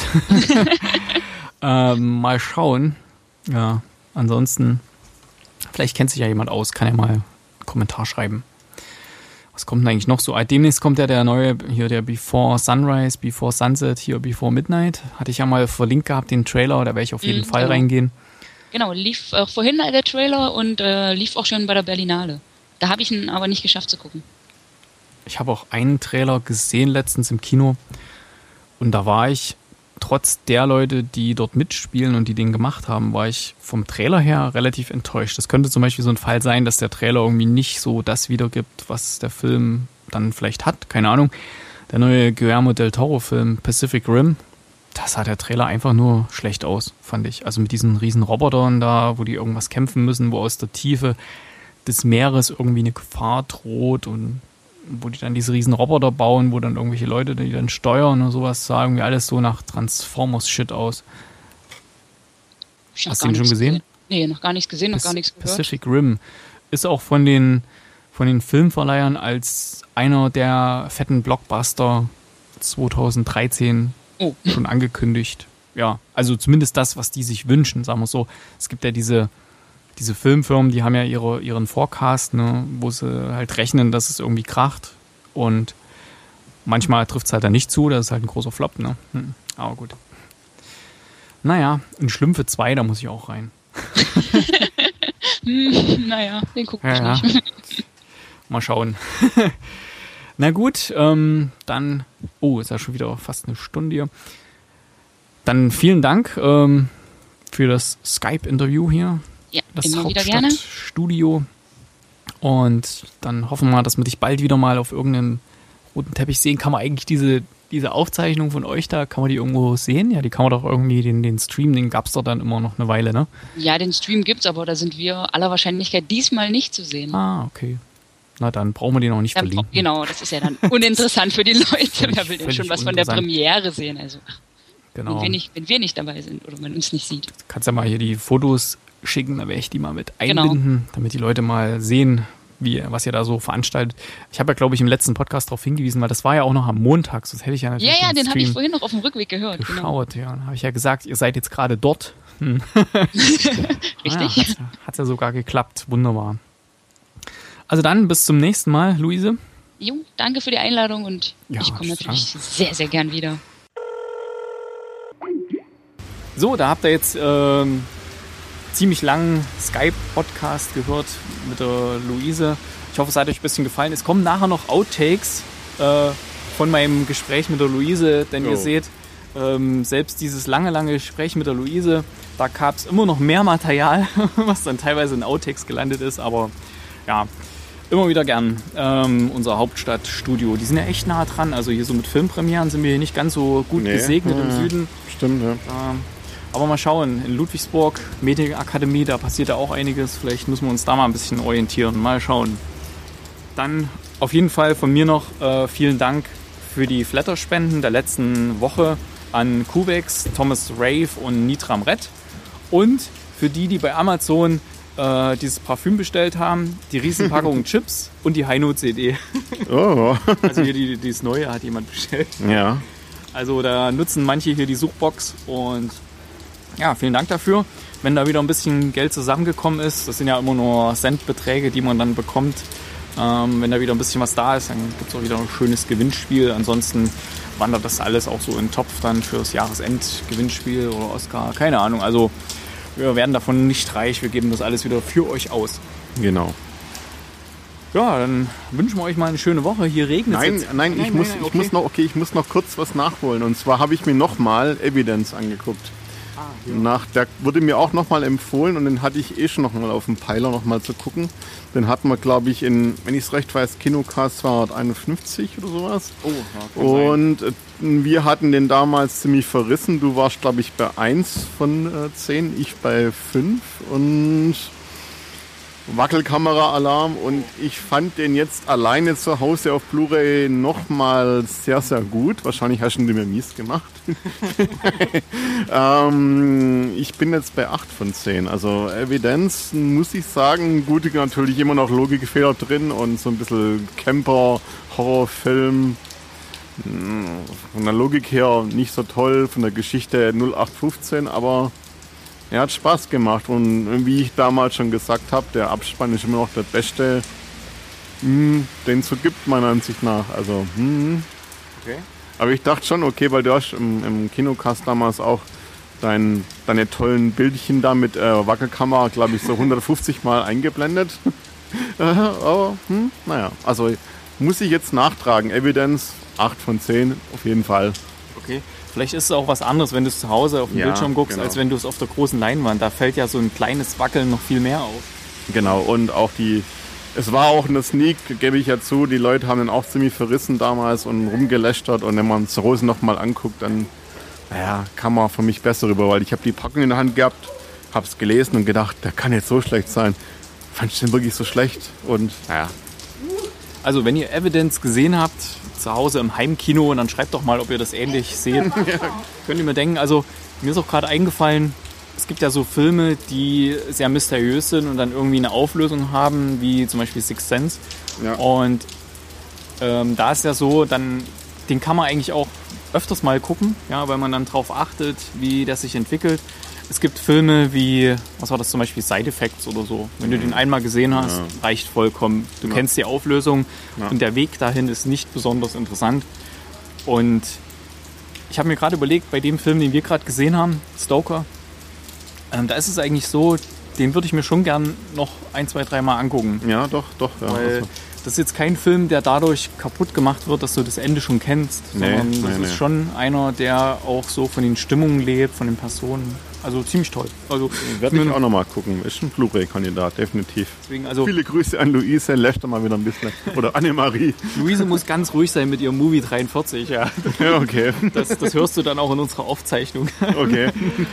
Speaker 3: Mal schauen. Ja, ansonsten, vielleicht kennt sich ja jemand aus, kann ja mal einen Kommentar schreiben. Was kommt denn eigentlich noch so? Demnächst kommt ja der neue, hier der Before Sunrise, Before Sunset, hier Before Midnight. Hatte ich ja mal verlinkt gehabt, den Trailer, da werde ich auf jeden Fall reingehen.
Speaker 13: Genau, lief auch vorhin der Trailer und lief auch schon bei der Berlinale. Da habe ich ihn aber nicht geschafft zu gucken.
Speaker 3: Ich habe auch einen Trailer gesehen letztens im Kino und da war ich, trotz der Leute, die dort mitspielen und die den gemacht haben, war ich vom Trailer her relativ enttäuscht. Das könnte zum Beispiel so ein Fall sein, dass der Trailer irgendwie nicht so das wiedergibt, was der Film dann vielleicht hat. Keine Ahnung. Der neue Guillermo del Toro-Film Pacific Rim, das sah der Trailer einfach nur schlecht aus, fand ich. Also mit diesen riesen Robotern da, wo die irgendwas kämpfen müssen, wo aus der Tiefe des Meeres irgendwie eine Gefahr droht und wo die dann diese riesen Roboter bauen, wo dann irgendwelche Leute, die dann steuern und sowas, sah irgendwie alles so nach Transformers-Shit aus. Hast du ihn schon gesehen?
Speaker 13: Nee, noch gar nichts gesehen, noch gar nichts gehört.
Speaker 3: Pacific Rim ist auch von den Filmverleihern als einer der fetten Blockbuster 2013 schon angekündigt. ja, also zumindest das, was die sich wünschen, sagen wir so. Es gibt ja diese Filmfirmen, die haben ja ihren Forecast, ne, wo sie halt rechnen, dass es irgendwie kracht. Und manchmal trifft es halt dann nicht zu, das ist halt ein großer Flop, ne? Aber gut. Naja, in Schlümpfe 2, da muss ich auch rein.
Speaker 13: Naja, den gucke ich nicht.
Speaker 3: Mal schauen. Na gut, dann, ist ja schon wieder fast eine Stunde hier. Dann vielen Dank für das Skype-Interview hier.
Speaker 13: Ja,
Speaker 3: das
Speaker 13: immer wieder gerne.
Speaker 3: Hauptstadtstudio. Und dann hoffen wir mal, dass wir dich bald wieder mal auf irgendeinem roten Teppich sehen. Kann man eigentlich diese Aufzeichnung von euch da, kann man die irgendwo sehen? Ja, die kann man doch irgendwie, den Stream, den gab es doch dann immer noch eine Weile, ne?
Speaker 13: Ja, den Stream gibt's, aber da sind wir aller Wahrscheinlichkeit diesmal nicht zu sehen.
Speaker 3: Ah, okay. Na, dann brauchen wir den auch nicht verlinken.
Speaker 13: Genau, das ist ja dann uninteressant für die Leute. Wer will denn schon was von der Premiere sehen? Also,
Speaker 3: genau.
Speaker 13: Wenn wir nicht dabei sind oder man uns nicht sieht.
Speaker 3: Du kannst ja mal hier die Fotos schicken, da werde ich die mal mit einbinden, damit die Leute mal sehen, was ihr da so veranstaltet. Ich habe ja, glaube ich, im letzten Podcast darauf hingewiesen, weil das war ja auch noch am Montag, sonst hätte ich ja natürlich
Speaker 13: den habe ich vorhin noch auf dem Rückweg gehört.
Speaker 3: Geschaut, genau. Ja. Dann habe ich ja gesagt, ihr seid jetzt gerade dort.
Speaker 13: Richtig.
Speaker 3: Hat ja sogar geklappt. Wunderbar. Also dann, bis zum nächsten Mal, Luise.
Speaker 13: Jo, danke für die Einladung und ich komme natürlich sehr, sehr gern wieder.
Speaker 3: So, da habt ihr jetzt ziemlich langen Skype-Podcast gehört mit der Luise. Ich hoffe, es hat euch ein bisschen gefallen. Es kommen nachher noch Outtakes von meinem Gespräch mit der Luise, denn ihr seht, selbst dieses lange Gespräch mit der Luise, da gab es immer noch mehr Material, was dann teilweise in Outtakes gelandet ist, aber ja, immer wieder gern. Unser Hauptstadtstudio, die sind ja echt nah dran, also hier so mit Filmpremieren sind wir hier nicht ganz so gut gesegnet im Süden.
Speaker 4: Stimmt, ja.
Speaker 3: Aber mal schauen, in Ludwigsburg, Medienakademie, da passiert ja auch einiges. Vielleicht müssen wir uns da mal ein bisschen orientieren. Mal schauen. Dann auf jeden Fall von mir noch vielen Dank für die Flatterspenden der letzten Woche an Kubex, Thomas Rave und Nitram Red. Und für die bei Amazon dieses Parfüm bestellt haben, die Riesenpackung Chips und die Heino-CD.
Speaker 4: Oh.
Speaker 3: Also hier dieses Neue hat jemand bestellt.
Speaker 4: Ja.
Speaker 3: Also da nutzen manche hier die Suchbox und ja, vielen Dank dafür. Wenn da wieder ein bisschen Geld zusammengekommen ist, das sind ja immer nur Centbeträge, die man dann bekommt. Wenn da wieder ein bisschen was da ist, dann gibt es auch wieder ein schönes Gewinnspiel. Ansonsten wandert das alles auch so in den Topf dann fürs Jahresend-Gewinnspiel oder Oscar. Keine Ahnung. Also wir werden davon nicht reich. Wir geben das alles wieder für euch aus.
Speaker 4: Genau.
Speaker 3: Ja, dann wünschen wir euch mal eine schöne Woche. Hier regnet es jetzt.
Speaker 4: Nein, ich muss noch kurz was nachholen. Und zwar habe ich mir nochmal Evidence angeguckt. Der wurde mir auch nochmal empfohlen und den hatte ich schon nochmal auf dem Peiler nochmal zu gucken. Den hatten wir, glaube ich, wenn ich es recht weiß, Kinocast 251 oder sowas.
Speaker 3: Oh, ja,
Speaker 4: und wir hatten den damals ziemlich verrissen. Du warst, glaube ich, bei 1 von 10, ich bei 5 und Wackelkamera-Alarm. Und ich fand den jetzt alleine zu Hause auf Blu-ray nochmal sehr, sehr gut. Wahrscheinlich hast du ihn mir mies gemacht. Ich bin jetzt bei 8 von 10. Also Evidence, muss ich sagen, gut, natürlich immer noch Logikfehler drin und so ein bisschen Camper-Horrorfilm. Von der Logik her nicht so toll, von der Geschichte 0815, aber er hat Spaß gemacht und wie ich damals schon gesagt habe, der Abspann ist immer noch der beste, den es so gibt, meiner Ansicht nach. Also,
Speaker 3: Okay.
Speaker 4: Aber ich dachte schon, okay, weil du hast im Kinocast damals auch deine tollen Bildchen da mit Wackelkamera, glaube ich, so 150 Mal eingeblendet. Aber, naja, also muss ich jetzt nachtragen. Evidence, 8 von 10, auf jeden Fall.
Speaker 3: Okay. Vielleicht ist es auch was anderes, wenn du es zu Hause auf dem Bildschirm guckst, als wenn du es auf der großen Leinwand. Da fällt ja so ein kleines Wackeln noch viel mehr auf.
Speaker 4: Genau, und auch es war auch eine Sneak, gebe ich ja zu, die Leute haben den auch ziemlich verrissen damals und rumgelästert. Und wenn man es zu Hause nochmal anguckt, dann kam man für mich besser rüber, weil ich habe die Packung in der Hand gehabt, habe es gelesen und gedacht, der kann jetzt so schlecht sein. Fand ich den wirklich so schlecht? Und
Speaker 3: Also wenn ihr Evidence gesehen habt, zu Hause im Heimkino, und dann schreibt doch mal, ob ihr das ähnlich seht. Könnt ihr mir denken, also mir ist auch gerade eingefallen, es gibt ja so Filme, die sehr mysteriös sind und dann irgendwie eine Auflösung haben, wie zum Beispiel Sixth Sense.
Speaker 4: Ja.
Speaker 3: Und da ist ja so, den kann man eigentlich auch öfters mal gucken, ja, weil man dann drauf achtet, wie das sich entwickelt. Es gibt Filme wie, was war das zum Beispiel, Side Effects oder so. Wenn du den einmal gesehen hast, reicht vollkommen. Du kennst die Auflösung und der Weg dahin ist nicht besonders interessant. Und ich habe mir gerade überlegt, bei dem Film, den wir gerade gesehen haben, Stoker, da ist es eigentlich so, den würde ich mir schon gern noch 1, 2, 3 Mal angucken.
Speaker 4: Ja, doch. Ja,
Speaker 3: weil das ist jetzt kein Film, der dadurch kaputt gemacht wird, dass du das Ende schon kennst. Sondern das ist schon einer, der auch so von den Stimmungen lebt, von den Personen. Also ziemlich toll. Also,
Speaker 4: werde ich auch nochmal gucken. Ist ein Blu-ray-Kandidat, definitiv.
Speaker 3: Deswegen, also,
Speaker 4: viele Grüße an Luise, lässt mal wieder ein bisschen. Oder Annemarie.
Speaker 3: Luise muss ganz ruhig sein mit ihrem Movie 43, ja.
Speaker 4: Ja, okay.
Speaker 3: Das hörst du dann auch in unserer Aufzeichnung.
Speaker 4: Okay.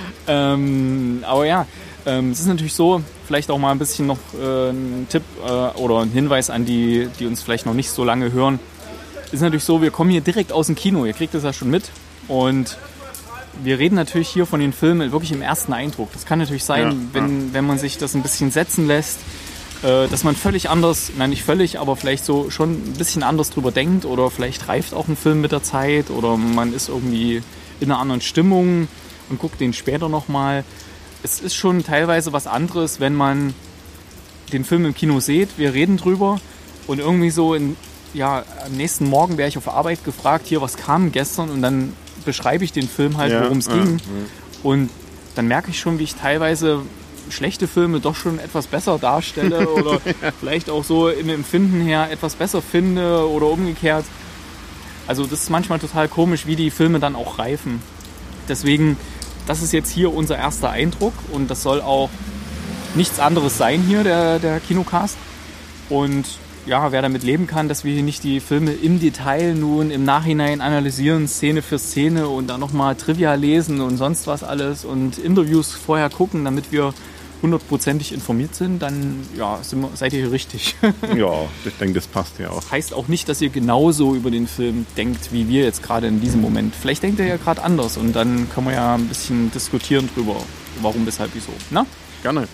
Speaker 3: Aber ja, es ist natürlich so, vielleicht auch mal ein bisschen noch ein Tipp oder ein Hinweis an die uns vielleicht noch nicht so lange hören. Es ist natürlich so, wir kommen hier direkt aus dem Kino, ihr kriegt das ja schon mit. Und wir reden natürlich hier von den Filmen wirklich im ersten Eindruck. Das kann natürlich sein, wenn man sich das ein bisschen setzen lässt, dass man völlig anders, nein nicht völlig, aber vielleicht so schon ein bisschen anders drüber denkt oder vielleicht reift auch ein Film mit der Zeit oder man ist irgendwie in einer anderen Stimmung und guckt den später nochmal. Es ist schon teilweise was anderes, wenn man den Film im Kino sieht, wir reden drüber und irgendwie so am nächsten Morgen wäre ich auf Arbeit gefragt, hier, was kam gestern und dann beschreibe ich den Film halt, worum es ging. Und dann merke ich schon, wie ich teilweise schlechte Filme doch schon etwas besser darstelle oder vielleicht auch so im Empfinden her etwas besser finde oder umgekehrt. Also das ist manchmal total komisch, wie die Filme dann auch reifen. Deswegen, das ist jetzt hier unser erster Eindruck und das soll auch nichts anderes sein hier, der Kinocast. Und ja, wer damit leben kann, dass wir hier nicht die Filme im Detail nun im Nachhinein analysieren, Szene für Szene und dann nochmal Trivia lesen und sonst was alles und Interviews vorher gucken, damit wir 100%ig informiert sind, dann seid ihr hier richtig.
Speaker 4: Ja, ich denke, das passt ja auch.
Speaker 3: Das heißt auch nicht, dass ihr genauso über den Film denkt, wie wir jetzt gerade in diesem Moment. Vielleicht denkt ihr ja gerade anders und dann können wir ja ein bisschen diskutieren drüber, warum, weshalb, wieso. Na?
Speaker 4: Gerne.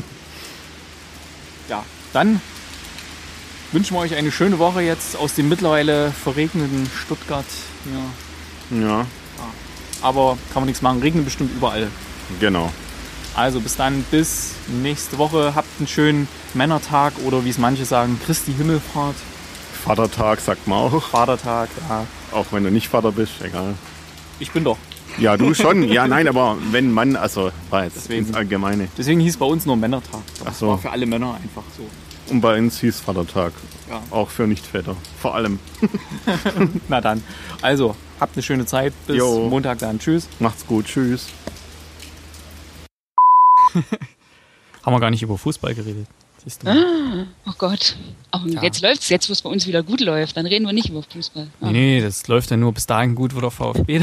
Speaker 3: Ja, dann wünschen wir euch eine schöne Woche jetzt aus dem mittlerweile verregneten Stuttgart.
Speaker 4: Ja.
Speaker 3: Aber kann man nichts machen, regnet bestimmt überall.
Speaker 4: Genau.
Speaker 3: Also bis dann, bis nächste Woche. Habt einen schönen Männertag oder wie es manche sagen, Christi Himmelfahrt.
Speaker 4: Vatertag sagt man auch.
Speaker 3: Vatertag, ja.
Speaker 4: Auch wenn du nicht Vater bist, egal.
Speaker 3: Ich bin doch.
Speaker 4: Ja, du schon. Ja, nein, aber wenn Mann, also war jetzt
Speaker 3: deswegen,
Speaker 4: ins Allgemeine.
Speaker 3: Deswegen hieß bei uns nur Männertag.
Speaker 4: Das war
Speaker 3: für alle Männer einfach so.
Speaker 4: Und bei uns hieß Vatertag.
Speaker 3: Ja.
Speaker 4: Auch für Nichtväter. Vor allem.
Speaker 3: Na dann. Also, habt eine schöne Zeit. Bis Montag dann. Tschüss.
Speaker 4: Macht's gut. Tschüss.
Speaker 3: Haben wir gar nicht über Fußball geredet. Siehst du?
Speaker 13: Oh Gott. Aber jetzt läuft's, jetzt wo es bei uns wieder gut läuft, dann reden wir nicht über Fußball. Oh.
Speaker 3: Nee, das läuft ja nur bis dahin gut, wo der VfB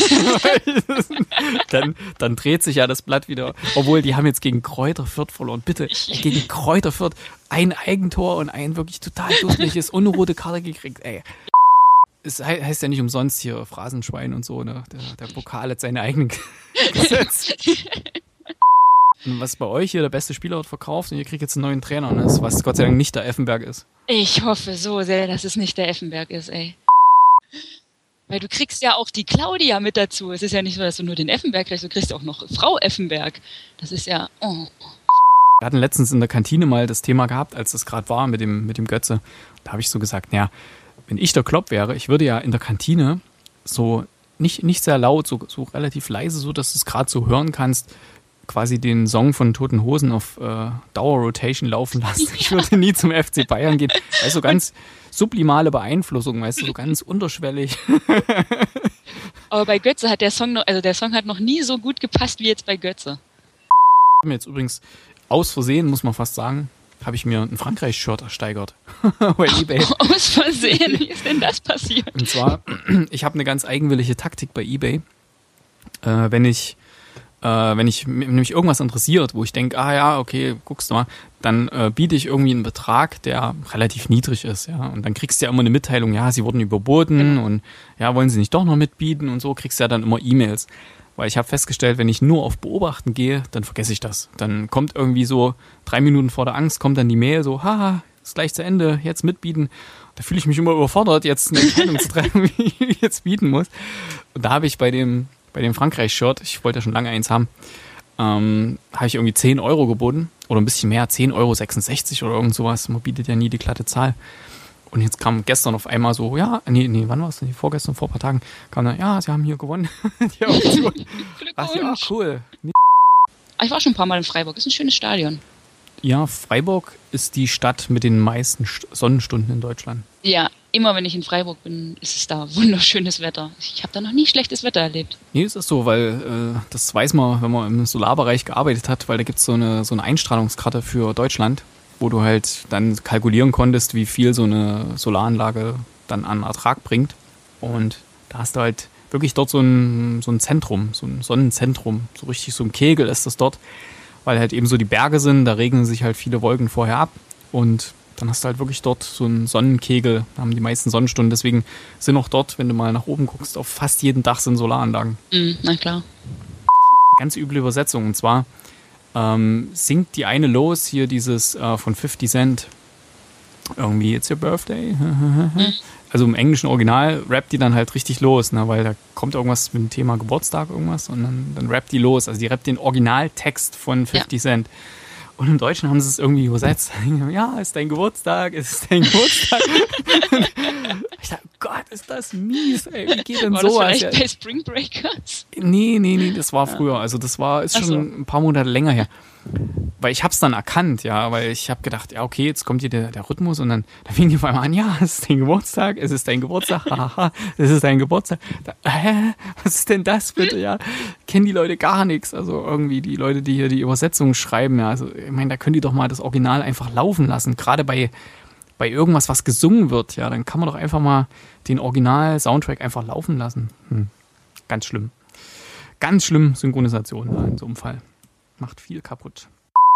Speaker 3: dann dreht sich ja das Blatt wieder. Obwohl, die haben jetzt gegen Kräuter Fürth verloren. Bitte, gegen Kräuter Fürth ein Eigentor und ein wirklich total dusseliges, ohne rote Karte gekriegt. Ey. Es heißt ja nicht umsonst hier Phrasenschwein und so, ne? Der Pokal hat seine eigenen Gesetze. Und was bei euch hier, der beste Spieler wird verkauft und ihr kriegt jetzt einen neuen Trainer, ne? Was Gott sei Dank nicht der Effenberg ist.
Speaker 13: Ich hoffe so sehr, dass es nicht der Effenberg ist, ey. Weil du kriegst ja auch die Claudia mit dazu. Es ist ja nicht so, dass du nur den Effenberg kriegst, du kriegst auch noch Frau Effenberg. Das ist ja... Oh.
Speaker 3: Wir hatten letztens in der Kantine mal das Thema gehabt, als das gerade war mit dem Götze. Da habe ich so gesagt, naja, wenn ich der Klopp wäre, ich würde ja in der Kantine so nicht sehr laut, so relativ leise, so dass du es gerade so hören kannst, quasi den Song von Toten Hosen auf Dauerrotation laufen lassen. Ich würde nie zum FC Bayern gehen. Weißt du, so ganz sublimale Beeinflussung, weißt du, so ganz unterschwellig.
Speaker 13: Aber bei Götze hat der Song hat noch nie so gut gepasst wie jetzt bei Götze.
Speaker 3: Ich habe mir jetzt übrigens aus Versehen, muss man fast sagen, habe ich mir ein Frankreich-Shirt ersteigert. Bei eBay.
Speaker 13: Aus Versehen? Wie ist denn das passiert?
Speaker 3: Und zwar, ich habe eine ganz eigenwillige Taktik bei eBay. Wenn mich nämlich irgendwas interessiert, wo ich denke, okay, guckst du mal, dann biete ich irgendwie einen Betrag, der relativ niedrig ist, ja. Und dann kriegst du ja immer eine Mitteilung, ja, sie wurden überboten und ja, wollen sie nicht doch noch mitbieten und so, kriegst du ja dann immer E-Mails. Weil ich habe festgestellt, wenn ich nur auf Beobachten gehe, dann vergesse ich das. Dann kommt irgendwie so 3 Minuten vor der Angst, kommt dann die Mail so, haha, ist gleich zu Ende, jetzt mitbieten. Da fühle ich mich immer überfordert, jetzt eine Entscheidung zu treffen, wie ich jetzt bieten muss. Und da habe ich bei dem Frankreich-Shirt, ich wollte ja schon lange eins haben, habe ich irgendwie 10 Euro geboten. Oder ein bisschen mehr, 10,66 Euro oder irgend sowas. Man bietet ja nie die glatte Zahl. Und jetzt kam gestern auf einmal so, ja, nee, wann war es denn? Vorgestern, vor ein paar Tagen, kam dann, ja, sie haben hier gewonnen. Die haben gewonnen. Ja, cool.
Speaker 13: Ich war schon ein paar Mal in Freiburg. Ist ein schönes Stadion.
Speaker 3: Ja, Freiburg ist die Stadt mit den meisten Sonnenstunden in Deutschland.
Speaker 13: Ja, immer wenn ich in Freiburg bin, ist es da wunderschönes Wetter. Ich habe da noch nie schlechtes Wetter erlebt.
Speaker 3: Nee, es ist so, weil das weiß man, wenn man im Solarbereich gearbeitet hat, weil da gibt es so eine Einstrahlungskarte für Deutschland, wo du halt dann kalkulieren konntest, wie viel so eine Solaranlage dann an Ertrag bringt. Und da hast du halt wirklich dort so ein Zentrum, so ein Sonnenzentrum, so richtig so ein Kegel ist das dort, weil halt eben so die Berge sind, da regnen sich halt viele Wolken vorher ab und dann hast du halt wirklich dort so einen Sonnenkegel, da haben die meisten Sonnenstunden, deswegen sind auch dort, wenn du mal nach oben guckst, auf fast jedem Dach sind Solaranlagen.
Speaker 13: Na klar.
Speaker 3: Ganz üble Übersetzung, und zwar singt die eine los, hier dieses von 50 Cent, irgendwie It's Your Birthday. Also im englischen Original rappt die dann halt richtig los, ne, weil da kommt irgendwas mit dem Thema Geburtstag, irgendwas, und dann rappt die los. Also die rappt den Originaltext von 50 Cent. Und im Deutschen haben sie es irgendwie übersetzt. Ja, ist dein Geburtstag, ist dein Geburtstag. Ich dachte, Gott, ist das mies, ey. Wie geht denn
Speaker 13: war
Speaker 3: sowas?
Speaker 13: War das vielleicht bei Spring Breakers?
Speaker 3: Nee, das war früher. Also das ist schon ein paar Monate länger her. Weil ich hab's dann erkannt, ja, weil ich habe gedacht, ja, okay, jetzt kommt hier der Rhythmus und dann fing die auf einmal an, ja, es ist dein Geburtstag, es ist dein Geburtstag, haha, es ist dein Geburtstag. Was ist denn das bitte, ja? Kennen die Leute gar nichts, also irgendwie die Leute, die hier die Übersetzungen schreiben, ja, also ich meine, da können die doch mal das Original einfach laufen lassen, gerade bei irgendwas, was gesungen wird, ja, dann kann man doch einfach mal den Original-Soundtrack einfach laufen lassen. Ganz schlimm. Ganz schlimm Synchronisation in so einem Fall. Macht viel kaputt.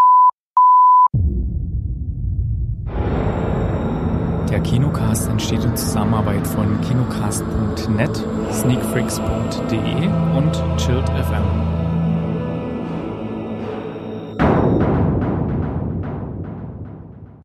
Speaker 3: Der Kinocast entsteht in Zusammenarbeit von kinocast.net, sneakfreaks.de und Chilled FM.